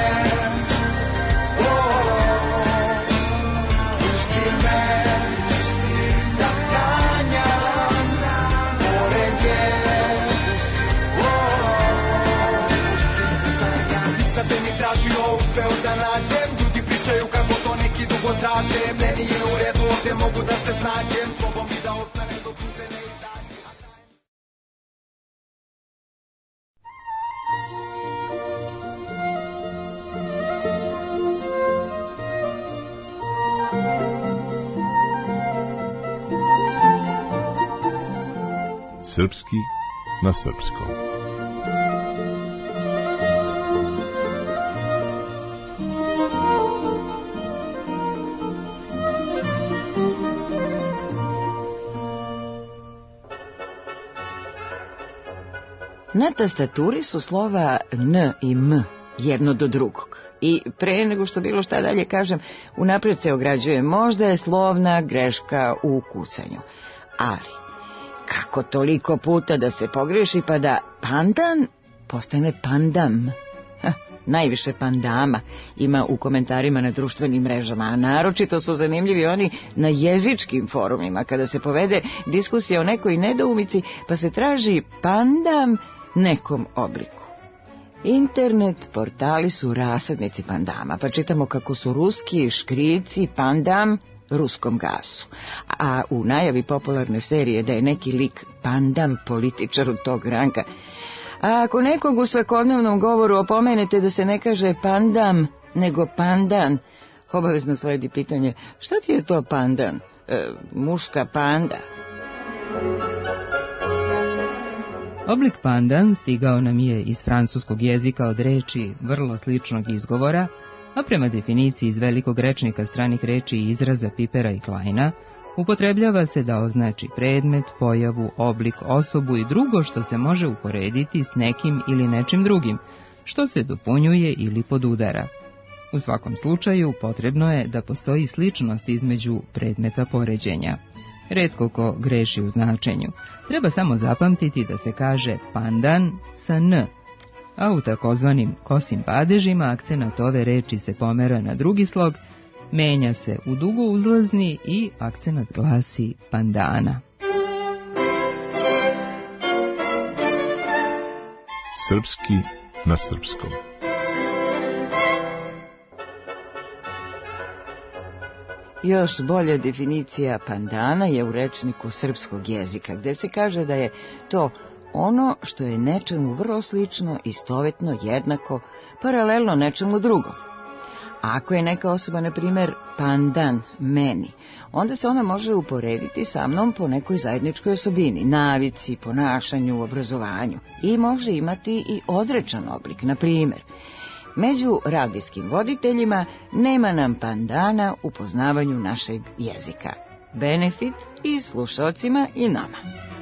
[SPEAKER 4] oh, pusti me da sanjam, pored nje, oh. Sad te mi tražio, uspeo da nađem, ljudi pričaju kako to neki dugo traže, meni je u redu, ovdje mogu da se snađem, probam i da ostane dok suze ne izađe.
[SPEAKER 1] Srpski na srpskom.
[SPEAKER 21] Na tastaturi su slova N i M jedno do drugog. I pre nego što bilo šta dalje kažem, unaprijed se ograđujem, možda je slovna greška u kucanju. Ali, kako toliko puta da se pogreši pa da pandan postane pandam? Ha, najviše pandama ima u komentarima na društvenim mrežama, a naročito su zanimljivi oni na jezičkim forumima, kada se povede diskusija o nekoj nedoumici, pa se traži pandam nekom obliku. Internet portali su rasadnici pandama, pa čitamo kako su ruski škriljci pandam ruskom gasu. A u najavi popularne serije da je neki lik pandam političar od tog ranka. A ako nekog u svakodnevnom govoru opomenete da se ne kaže pandam, nego pandan, obavezno sledi pitanje, šta ti je to pandan? E, muška panda.
[SPEAKER 22] Oblik pandan stigao nam je iz francuskog jezika od reči vrlo sličnog izgovora, a prema definiciji iz velikog rečnika stranih reči i izraza Pipera i Kleina, Upotrebljava se da označi predmet, pojavu, oblik, osobu i drugo što se može uporediti s nekim ili nečim drugim, što se dopunjuje ili podudara. U svakom slučaju potrebno je da postoji sličnost između predmeta poređenja. Retko ko greši u značenju. Treba samo zapamtiti da se kaže pandan sa n, a u takozvanim kosim padežima akcenat ove reči se pomera na drugi slog, menja se u dugouzlazni i akcenat glasi pandana.
[SPEAKER 1] Srpski na srpskom.
[SPEAKER 21] Još bolja definicija pandana je u rečniku srpskog jezika, gde se kaže da je to ono što je nečemu vrlo slično, istovetno, jednako, paralelno nečemu drugom. Ako je neka osoba, na primjer, pandan meni, onda se ona može uporediti sa mnom po nekoj zajedničkoj osobini, navici, ponašanju, obrazovanju i može imati i odrečan oblik, na primjer. Među radijskim voditeljima nema nam pandana u poznavanju našeg jezika. Benefit i slušalcima i nama.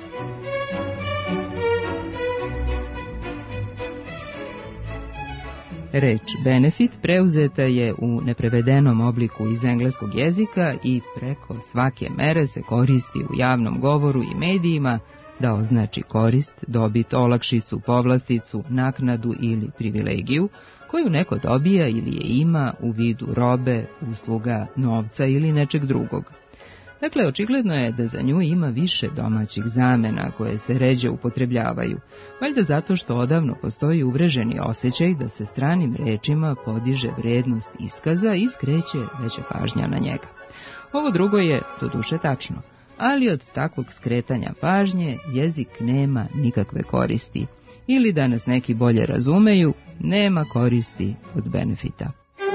[SPEAKER 22] Reč benefit preuzeta je u neprevedenom obliku iz engleskog jezika i preko svake mere se koristi u javnom govoru i medijima da označi korist, dobit, olakšicu, povlasticu, naknadu ili privilegiju koju neko dobija ili je ima u vidu robe, usluga, novca ili nečeg drugog. Dakle, očigledno je da za nju ima više domaćih zamena koje se ređe upotrebljavaju, valjda zato što odavno postoji uvreženi osjećaj da se stranim rečima podiže vrednost iskaza i skreće veća pažnja na njega. Ovo drugo je doduše tačno, ali od takvog skretanja pažnje jezik nema nikakve koristi. Ili da nas neki bolje razumeju, nema koristi od benefita.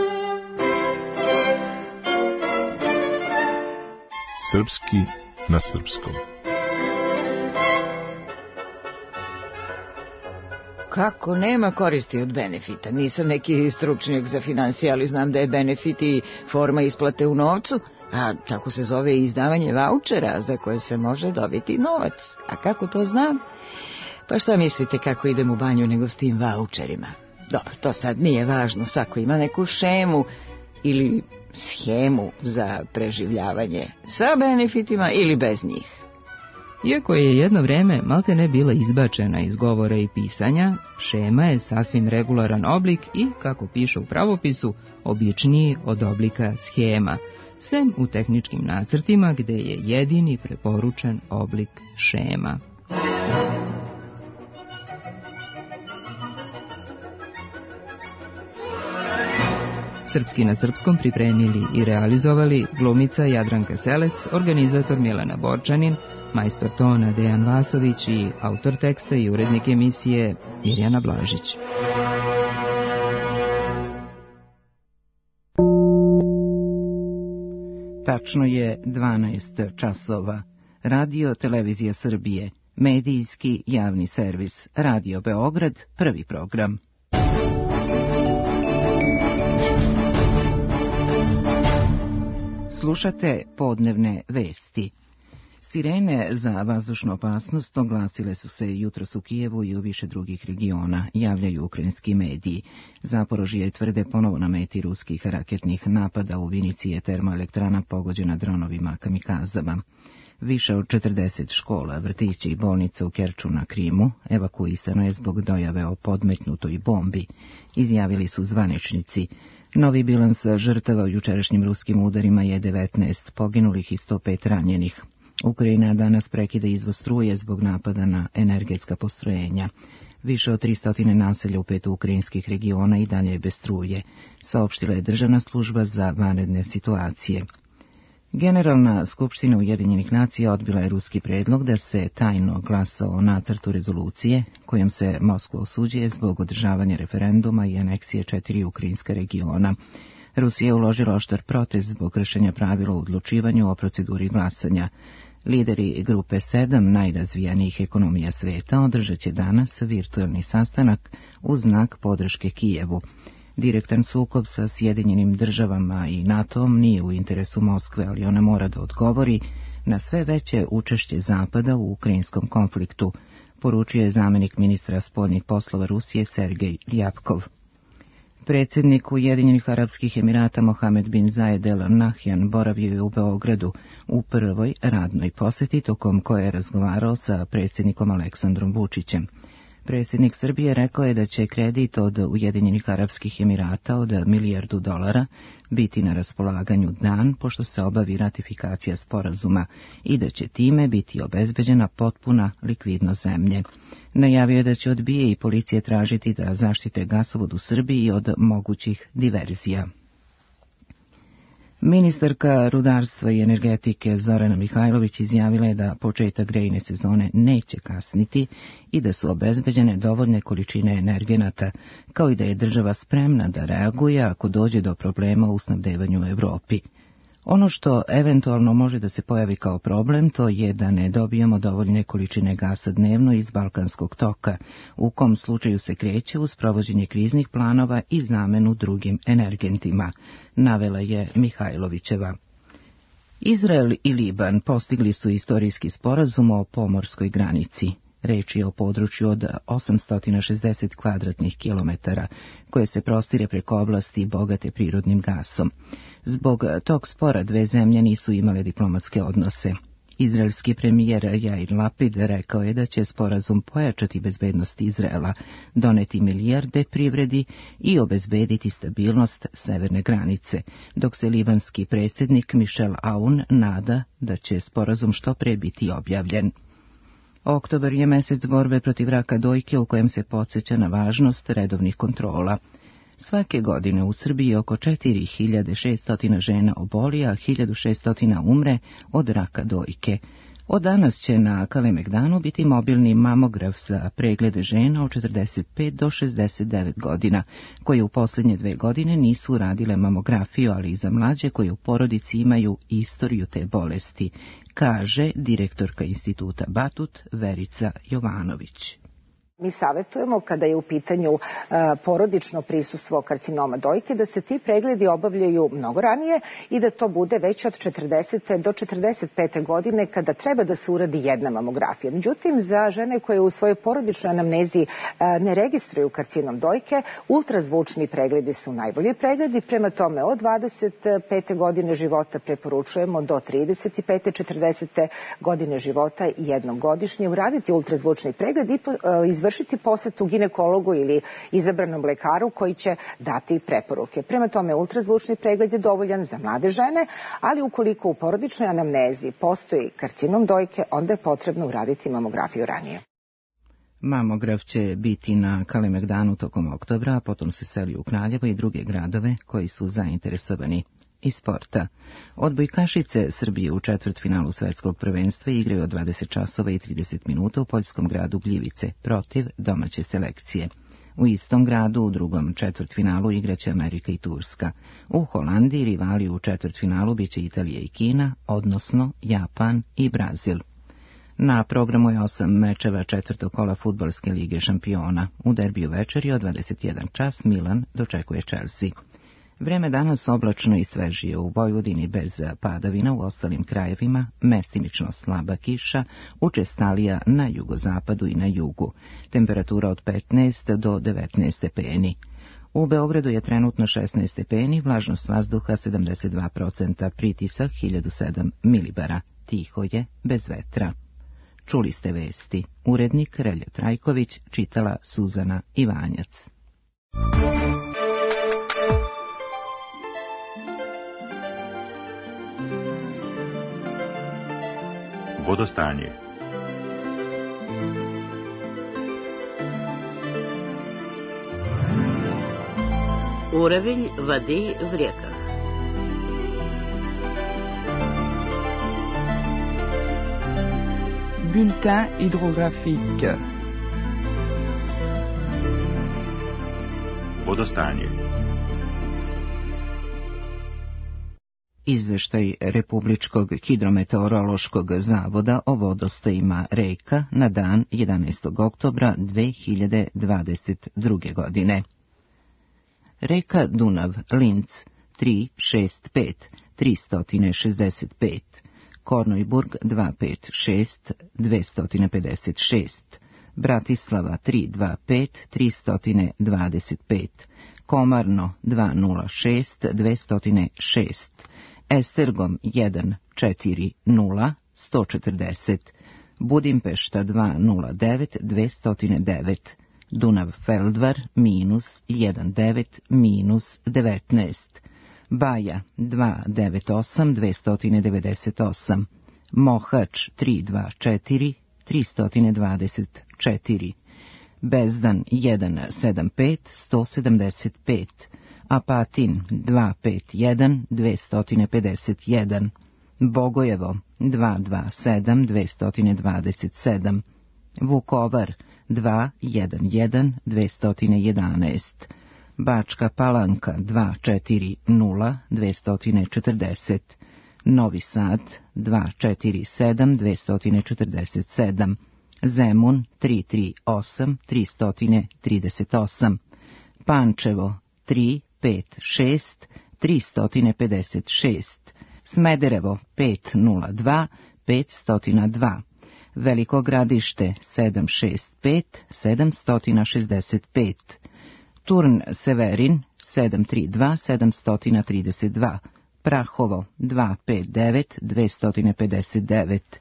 [SPEAKER 1] Srpski na srpskom.
[SPEAKER 21] Kako nema koristi od benefita? Nisam neki stručnjak za finansije, ali znam da je benefit i forma isplate u novcu, a tako se zove i izdavanje vaučera za koje se može dobiti novac. A kako to znam? Pa što mislite kako idem u banju nego s tim vaučerima? Dobro, to sad nije važno, svako ima neku šemu ili schemu za preživljavanje sa benefitima ili bez njih.
[SPEAKER 22] Iako je jedno vreme malte ne bila izbačena iz govora i pisanja, šema je sasvim regularan oblik i, kako piše u pravopisu, običniji od oblika schema, sem u tehničkim nacrtima gde je jedini preporučen oblik šema. Srpski na srpskom pripremili i realizovali glumica Jadranka Selec, organizator Milena Borčanin, majstor tona Dejan Vasović i autor teksta i urednik emisije Mirjana Blažić.
[SPEAKER 14] Tačno je dvanaest časova. Radio Televizija Srbije, medijski javni servis, Radio Beograd, prvi program. Slušate podnevne vesti. Sirene za vazdušnu opasnost oglasile su se jutros u Kijevu i u više drugih regiona, javljaju ukrajinski mediji. Zaporožje tvrde ponovo na meti ruskih raketnih napada. U Vinici je termoelektrana pogođena dronovima kamikazama. Više od četrdeset škola, vrtića i bolnica u Kerču na Krimu evakuisano je zbog dojave o podmetnutoj bombi, izjavili su zvaničnici. Novi bilans žrtava u jučerašnjim ruskim udarima je devetnaest poginulih i sto pet ranjenih. Ukrajina danas prekida izvoz struje zbog napada na energetska postrojenja. Više od tristo naselja u pet ukrajinskih regiona i dalje je bez struje, saopštila je Državna služba za vanredne situacije. Generalna skupština Ujedinjenih nacija odbila je ruski predlog da se tajno glasa o nacrtu rezolucije kojom se Moskva osuđuje zbog održavanja referenduma i aneksije četiri ukrajinska regiona. Rusija je uložila oštar protest zbog kršenja pravila u odlučivanju o proceduri glasanja. Lideri grupe sedam najrazvijanijih ekonomija sveta održat će danas virtualni sastanak u znak podrške Kijevu. Direktan sukob sa Sjedinjenim državama i NATO-om nije u interesu Moskve, ali ona mora da odgovori na sve veće učešće Zapada u ukrajinskom konfliktu, poručio je zamjenik ministra spoljnih poslova Rusije Sergej Ryabkov. Predsjednik Ujedinjenih Arapskih Emirata Mohamed bin Zayed El Nahyan boravio je u Beogradu u prvoj radnoj posjeti tokom koje je razgovarao sa predsjednikom Aleksandrom Vučićem. Predsjednik Srbije rekao je da će kredit od Ujedinjenih Arapskih Emirata od milijardu dolara biti na raspolaganju dan pošto se obavi ratifikacija sporazuma i da će time biti obezbeđena potpuna likvidnost zemlje. Najavio je da će od B I A i policije tražiti da zaštite gasovod u Srbiji od mogućih diverzija. Ministarka rudarstva i energetike Zorana Mihajlović izjavila je da početak grejne sezone neće kasniti i da su obezbeđene dovoljne količine energenata, kao i da je država spremna da reaguje ako dođe do problema u snabdevanju u Evropi. Ono što eventualno može da se pojavi kao problem, to je da ne dobijemo dovoljne količine gasa dnevno iz Balkanskog toka, u kom slučaju se kreće uz provođenje kriznih planova i zamenu drugim energentima, navela je Mihajlovićeva. Izrael i Liban postigli su istorijski sporazum o pomorskoj granici. Reč je o području od osamsto šezdeset kvadratnih kilometara, koje se prostire preko oblasti bogate prirodnim gasom. Zbog tog spora dve zemlje nisu imale diplomatske odnose. Izraelski premijer Jair Lapid rekao je da će sporazum pojačati bezbednost Izraela, doneti milijarde privredi i obezbediti stabilnost severne granice, dok se libanski predsjednik Michel Aoun nada da će sporazum što pre biti objavljen. Oktobar je mesec borbe protiv raka dojke u kojem se podsjeća na važnost redovnih kontrola. Svake godine u Srbiji oko četiri hiljade šesto žena oboli, a hiljadu šesto umre od raka dojke. Od danas će na Kalemegdanu biti mobilni mamograf za preglede žena od četrdeset pet do šezdeset devet godina, koje u posljednje dve godine nisu radile mamografiju, ali i za mlađe koje u porodici imaju istoriju te bolesti, kaže direktorka instituta Batut Verica Jovanović.
[SPEAKER 2] Mi savjetujemo kada je u pitanju uh, porodično prisustvo karcinoma dojke da se ti pregledi obavljaju mnogo ranije i da to bude već od četrdesete do četrdeset pete godine kada treba da se uradi jedna mamografija. Međutim, za žene koje u svojoj porodičnoj anamnezi uh, ne registruju karcinom dojke, ultrazvučni pregledi su najbolji pregledi. Prema tome, od dvadeset pete godine života preporučujemo do trideset pete četrdesete godine života jednom godišnje uraditi ultrazvučni pregled i uh, izvršiti vršiti posetu ginekologu ili izabranom lekaru koji će dati preporuke. Prema tome, ultrazvučni pregled je dovoljan za mlade žene, ali ukoliko u porodičnoj anamnezi postoji karcinom dojke, onda je potrebno uraditi mamografiju ranije.
[SPEAKER 14] Mamograf će biti na Kalemegdanu tokom oktobra, a potom se seli u Kraljevo i druge gradove koji su zainteresovani. Iz sporta. Odbojkašice Srbije u četvrtfinalu svetskog prvenstva igraju od dvadeset časova i trideset minuta u poljskom gradu Gljivice protiv domaće selekcije. U istom gradu u drugom četvrtfinalu igraće Amerika i Turska. U Holandiji rivali u četvrtfinalu biće Italija i Kina, odnosno Japan i Brazil. Na programu je osam mečeva četvrtog kola fudbalske lige šampiona. U derbiju večeri od dvadeset jedan čas Milan dočekuje Chelsea. Vreme danas oblačno i svežije u Vojvodini bez padavina, u ostalim krajevima mestimično slaba kiša, učestalija na jugozapadu i na jugu. Temperatura od petnaest do devetnaest stepeni. U Beogradu je trenutno šesnaest stepeni, vlažnost vazduha sedamdeset dva procenta, pritisak hiljadu sedam milibara. Tiho je, bez vetra. Čuli ste vesti. Urednik Relja Trajković, čitala Suzana Ivanjac.
[SPEAKER 10] Vodostanje.
[SPEAKER 5] Urevilj vadi v rijekah.
[SPEAKER 23] Bulletin hydrographique.
[SPEAKER 10] Vodostanje.
[SPEAKER 14] Izveštaj Republičkog hidrometeorološkog zavoda o vodostajima reka na dan jedanaestog oktobra dve hiljade dvadeset druge. godine. Reka Dunav, Linz, tri šest pet, tristo šezdeset pet. Kornojburg dva pet šest dve pet šest, Bratislava tri dva pet tri dva pet, Komarno dva nula šest dve nula šest, Estergom jedan četiri nula sto četrdeset, Budimpešta dva nula devet dve nula devet, Dunav Feldvar minus jedan devet minus devetnaest, Baja dva devet osam dve devet osam, Mohač tri dva četiri tri dvadeset četiri, Bezdan jedan sedam pet sto sedamdeset pet, Apatin dva pet jedan dve pedeset jedan, Bogojevo dva dva sedam dve dvadeset sedam, Vukovar dva jedan jedan dve jedanaest, Bačka Palanka dva četiri nula dve četrdeset, Novi Sad dva četiri sedam dve četrdeset sedam, Zemun tri tri osam tri trideset osam, Pančevo tri pet šest tri pedeset šest, Smederevo pet nula dva pet nula dva, Veliko Gradište sedam šest pet sedam šezdeset pet, Turn Severin sedam tri dva sedam trideset dva, Prahovo dva pet devet dve pedeset devet,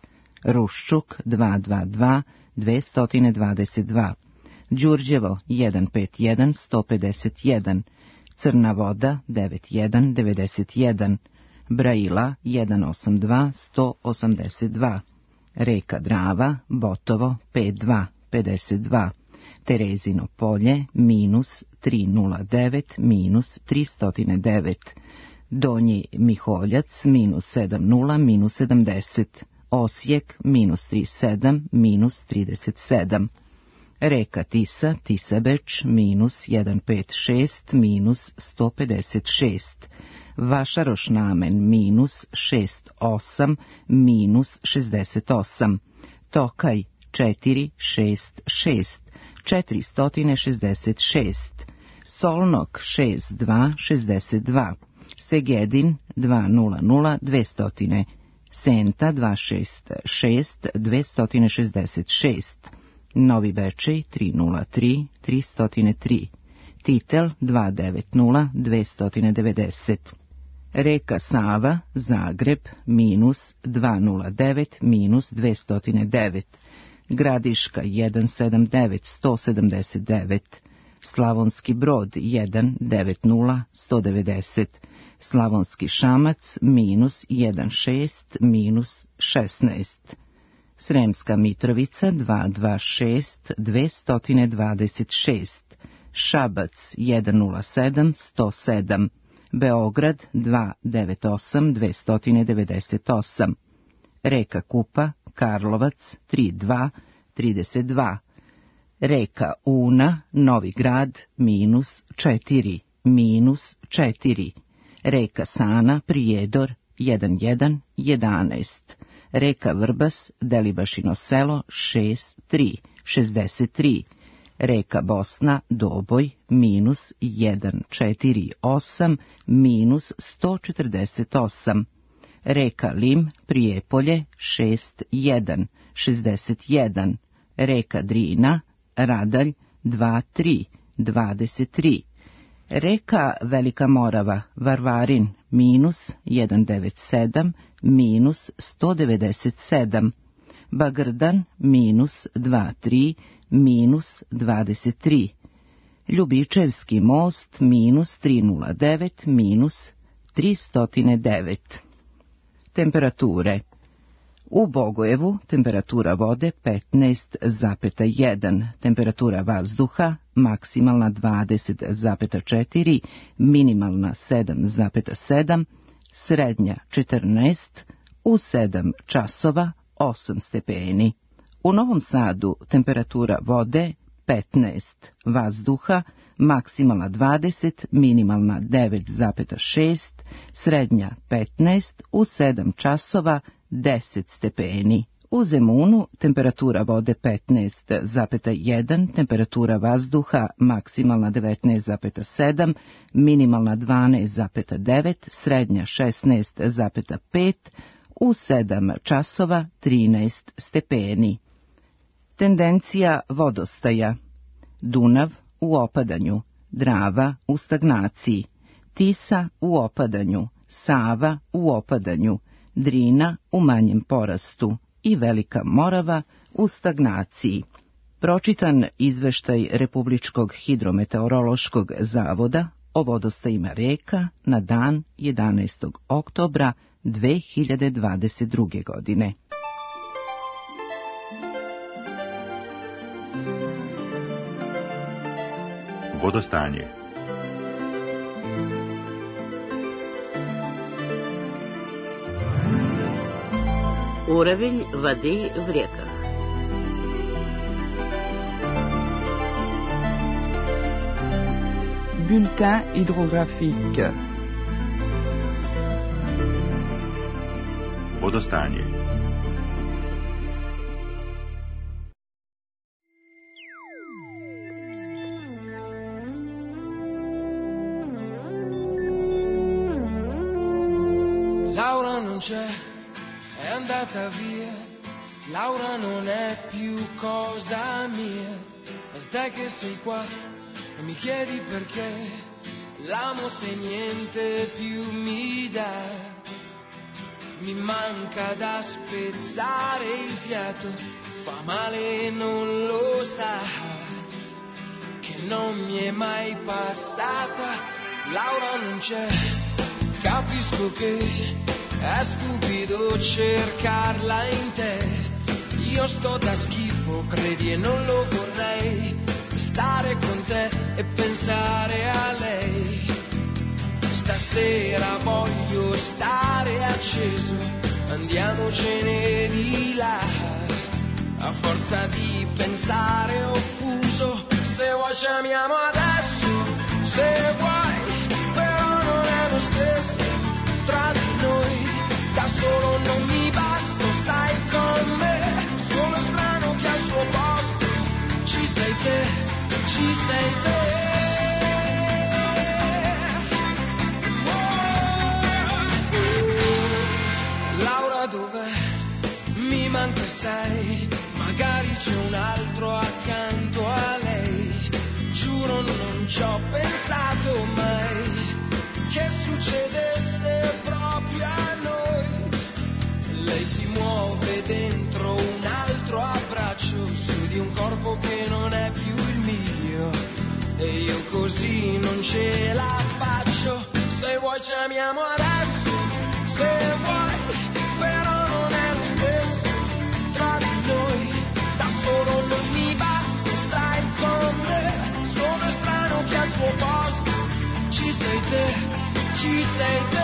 [SPEAKER 14] Ruščuk dva dva dva dve dvadeset dva, Đurđevo jedan pet jedan sto pedeset jedan, Crna Voda devet jedan devedeset jedan, Braila jedan osam dva sto osamdeset dva, Reka Drava Botovo pet dva pedeset dva, Terezino Polje minus tri nula devet minus tri devet, Donji Miholjac minus sedam nula minus sedamdeset, Osijek minus tri sedam minus trideset sedam, Reka Tisa Tisabeč minus jedan pet šest minus sto pedeset šest, Vašaroš Namen minus šest osam minus šezdeset osam, Tokaj četiri šest šest četiri šezdeset šest, Solnok šest dva šezdeset dva, Segedin dva nula nula dve stotine, Senta dva šest šest dve šezdeset šest, Novi Bečej tri nula tri tri stotine tri, Titel dva devet nula dve devedeset, Reka Sava Zagreb minus dva nula devet minus dve devet, Gradiška jedan sedam devet sto sedamdeset devet, Slavonski Brod jedan devet nula sto devedeset, Slavonski Šamac minus jedan šest minus šesnaest, Sremska Mitrovica dva dva šest dve dvadeset šest, Šabac jedan nula sedam sto sedam, Beograd dva devet osam dve devedeset osam, Reka Kupa Karlovac tri dva trideset dva, Reka Una Novi Grad minus četiri minus četiri, Reka Sana Prijedor jedan jedan jedanaest, Reka Vrbas Delibašino selo šest tri šezdeset tri, Reka Bosna Doboj minus jedan četiri osam minus sto četrdeset osam, Reka Lim Prijepolje šest jedan šezdeset jedan, Reka Drina Radalj dva tri dvadeset tri, Reka Velika Morava Varvarin minus jedan devet sedam minus sto devedeset sedam, Bagrdan minus dva tri minus dvadeset tri, Ljubičevski most minus tri nula devet minus tri stotine devet. Temperature. U Bogojevu temperatura vode petnaest zarez jedan, temperatura vazduha maksimalna dvadeset zarez četiri, minimalna sedam zarez sedam, srednja četrnaest, u sedam časova osam stepeni. U Novom Sadu temperatura vode petnaest, vazduha maksimalna dvadeset, minimalna devet zarez šest, srednja petnaest, u sedam časova deset stepeni. U Zemunu temperatura vode petnaest zarez jedan, temperatura vazduha maksimalna devetnaest zarez sedam, minimalna dvanaest zarez devet, srednja šesnaest zarez pet, u sedam časova trinaest stepeni. Tendencija vodostaja: Dunav u opadanju, Drava u stagnaciji, Tisa u opadanju, Sava u opadanju, Drina u manjem porastu i Velika Morava u stagnaciji. Pročitan izveštaj Republičkog hidrometeorološkog zavoda o vodostajima reka na dan jedanaestog oktobra dve hiljade dvadeset druge. godine.
[SPEAKER 10] Vodostanje.
[SPEAKER 5] Уровень воды в реках.
[SPEAKER 23] Bulletin hydrographique.
[SPEAKER 10] Vodostanje.
[SPEAKER 4] Laura non c'è, è andata via. Laura non è più cosa mia. E te che sei qua e mi chiedi perché l'amo se niente più mi dà. Mi manca da spezzare il fiato, fa male e non lo sa, che non mi è mai passata. Laura non c'è, capisco che è stupido cercarla in te. Io sto da schifo, credi, e non lo vorrei, stare con te e pensare a lei. Stasera voglio stare acceso, andiamocene di là. A forza di pensare offuso, se vuoi ci amiamo adesso, se vuoi, però non è lo stesso tra di noi. Da solo non mi basta, stai con me, sono strano che al suo posto ci sei te, ci sei te. Manca sai, magari c'è un altro accanto a lei. Giuro non ci ho pensato mai che succedesse proprio a noi. Lei si muove dentro un altro abbraccio, su di un corpo che non è più il mio, e io così non ce la faccio. Se vuoi ci amiamo adesso, se vuoi, però non è lo stesso tra di noi. Da solo non mi basta, stai con me, sono strano che al tuo posto ci sei te, ci sei te.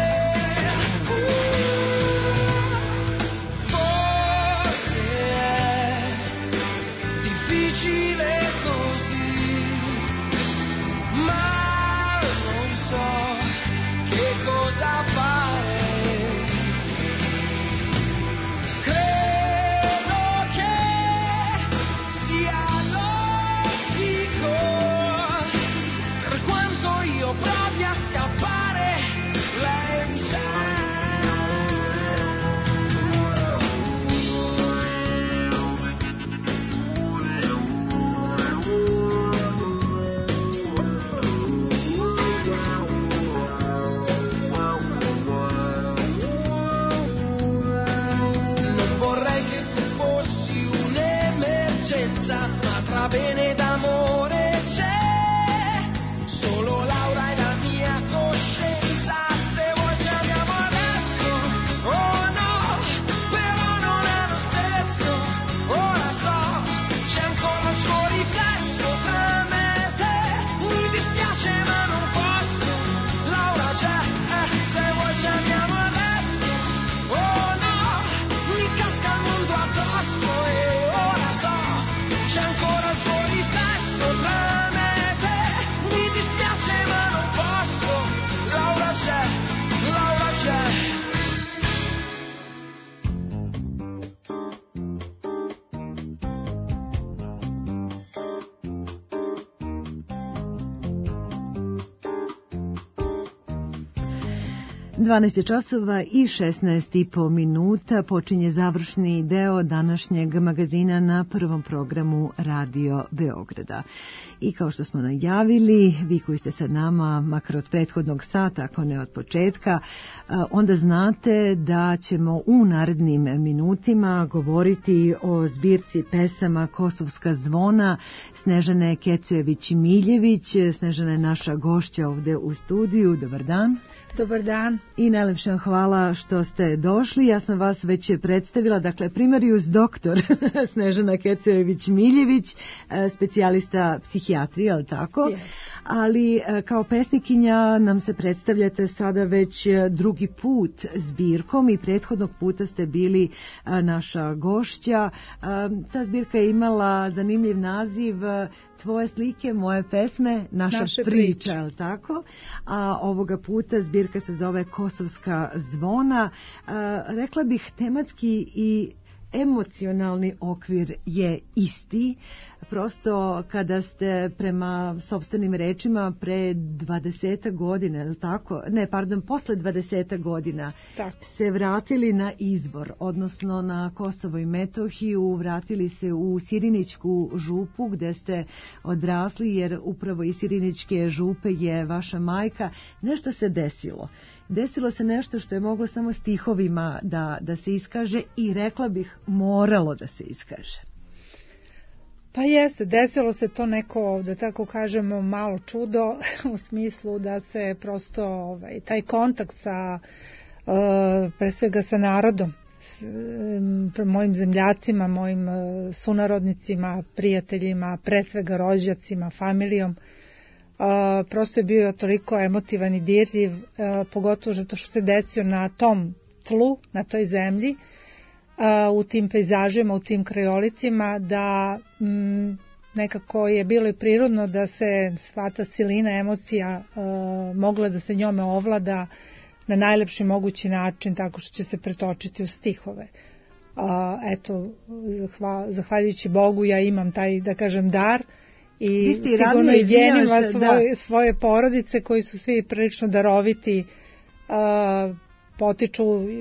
[SPEAKER 4] Forse è difficile così, ma non so che cosa fare.
[SPEAKER 3] dvanaest časova i šesnaest i po minuta počinje završni deo današnjeg magazina na prvom programu Radio Beograda. I kao što smo najavili, vi koji ste sa nama, makar od prethodnog sata, ako ne od početka, onda znate da ćemo u narednim minutima govoriti o zbirci pesama Kosovska zvona Snežane Kecejević-Miljević. Snežana je naša gošća ovde u studiju. Dobar dan.
[SPEAKER 8] Dobar dan.
[SPEAKER 3] I najlepše vam hvala što ste došli. Ja sam vas već predstavila, dakle, primarius doktor Snežana Kecejević-Miljević, specijalista psihijatrije, ali tako? Yes. Ali kao pesnikinja nam se predstavljate sada već drugi put zbirkom i prethodnog puta ste bili naša gošća. Ta zbirka je imala zanimljiv naziv Tvoje slike, moje pesme, naša Naše priča, je li tako? A ovoga puta zbirka se zove Kosovska zvona. Rekla bih tematski i emocionalni okvir je isti. Prosto kada ste prema sopstvenim rečima pre dvadeset godina, je li tako? Ne, pardon, posle dvadeset godina tako. Se vratili na izvor, odnosno na Kosovo i Metohiju, vratili se u Sirinićku župu gde ste odrasli, jer upravo iz Sirinićke župe je vaša majka. Nešto se desilo. Desilo se nešto što je moglo samo stihovima da, da se iskaže i rekla bih moralo da se iskaže.
[SPEAKER 8] Pa jeste, desilo se to neko, da tako kažemo, malo čudo u smislu da se prosto ovaj, taj kontakt sa, uh, pre svega sa narodom, s, mojim zemljacima, mojim uh, sunarodnicima, prijateljima, pre svega rođacima, familijom, Uh, prosto je bio toliko emotivan i dirljiv, uh, pogotovo zato što se desio na tom tlu, na toj zemlji, uh, u tim pejzažima, u tim krajolicima, da mm, nekako je bilo i prirodno da se sva ta silina emocija uh, mogla da se njome ovlada na najlepši mogući način, tako što će se pretočiti u stihove. Uh, eto, zahval, zahvaljujući Bogu ja imam taj, da kažem, dar, i sigurno i genima svoje, svoje porodice koji su svi prilično daroviti, uh, potiču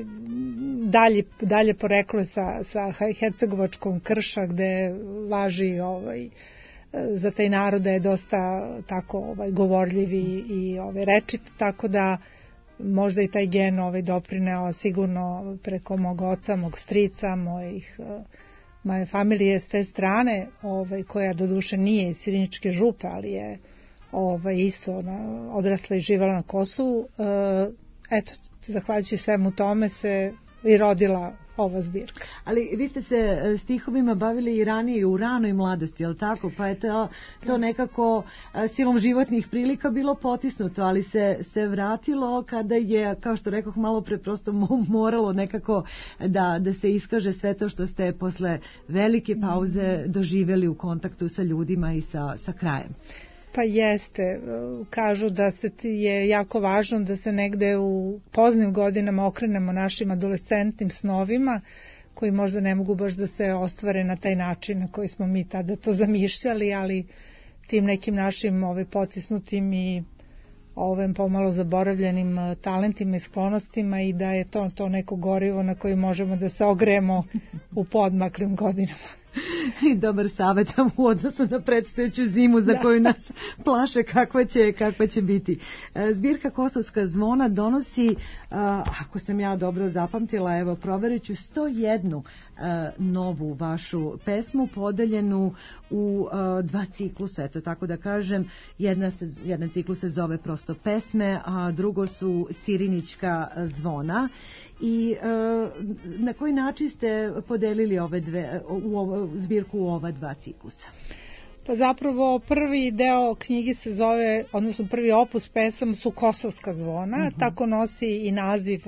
[SPEAKER 8] dalje, dalje poreklo sa, sa hercegovačkom Krša gde važi ovaj, za taj narod da je dosta tako ovaj, govorljiv i, i ovaj, rečit, tako da možda i taj gen ovaj, doprineo sigurno preko mog oca, mog strica, mojih moje familije s te strane, ovaj, koja doduše nije iz Sirinićke župe, ali je ovaj, isto na, odrasla i živjela na Kosovu. E, eto, zahvaljujući svemu tome se i rodila ova zbirka.
[SPEAKER 3] Ali vi ste se stihovima bavili i ranije u ranoj mladosti, je li tako? Pa je to, to nekako silom životnih prilika bilo potisnuto, ali se, se vratilo kada je, kao što rekoh malo pre, prosto moralo nekako da, da se iskaže sve to što ste posle velike pauze doživjeli u kontaktu sa ljudima i sa, sa krajem.
[SPEAKER 8] Pa jeste, kažu da se je jako važno da se negde u poznim godinama okrenemo našim adolescentnim snovima koji možda ne mogu baš da se ostvare na taj način na koji smo mi tada to zamišljali, ali tim nekim našim ovaj, potisnutim i ovim pomalo zaboravljenim talentima i sklonostima i da je to, to neko gorivo na koji možemo da se ogremo u podmaklim godinama.
[SPEAKER 3] I dobar savjet u odnosu na predstojeću zimu za da. Koju nas plaše kakva će, kakva će biti. Zbirka Kosovska zvona donosi, ako sam ja dobro zapamtila, evo proverit ću sto jednu novu vašu pesmu podeljenu u dva ciklusa, eto tako da kažem. Jedna se, jedan ciklus se zove prosto pesme, a drugo su Sirinićka zvona. I e, na koji način ste podelili ove dve, u ovo, zbirku u ova dva ciklusa?
[SPEAKER 8] Pa zapravo prvi deo knjige se zove, odnosno prvi opus pesama su Kosovska zvona, uh-huh. tako nosi i naziv,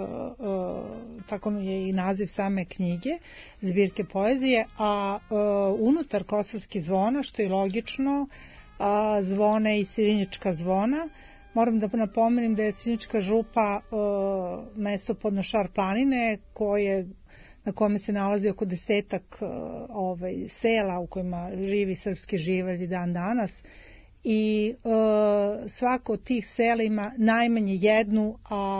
[SPEAKER 8] uh, tako je i naziv same knjige, zbirke poezije, a uh, unutar Kosovskih zvona, što je logično, uh, zvone i Sirinićka zvona. Moram da napomenem da je Sirinićka župa uh, mesto podnošar planine koje, na kome se nalazi oko desetak uh, ovaj, sela u kojima živi srpski živalj dan danas i uh, svako od tih sela ima najmanje jednu, a uh,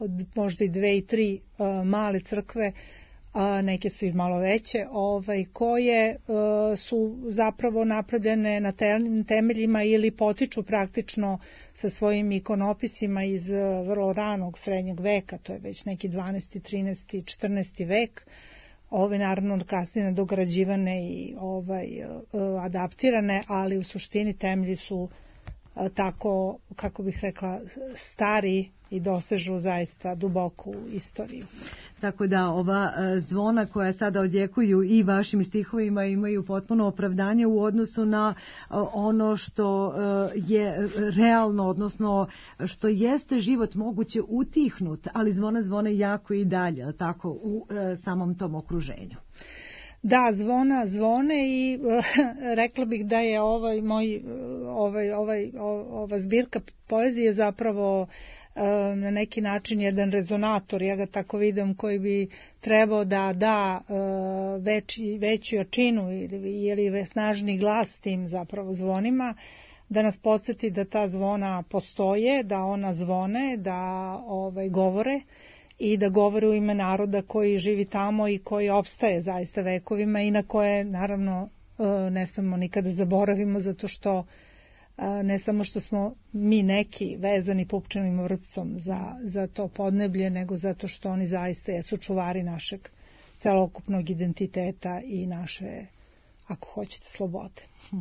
[SPEAKER 8] možda i dve i tri male crkve, a neke su i malo veće, ovaj, koje uh, su zapravo napravljene na temeljima ili potiču praktično sa svojim ikonopisima iz uh, vrlo ranog srednjeg veka, to je već neki dvanaesti, trinaesti, četrnaesti vek, ove naravno kasnije nadograđivane i ovaj, uh, adaptirane, ali u suštini temelji su uh, tako, kako bih rekla, stari i dosežu zaista duboku istoriju.
[SPEAKER 3] Tako da ova zvona koja sada odjekuju i vašim stihovima imaju potpuno opravdanje u odnosu na ono što je realno, odnosno što jeste život moguće utihnut, ali zvona zvone jako i dalje, tako u samom tom okruženju.
[SPEAKER 8] Da, zvona zvone i rekla bih da je ovaj moj ovaj ovaj ova zbirka poezije zapravo na neki način jedan rezonator, ja ga tako vidim, koji bi trebao da da veći, veću jačinu ili, ili snažni glas tim zapravo zvonima, da nas podsjeti da ta zvona postoje, da ona zvone, da ovaj, govore i da govore u ime naroda koji živi tamo i koji opstaje zaista vekovima i na koje naravno ne smemo nikada zaboravimo, zato što ne samo što smo mi neki vezani pupčanim vrpcom za, za to podneblje, nego zato što oni zaista jesu čuvari našeg celokupnog identiteta i naše, ako hoćete, slobode.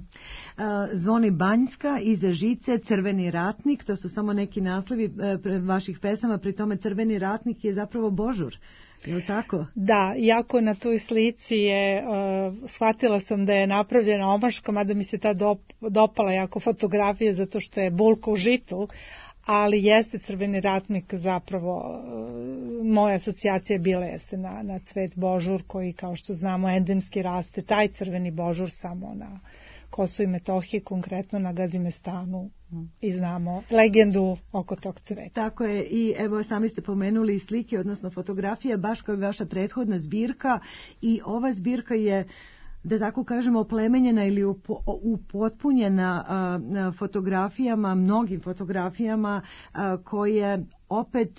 [SPEAKER 3] Zvoni Banjska, Iza žice, Crveni ratnik, to su samo neki naslovi vaših pesama, pri tome Crveni ratnik je zapravo Božur. Je li tako?
[SPEAKER 8] Da, iako na toj slici je, uh, shvatila sam da je napravljena omaška, mada mi se ta dop, dopala jako fotografija zato što je bulka u žitu, ali jeste Crveni ratnik zapravo, uh, moja asocijacija bila jeste na, na cvet Božur koji, kao što znamo, endemski raste, taj crveni Božur samo na Kosovu i Metohiji, konkretno na Gazimestanu, i znamo legendu oko tog cveta.
[SPEAKER 3] Tako je, i evo sami ste pomenuli slike, odnosno fotografije, baš kao i vaša prethodna zbirka, i ova zbirka je, da tako kažemo, oplemenjena ili upotpunjena fotografijama, mnogim fotografijama koje opet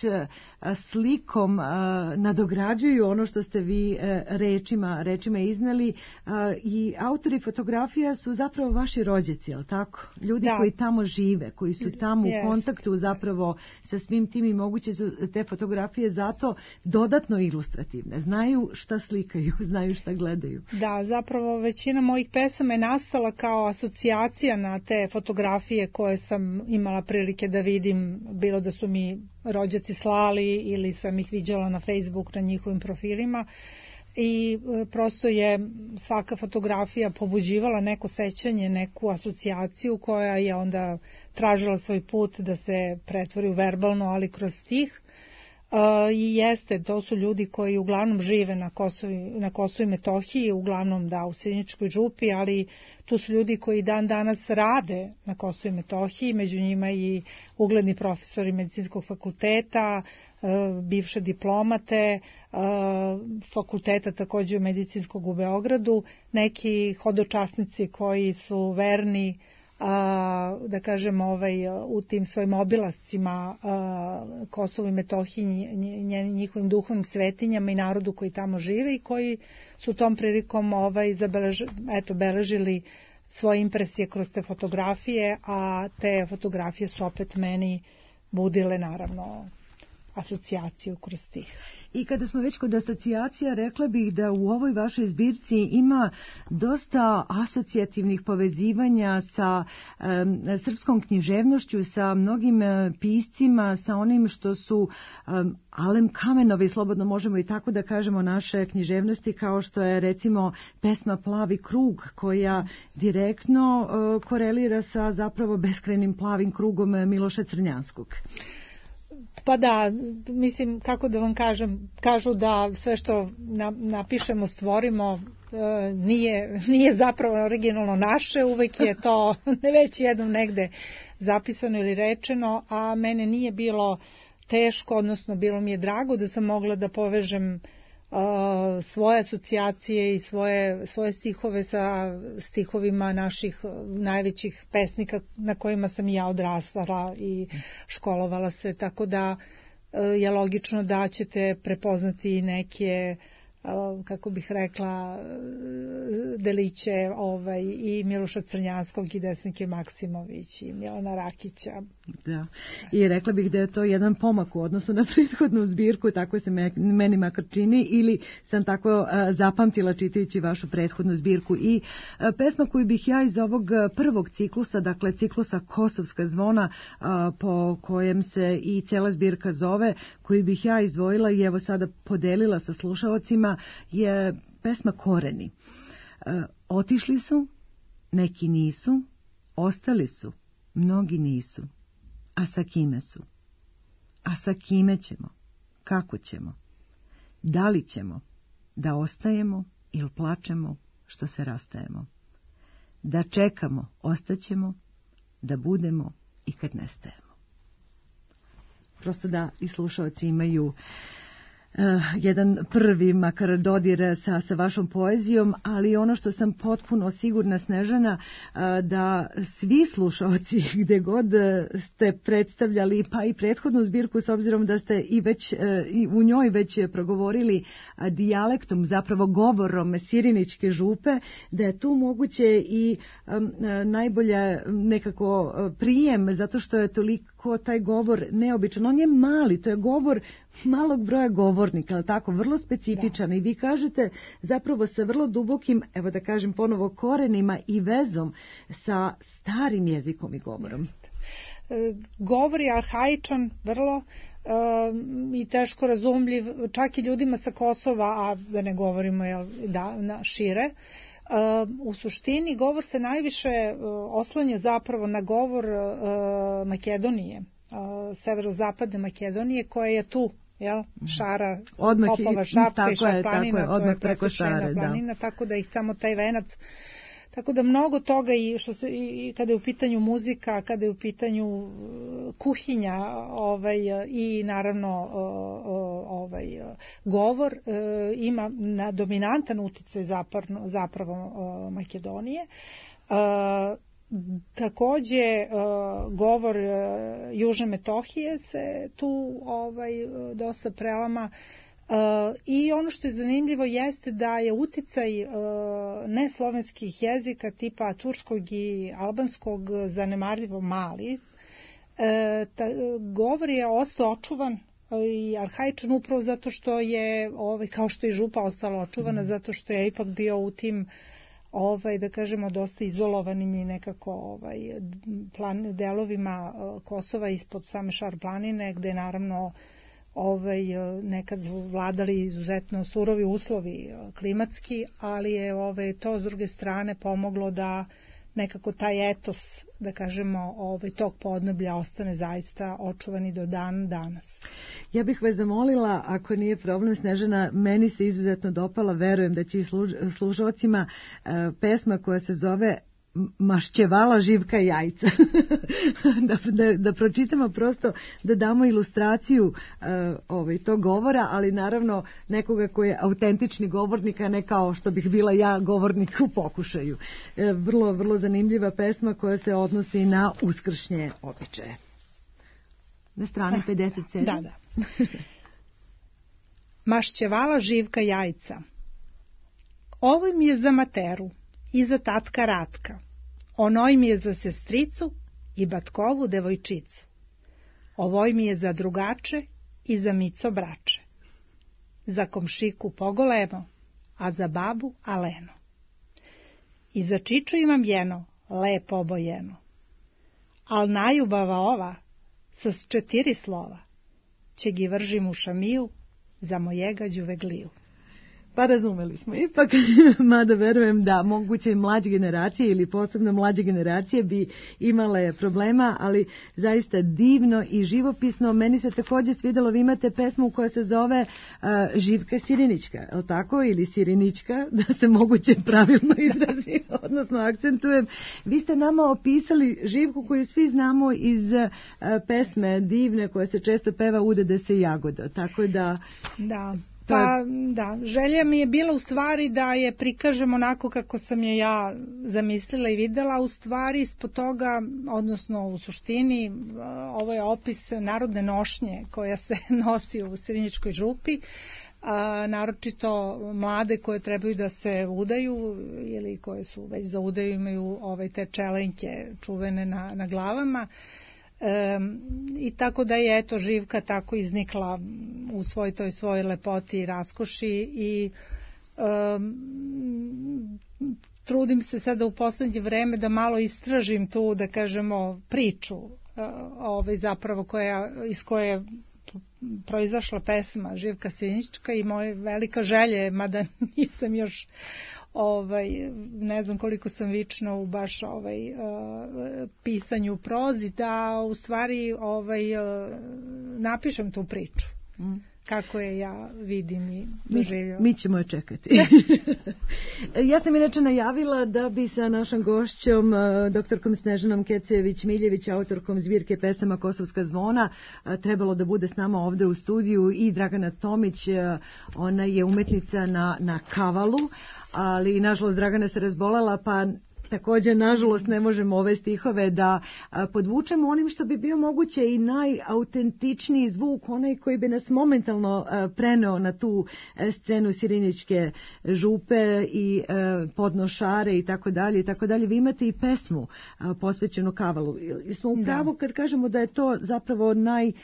[SPEAKER 3] slikom nadograđuju ono što ste vi rečima, rečima izneli, i autori fotografija su zapravo vaši rođaci, je li tako? Ljudi da. koji tamo žive, koji su tamo yes. u kontaktu zapravo sa svim tim, i moguće su te fotografije zato dodatno ilustrativne. Znaju šta slikaju, znaju šta gledaju.
[SPEAKER 8] Da, zapravo većina mojih pesama je nastala kao asocijacija na te fotografije koje sam imala prilike da vidim, bilo da su mi rođaci slali ili sam ih viđala na Facebook na njihovim profilima, i prosto je svaka fotografija pobuđivala neko sećanje, neku asocijaciju koja je onda tražila svoj put da se pretvori u verbalno, ali kroz stih. Uh, i jeste, to su ljudi koji uglavnom žive na Kosovu, na Kosovu i Metohiji, uglavnom da u Sjeničkoj župi, ali tu su ljudi koji dan danas rade na Kosovu i Metohiji, među njima i ugledni profesori medicinskog fakulteta, uh, bivše diplomate, uh, fakulteta također medicinskog u Beogradu, neki hodočasnici koji su verni, a, da kažem, ovaj, u tim svojim obilascima Kosovu i Metohiji, njihovim duhovnim svetinjama i narodu koji tamo žive, i koji su tom prilikom ovaj, zabelež, eto, beležili svoje impresije kroz te fotografije, a te fotografije su opet meni budile naravno asocijaciju kroz tih.
[SPEAKER 3] I kada smo već kod asocijacija, rekla bih da u ovoj vašoj zbirci ima dosta asocijativnih povezivanja sa um, srpskom književnošću, sa mnogim uh, piscima, sa onim što su um, Alem Kamenovi, slobodno možemo i tako da kažemo, naše književnosti, kao što je recimo pesma Plavi krug, koja direktno uh, korelira sa zapravo beskrajnim plavim krugom Miloša Crnjanskog.
[SPEAKER 8] Pa da, mislim, kako da vam kažem, kažu da sve što napišemo, stvorimo, nije, nije zapravo originalno naše, uvek je to već jednom negde zapisano ili rečeno, a mene nije bilo teško, odnosno bilo mi je drago da sam mogla da povežem svoje asocijacije i svoje, svoje stihove sa stihovima naših najvećih pesnika na kojima sam ja odrasla i školovala se, tako da je logično da ćete prepoznati neke, kako bih rekla, deliće ovaj, i Miloša Crnjanskog i Desnike Maksimović i Milana Rakića.
[SPEAKER 3] Da. I rekla bih da je to jedan pomak u odnosu na prethodnu zbirku, tako se meni makar čini, ili sam tako zapamtila čitajući vašu prethodnu zbirku. I pesma koju bih ja iz ovog prvog ciklusa, dakle ciklusa Kosovska zvona, po kojem se i cela zbirka zove, koju bih ja izdvojila i evo sada podelila sa slušalcima, je pesma Koreni. Otišli su, neki nisu, ostali su, mnogi nisu. A sa kime su? A sa kime ćemo? Kako ćemo? Da li ćemo da ostajemo ili plačemo što se rastajemo? Da čekamo, ostaćemo, da budemo i kad nestajemo. Prosto da i slušalci imaju Uh, jedan prvi makar dodir sa, sa vašom poezijom, ali ono što sam potpuno sigurna, Snežana, uh, da svi slušalci gde god ste predstavljali, pa i prethodnu zbirku, s obzirom da ste i već uh, i u njoj već progovorili uh, dijalektom, zapravo govorom Siriničke župe, da je tu moguće i um, uh, najbolje nekako uh, prijem, zato što je toliko taj govor neobičan. On je mali, to je govor malog broja govornika, ali tako, vrlo specifičan. Da. I vi kažete zapravo sa vrlo dubokim, evo da kažem ponovo, korenima i vezom sa starim jezikom i govorom.
[SPEAKER 8] Govor je arhaičan, vrlo um, i teško razumljiv, čak i ljudima sa Kosova, a da ne govorimo jel, da, na šire. Uh, u suštini govor se najviše uh, oslanja zapravo na govor uh, Makedonije, uh, severozapadne Makedonije, koja je tu, jel, Šara,
[SPEAKER 3] odmah
[SPEAKER 8] Popova, Šapka i Šar planina,
[SPEAKER 3] tako je, odmah preko Šare,
[SPEAKER 8] planina, da. Tako da ih samo taj venac, tako da mnogo toga i što se i kada je u pitanju muzika, kada je u pitanju kuhinja, ovaj i naravno ovaj govor ima na dominantan uticaj zapravo, zapravo Makedonije. Takođe govor Južne Metohije se tu ovaj dosta prelama. Uh, i ono što je zanimljivo jeste da je uticaj uh, neslovenskih jezika tipa turskog i albanskog zanemarljivo mali. Uh, ta, govor je ostao očuvan i arhaičan upravo zato što je, ovaj, kao što je župa ostala očuvana, mm. zato što je ipak bio u tim, ovaj, da kažemo, dosta izolovanim i nekako ovaj, plan, delovima uh, Kosova ispod same Šar planine, gde naravno ovaj, nekad vladali izuzetno surovi uslovi klimatski, ali je ovaj, to s druge strane pomoglo da nekako taj etos, da kažemo, ovaj, tog podneblja ostane zaista očuvani do dan danas.
[SPEAKER 3] Ja bih vas zamolila, ako nije problem, Snežana, meni se izuzetno dopala, verujem da će i slušalcima, pesma koja se zove Mašćevala Živka jajca. da, da, da pročitamo prosto, da damo ilustraciju uh, ovaj, tog govora, ali naravno nekoga koji je autentični govornik, a ne kao što bih bila ja govornik u pokušaju. E, vrlo, vrlo zanimljiva pesma koja se odnosi na uskršnje običaje. Na strani pedeset sedam.
[SPEAKER 8] Da, da. Mašćevala Živka jajca. Ovo mi je za materu i za tatka Ratka, onoj mi je za sestricu i batkovu devojčicu, ovoj mi je za drugače i za mico brače, za komšiku pogolemo, a za babu aleno. I za čiču imam jeno, lepo obojeno, al najubava ova, sa četiri slova, će gi vržim u šamiju za mojega đuvegliju.
[SPEAKER 3] Pa razumeli smo ipak, mada verujem da moguće mlađe generacije ili posebno mlađe generacije bi imale problema, ali zaista divno i živopisno. Meni se također svidjelo, vi imate pesmu koja se zove uh, Živka Sirinička, je li tako? Ili Sirinička, da se moguće pravilno izrazim, odnosno akcentujem. Vi ste nama opisali Živku koju svi znamo iz uh, pesme divne koja se često peva Udede se jagoda, tako da...
[SPEAKER 8] Da. Pa da, želja mi je bila u stvari da je prikažem onako kako sam je ja zamislila i videla, u stvari ispod toga, odnosno u suštini, ovo je opis narodne nošnje koja se nosi u Siriničkoj župi, a, naročito mlade koje trebaju da se udaju ili koje su već za udaju imaju ovaj, te čelenke čuvene na, na glavama. E, i tako da je eto Živka tako iznikla u svoj toj svojoj lepoti i raskoši i e, trudim se sada u poslednje vreme da malo istražim tu, da kažemo, priču e, ovaj, zapravo koja, iz koje je proizašla pesma Živka Sinička i moje velika želje, mada nisam još ovaj, ne znam koliko sam vična u baš ovaj, uh, pisanju prozi, da u stvari ovaj, uh, napišem tu priču. Mm. Kako je ja vidim i doživljam.
[SPEAKER 3] Mi, mi ćemo je čekati. Ja sam inače najavila da bi sa našom gošćom, doktorkom Snežanom Kecejević-Miljević, autorkom zbirke pesama Kosovska zvona, trebalo da bude s nama ovde u studiju i Dragana Tomić, ona je umetnica na, na kavalu, ali nažalost Dragana se razbolela, pa također, nažalost, ne možemo ove stihove da podvučemo onim što bi bio moguće i najautentičniji zvuk, onaj koji bi nas momentalno preneo na tu scenu Siriničke župe i Podnošare i tako dalje i tako dalje. Vi imate i pesmu posvećenu kavalu. Smo u pravu kad kažemo da je to zapravo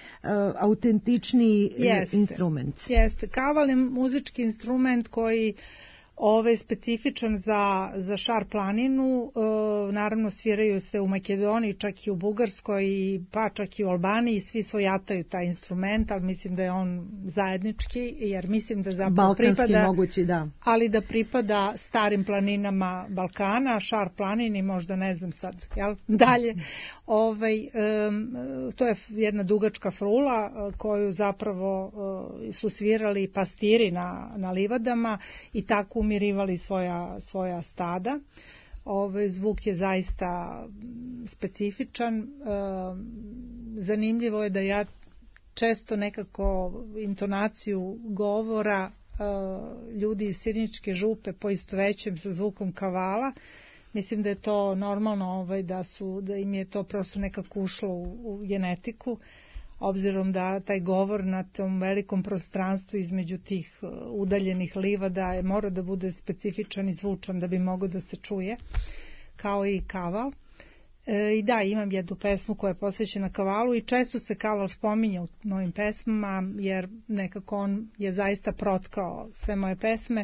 [SPEAKER 3] najautentičniji instrument.
[SPEAKER 8] Jeste. Kaval je muzički instrument koji Ove specifičan za, za Šar planinu, e, naravno sviraju se u Makedoniji, čak i u Bugarskoj, pa čak i u Albaniji, svi svojataju taj instrument, ali mislim da je on zajednički, jer mislim da zapravo
[SPEAKER 3] Balkanski
[SPEAKER 8] pripada,
[SPEAKER 3] mogući, da.
[SPEAKER 8] ali da pripada starim planinama Balkana, Šar planini, možda ne znam sad, jel? Dalje. Ovaj, e, to je jedna dugačka frula koju zapravo e, su svirali pastiri na, na livadama i tako umirivali svoja, svoja stada. Ovaj zvuk je zaista specifičan. E, zanimljivo je da ja često nekako intonaciju govora e, ljudi iz Siriničke župe poistovećujem sa zvukom kavala. Mislim da je to normalno, ovaj, da, su, da im je to prosto nekako ušlo u, u genetiku, obzirom da taj govor na tom velikom prostranstvu između tih udaljenih livada je mora da bude specifičan i zvučan da bi mogao da se čuje, kao i kaval. E, I da, imam jednu pesmu koja je posvećena kavalu i često se kaval spominje u mojim pesmama, jer nekako on je zaista protkao sve moje pesme.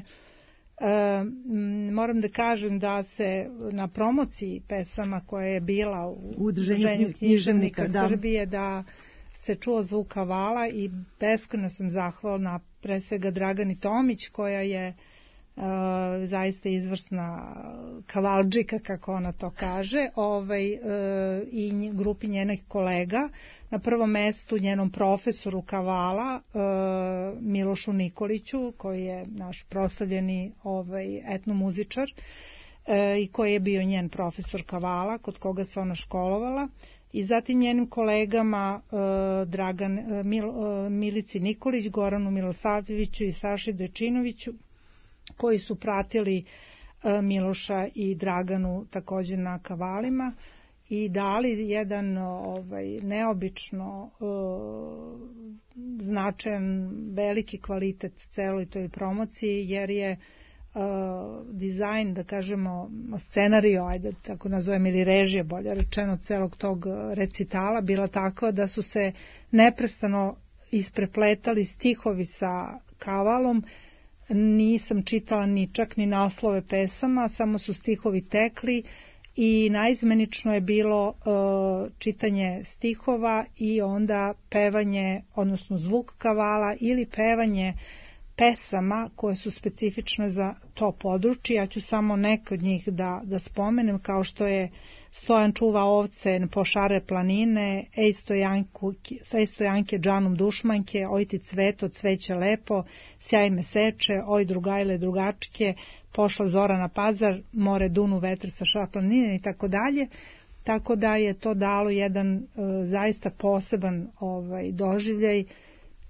[SPEAKER 8] E, moram da kažem da se na promociji pesama koja je bila u Udruženju književnika Srbije, da se čuo zvuk kavala i beskrajno sam zahvalna pre svega Dragani Tomić koja je uh, zaista izvrsna kavalđika, kako ona to kaže, ovaj, uh, i grupi njenih kolega. Na prvom mestu njenom profesoru kavala uh, Milošu Nikoliću, koji je naš proslavljeni ovaj, etnomuzičar uh, i koji je bio njen profesor kavala, kod koga se ona školovala. I zatim njenim kolegama uh, Dragan, uh, Mil, uh, Milici Nikolić, Goranu Milosavljeviću i Saši Dojčinoviću, koji su pratili uh, Miloša i Draganu također na kavalima i dali jedan ovaj, neobično uh, značajan, veliki kvalitet celoj toj promociji, jer je Uh, dizajn, da kažemo scenario, ajde tako nazovem, ili režija, bolje rečeno, celog tog recitala bila takva da su se neprestano isprepletali stihovi sa kavalom. Nisam čitala ni čak ni naslove pesama, samo su stihovi tekli i naizmenično je bilo uh, čitanje stihova i onda pevanje, odnosno zvuk kavala ili pevanje pesama koje su specifične za to područje. Ja ću samo neke od njih da, da spomenem, kao što je Stojan čuva ovce po Šare planine, Ej stojanku, ej stojanke džanum dušmanke, oj ti cveto, cveće lepo, sjaj me seče, oj drugajle drugačke, pošla zora na pazar, more dunu vetar sa Šar planine i tako dalje. Tako da je to dalo jedan uh, zaista poseban ovaj, doživljaj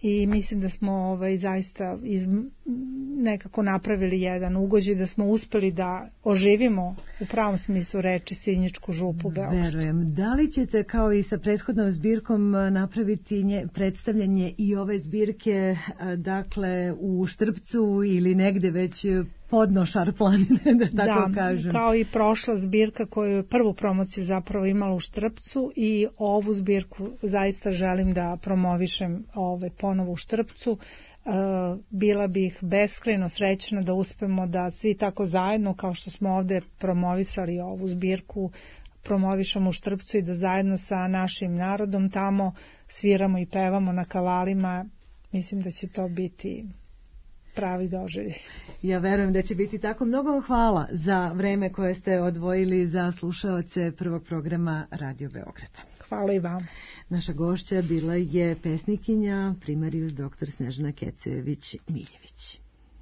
[SPEAKER 8] i mislim da smo ovaj, zaista iz, nekako napravili jedan ugođaj, da smo uspeli da oživimo u pravom smislu reči Sinjičku župu Beogradu.
[SPEAKER 3] Verujem. Da li ćete kao i sa prethodnom zbirkom napraviti nje, predstavljanje i ove zbirke dakle u Štrpcu ili negde već podno Šarplanine, da tako
[SPEAKER 8] da,
[SPEAKER 3] kažem? Da,
[SPEAKER 8] kao i prošla zbirka koju je prvu promociju zapravo imala u Štrpcu, i ovu zbirku zaista želim da promovišem ovaj, ponovo u Štrpcu. Uh, bila bih beskrajno srećna da uspemo da svi tako zajedno, kao što smo ovde promovisali ovu zbirku, promovišemo u Štrpcu i da zajedno sa našim narodom tamo sviramo i pevamo na kavalima. Mislim da će to biti pravi doživljaj.
[SPEAKER 3] Ja verujem da će biti tako. Mnogo vam hvala za vreme koje ste odvojili za slušaoce prvog programa Radio Beograda.
[SPEAKER 8] Hvala i vam.
[SPEAKER 3] Naša gošća bila je pesnikinja primarijus doktor Snežana Kecojević-Miljević.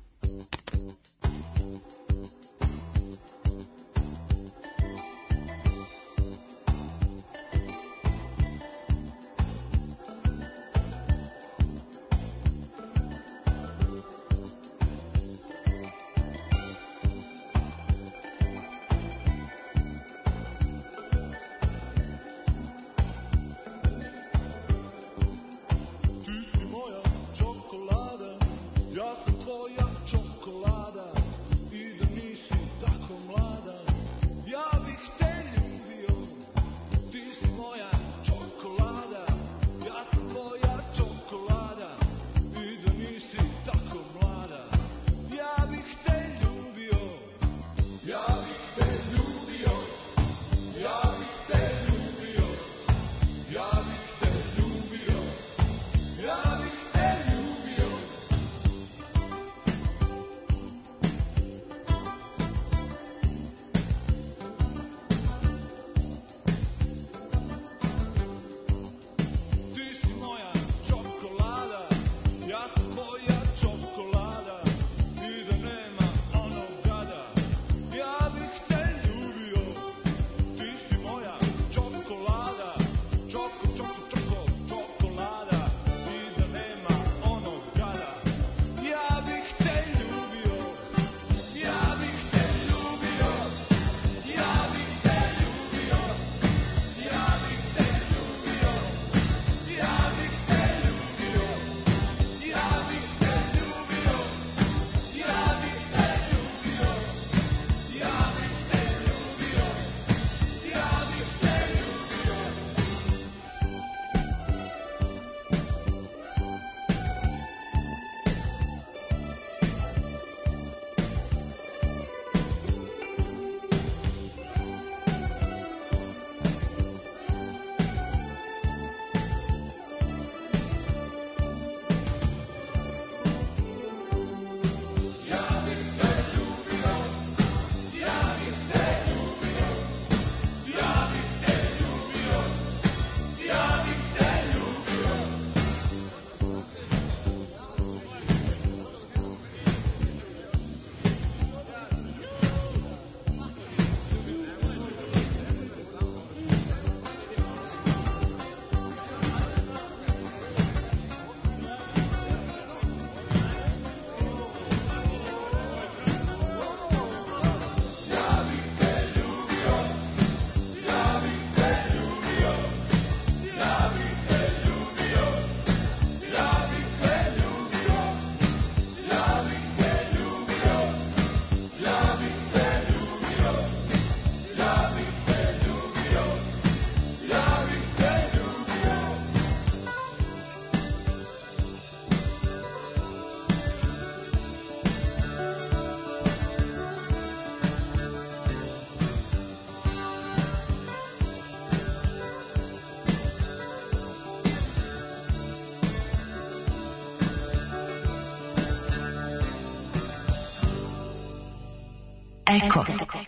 [SPEAKER 9] Eko.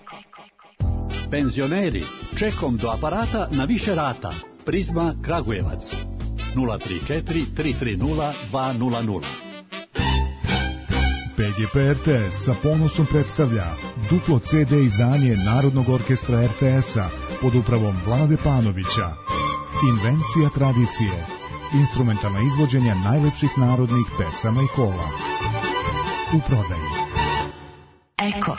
[SPEAKER 7] Penzioneri, čekom do aparata na više rata. Prizma Kragujevac. nula tri četiri tri tri nula dva nula nula.
[SPEAKER 19] P G P R T S sa ponosom predstavlja duplo C D izdanje Narodnog orkestra R T S-a pod upravom Vlade Panovića. Invencija tradicije. Instrumentalna izvođenja najlepših narodnih pesama i kola. U prodaji.
[SPEAKER 6] Eko.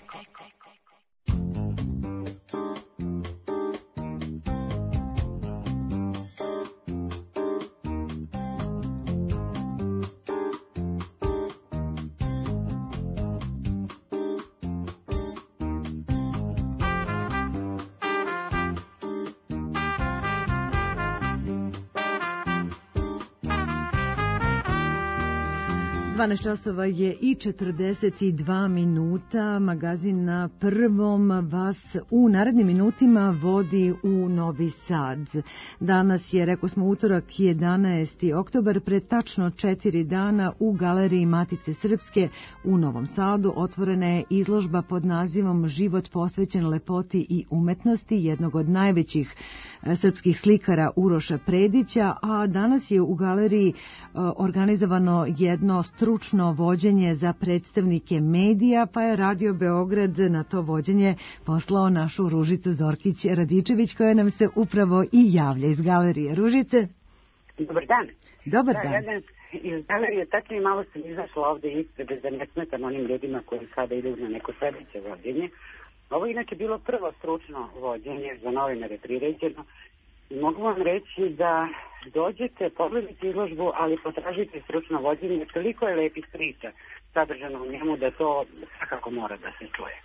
[SPEAKER 3] dvanaest časova je i četrdeset dva minuta. Magazin Na prvom vas u narednim minutima vodi u Novi Sad. Danas je, rekao smo, utorak jedanaesti oktobar, pred tačno četiri dana u Galeriji Matice Srpske u Novom Sadu otvorena je izložba pod nazivom Život posvećen lepoti i umetnosti jednog od najvećih srpskih slikara Uroša Predića, a danas je u galeriji organizovano jedno stručno vođenje za predstavnike medija, pa je Radio Beograd na to vođenje poslao našu Ružicu Zorkić Radičević, koja nam se upravo i javlja iz galerije. Ružice?
[SPEAKER 9] Dobar dan.
[SPEAKER 3] Dobar
[SPEAKER 9] da,
[SPEAKER 3] dan.
[SPEAKER 9] Ja iz galerije tačno i malo sam izašla ovde ispred da ne smetam onim ljudima koji sada idu na neko sledeće vođenje. Ovo je inače bilo prvo stručno vođenje za novinare priređeno. I mogu vam reći da dođete, pogledajte izložbu, ali potražite stručno vođenje. Toliko je lepih priča sadržano u njemu da to svakako mora da se čuje.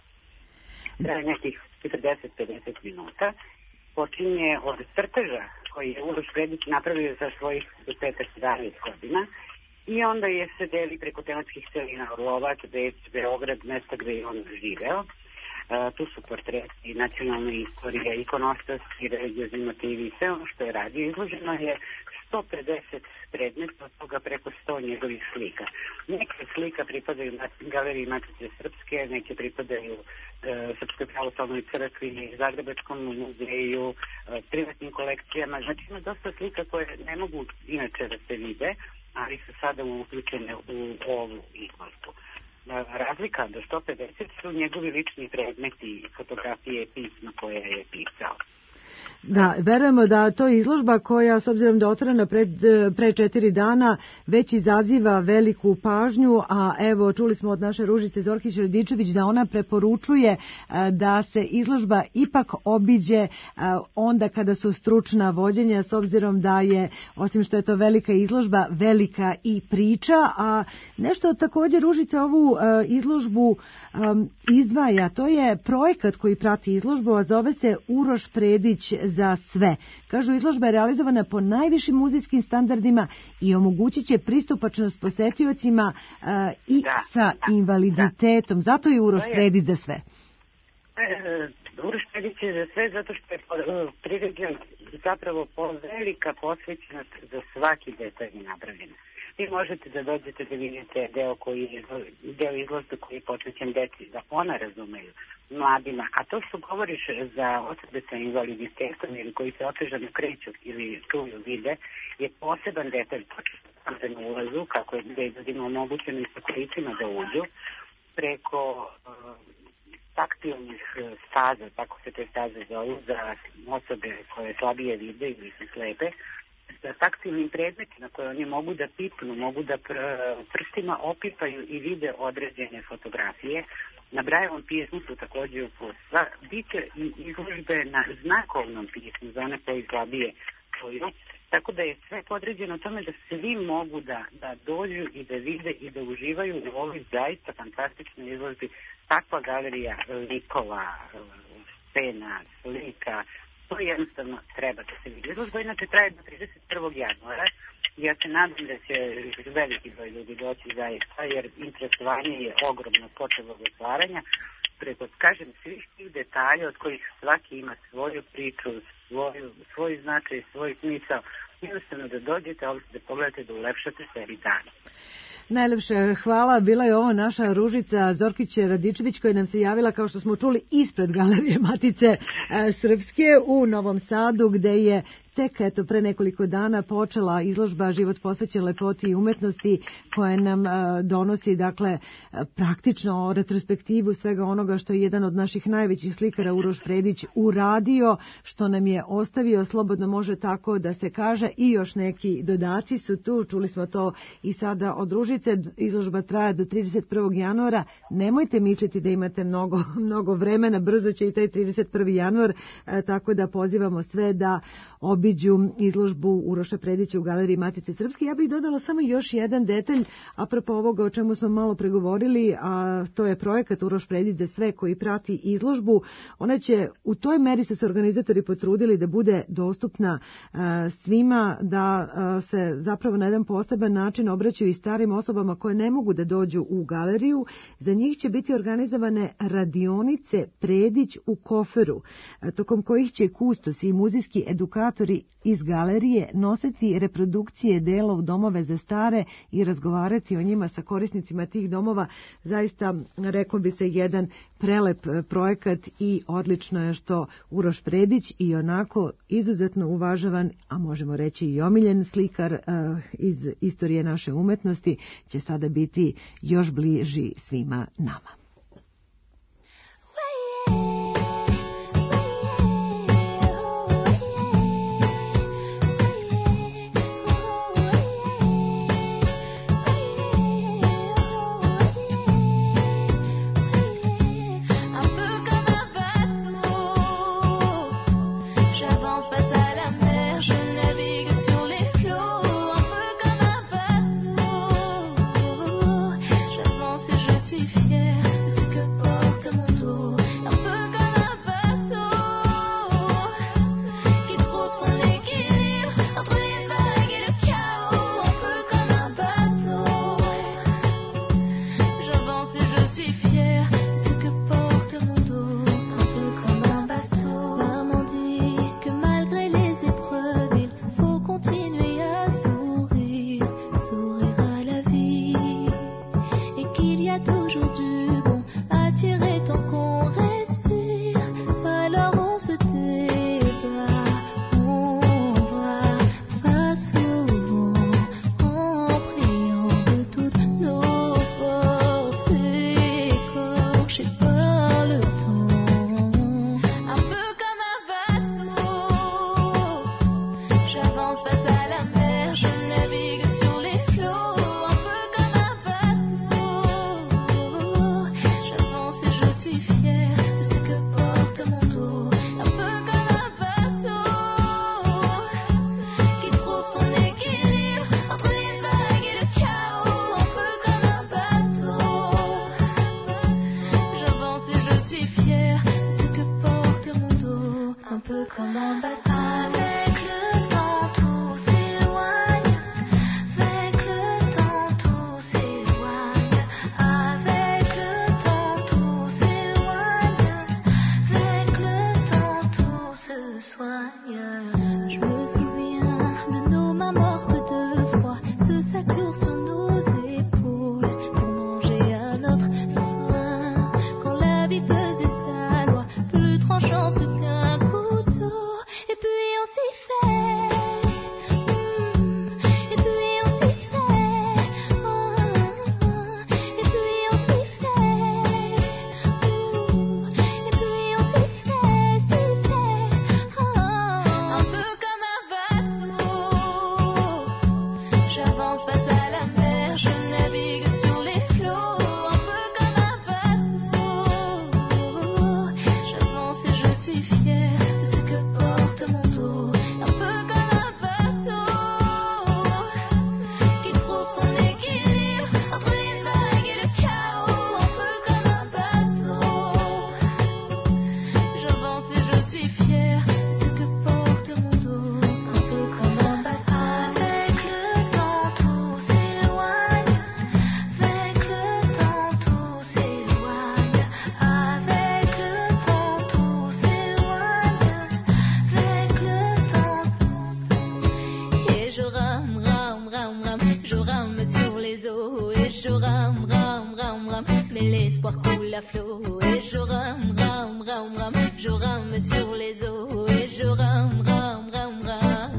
[SPEAKER 9] Traje nekih četrdeset do pedeset minuta. Počinje od crteža koji je Uroš Predić napravio za svojih pedeset sedamnaest godina i onda je se deli preko tematskih celina Orlovac, Beč, Beograd, mesta gde je on živeo. Uh, tu su portreti nacionalne istorije, ikonostas i religiozni motivi, sve ono što je radio. Izloženo je sto pedeset predmeta, od toga preko sto njegovih slika. Neke slika pripadaju Galeriji Matice Srpske, neke pripadaju uh, Srpskoj pravoslavnoj crkvi, Zagrebačkom muzeju, uh, privatnim kolekcijama. Znači ima dosta slika koje ne mogu inače da se vide, ali su sada uključene u ovu izložbu. Razlika do sto pedeset su njegovi lični predmeti, fotografije, pisma koje je pisao.
[SPEAKER 3] Da, verujemo da to je izložba koja, s obzirom da je otvorena pred, pre četiri dana, već izaziva veliku pažnju, a evo čuli smo od naše Ružice Zorkić Radičević da ona preporučuje da se izložba ipak obiđe onda kada su stručna vođenja, s obzirom da je, osim što je to velika izložba, velika i priča, a nešto također Ružica ovu izložbu izdvaja, to je projekat koji prati izložbu, a zove se Uroš Predić za sve. Kažu, izložba je realizovana po najvišim muzejskim standardima i omogućit će pristupačnost posetiocima uh, i da, sa da, invaliditetom. Da. Zato je Uroš Predić za sve.
[SPEAKER 9] E, Uroš Predić je za sve zato što je priređen zapravo po velika posvećenost za svaki detalj napravljen. Vi možete da dođete da vidite deo, koji je, deo izložbe koji je posvećen deci, da ona razumeju, mladima, a to što govoriš za osobe sa invaliditetom ili koji se otežano kreću ili čuju, vide, je poseban detalj, počeo na ulazu, kako je ljudima omogućeno i sa kolicima da uđu, preko uh, taktilnih staza, tako se te staze zovu, za osobe koje slabije vide ili su slepe, sa taktilnim predmetima koje oni mogu da pipnu, mogu da pr prstima opipaju i vide određene fotografije. Na Brajevom pismu su također uputstva. Biće i izložbe na znakovnom pismu za one koji slabije čuju. Tako da je sve podređeno tome da svi mogu da, da dođu i da vide i da uživaju u ovoj zaista fantastičnoj izložbi. Takva galerija likova, scena, slika, to jednostavno treba da se vidi. Izložba inače traje do trideset prvog januara. Ja se nadam da će veliki broj ljudi doći zaista, jer interesovanje je ogromno počeo od otvaranja. Preko, kažem, svih tih detalja od kojih svaki ima svoju priču, svoju, svoj značaj, svoj smisao. Jednostavno da dođete, ali da pogledate, da ulepšate sebi dan.
[SPEAKER 3] Najlepše hvala. Bila je ovo naša Ružica Zorkić Radičević koja nam se javila, kao što smo čuli, ispred Galerije Matice Srpske u Novom Sadu, gde je tek eto pre nekoliko dana počela izložba Život posvećen lepoti i umetnosti koja nam a, donosi dakle praktično retrospektivu svega onoga što je jedan od naših najvećih slikara Uroš Predić uradio, što nam je ostavio, slobodno može tako da se kaže, i još neki dodaci su tu, čuli smo to i sada od Ružice. Izložba traje do trideset prvog januara, nemojte misliti da imate mnogo, mnogo vremena, brzo će i taj trideset prvi januar, e, tako da pozivamo sve da obiđu izložbu Uroša Predića u Galeriji Matice Srpske. Ja bih dodala samo još jedan detalj apropo ovoga o čemu smo malo pregovorili, a to je projekat Uroš Predić za sve koji prati izložbu. Ona će, u toj meri su se organizatori potrudili da bude dostupna a, svima, da a, se zapravo na jedan poseban način obraćaju i starim osobama koje ne mogu da dođu u galeriju. Za njih će biti organizovane radionice Predić u koferu, a, tokom kojih će kustosi i muzejski edukatori iz galerije nositi reprodukcije dela u domove za stare i razgovarati o njima sa korisnicima tih domova. Zaista, reklo bi se, jedan prelep projekat i odlično je što Uroš Predić i onako izuzetno uvažavan, a možemo reći i omiljen slikar uh, iz istorije naše umetnosti će sada biti još bliži svima nama.
[SPEAKER 11] Je rame sur les eaux et je rame, rame, rame, rame.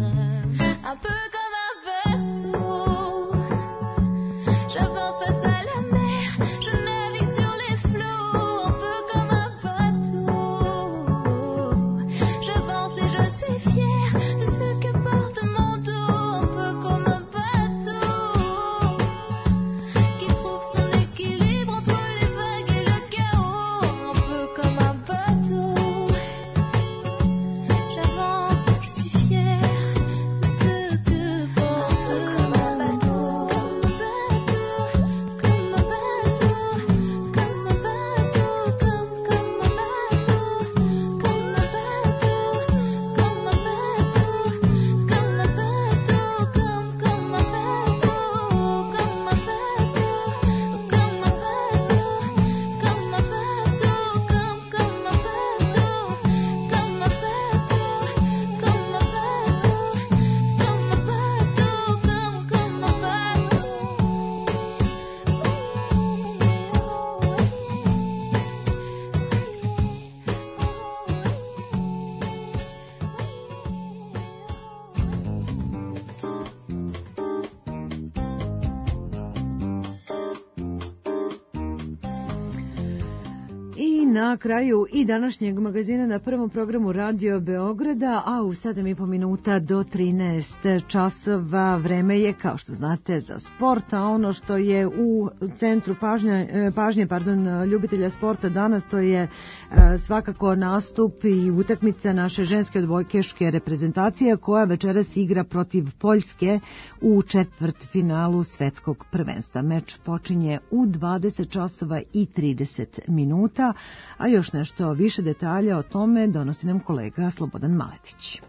[SPEAKER 3] I na kraju i današnjeg magazina na prvom programu Radio Beograda, a u sedam i po minuta do trinaest časova vreme je, kao što znate, za sport, a ono što je u centru pažnje, pažnje pardon, ljubitelja sporta danas, to je svakako nastup i utakmica naše ženske odbojkaške reprezentacije koja večeras igra protiv Poljske u četvrtfinalu svetskog prvenstva. Meč počinje u dvadeset časova i trideset minuta. A još nešto više detalja o tome donosi nam kolega Slobodan Maletić.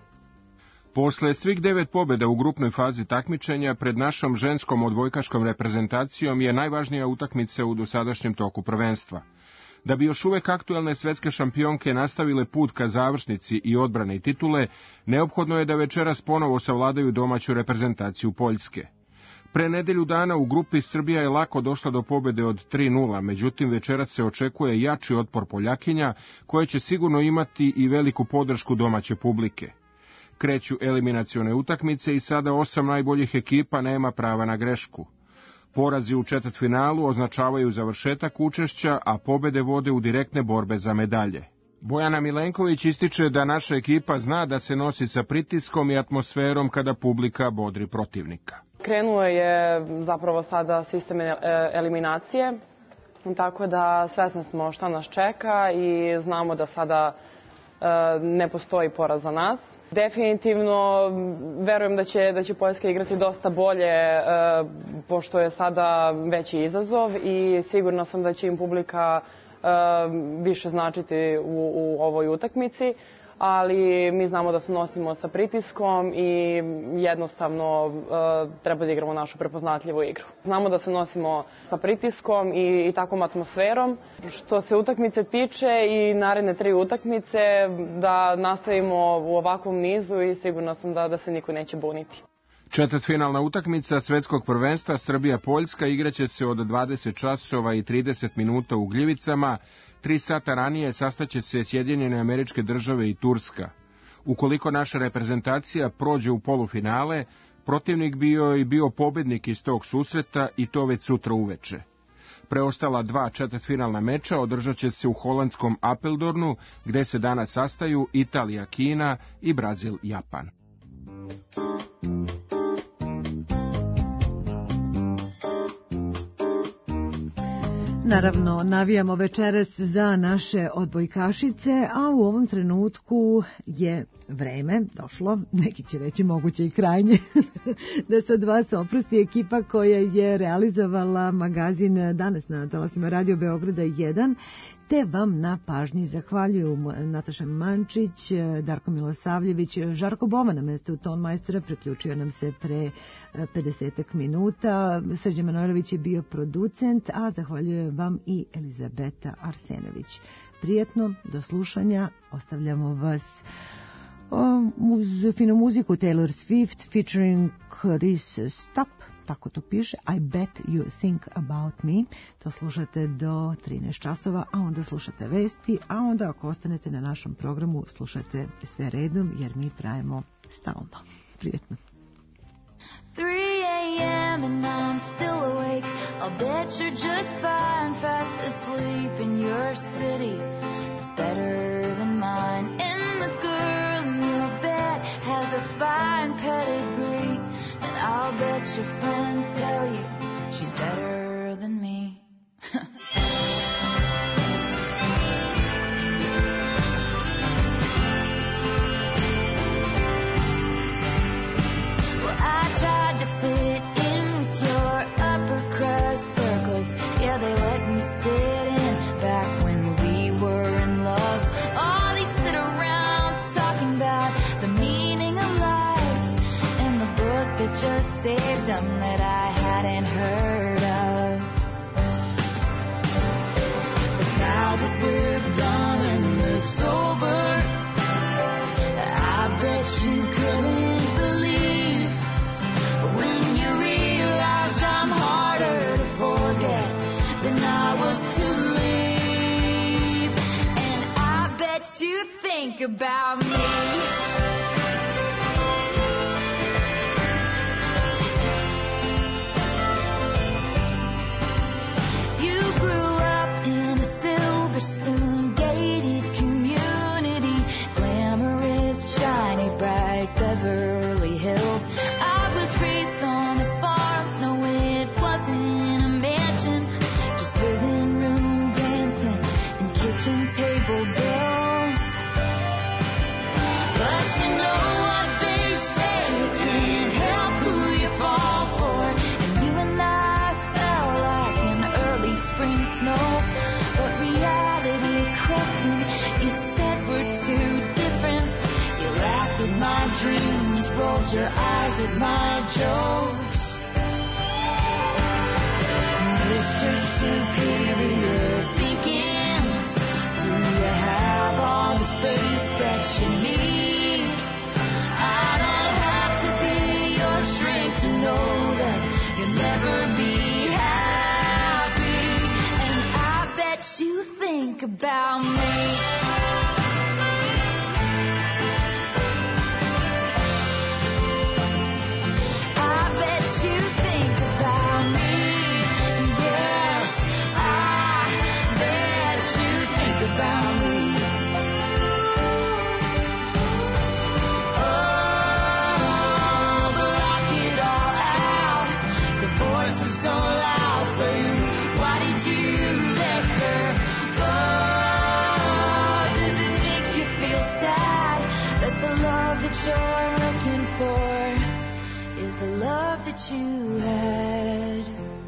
[SPEAKER 11] Posle svih devet pobjeda u grupnoj fazi takmičenja, pred našom ženskom odbojkaškom reprezentacijom je najvažnija utakmica u dosadašnjem toku prvenstva. Da bi još uvek aktuelne svetske šampionke nastavile put ka završnici i odbrane titule, neophodno je da večeras ponovo savladaju domaću reprezentaciju Poljske. Pre nedelju dana u grupi Srbija je lako došla do pobjede od tri nula, međutim večeras se očekuje jači otpor Poljakinja, koje će sigurno imati i veliku podršku domaće publike. Kreću eliminacione utakmice i sada osam najboljih ekipa nema prava na grešku. Porazi u četvrtfinalu označavaju završetak učešća, a pobjede vode u direktne borbe za medalje. Bojana Milenković ističe da naša ekipa zna da se nosi sa pritiskom i atmosferom kada publika bodri protivnika.
[SPEAKER 12] Krenuo je zapravo sada sistem eliminacije, tako da svesni smo šta nas čeka i znamo da sada ne postoji poraz za nas. Definitivno verujem da će, da će Poljska igrati dosta bolje, pošto je sada veći izazov i sigurna sam da će im publika više značiti u, u ovoj utakmici, ali mi znamo da se nosimo sa pritiskom i jednostavno treba da igramo našu prepoznatljivu igru. Znamo da se nosimo sa pritiskom i, i takvom atmosferom. Što se utakmice tiče i naredne tri utakmice, da nastavimo u ovakvom nizu i sigurna sam da, da se niko neće buniti.
[SPEAKER 11] Četvrtfinalna utakmica svetskog prvenstva Srbija-Poljska igraće se od dvadeset časova i trideset minuta u Gljivicama. Tri sata ranije sastaće se Sjedinjene Američke Države i Turska. Ukoliko naša reprezentacija prođe u polufinale, protivnik bio i bio pobednik iz tog susreta i to već sutra uveče. Preostala dva četvrtfinalna meča održat će se u holandskom Apeldornu, gde se danas sastaju Italija, Kina i Brazil, Japan.
[SPEAKER 3] Naravno, navijamo večeras za naše odbojkašice, a u ovom trenutku je vreme došlo, neki će reći moguće i krajnje, da se od vas oprosti ekipa koja je realizovala magazin danas na talasima Radio Beograda jedan, te vam na pažnji zahvaljuju Nataša Mančić, Darko Milosavljević, Žarko Boma na mestu tonmajstora priključio nam se pre pedesetak minuta, Srđan Manojlović je bio producent, a zahvaljujem vam i Elizabeta Arsenović. Prijetno, do slušanja, ostavljamo vas uz finu muziku Taylor Swift featuring Chris Stop, tako to piše, I Bet You Think About Me. To slušate do trinaest časova, a onda slušate vesti, a onda ako ostanete na našem programu slušate sve redom jer mi trajemo stalno. Prijetno.
[SPEAKER 13] three a.m. and I'm still awake. I'll bet you're just fine, fast asleep in your city. It's better than mine. And the girl in your bed has a fine pedigree. And I'll bet your friends tell you she's better than me. Well, I tried to fit in with your upper crust circles. Yeah, they let me sit in back when we were in love. Oh, they sit around talking about the meaning of life and the book that just saved them that I hadn't heard of. But now that we're done and it's over, I bet you couldn't believe when you realized I'm harder to forget than I was to leave. And I bet you think about me. You grew up in a silver spoon. my jokes. Mister Superior thinking, do you have all the space that you need? I don't have to be your shrink to know that you'll never be happy. And I bet you think about me. You're looking for is the love that you had.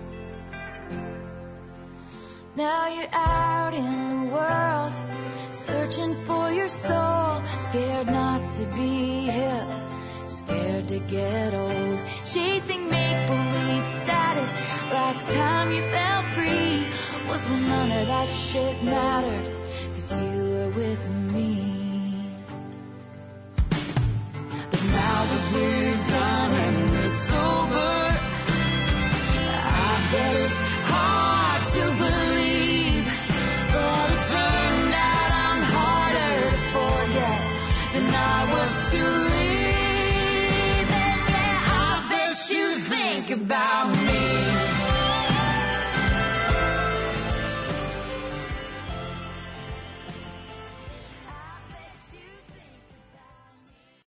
[SPEAKER 13] Now you're out in the world, searching for your soul, scared not to be hip, scared to get old, chasing make-believe status. Last time you felt free was when none of that shit mattered, 'cause you were with me. Now that we're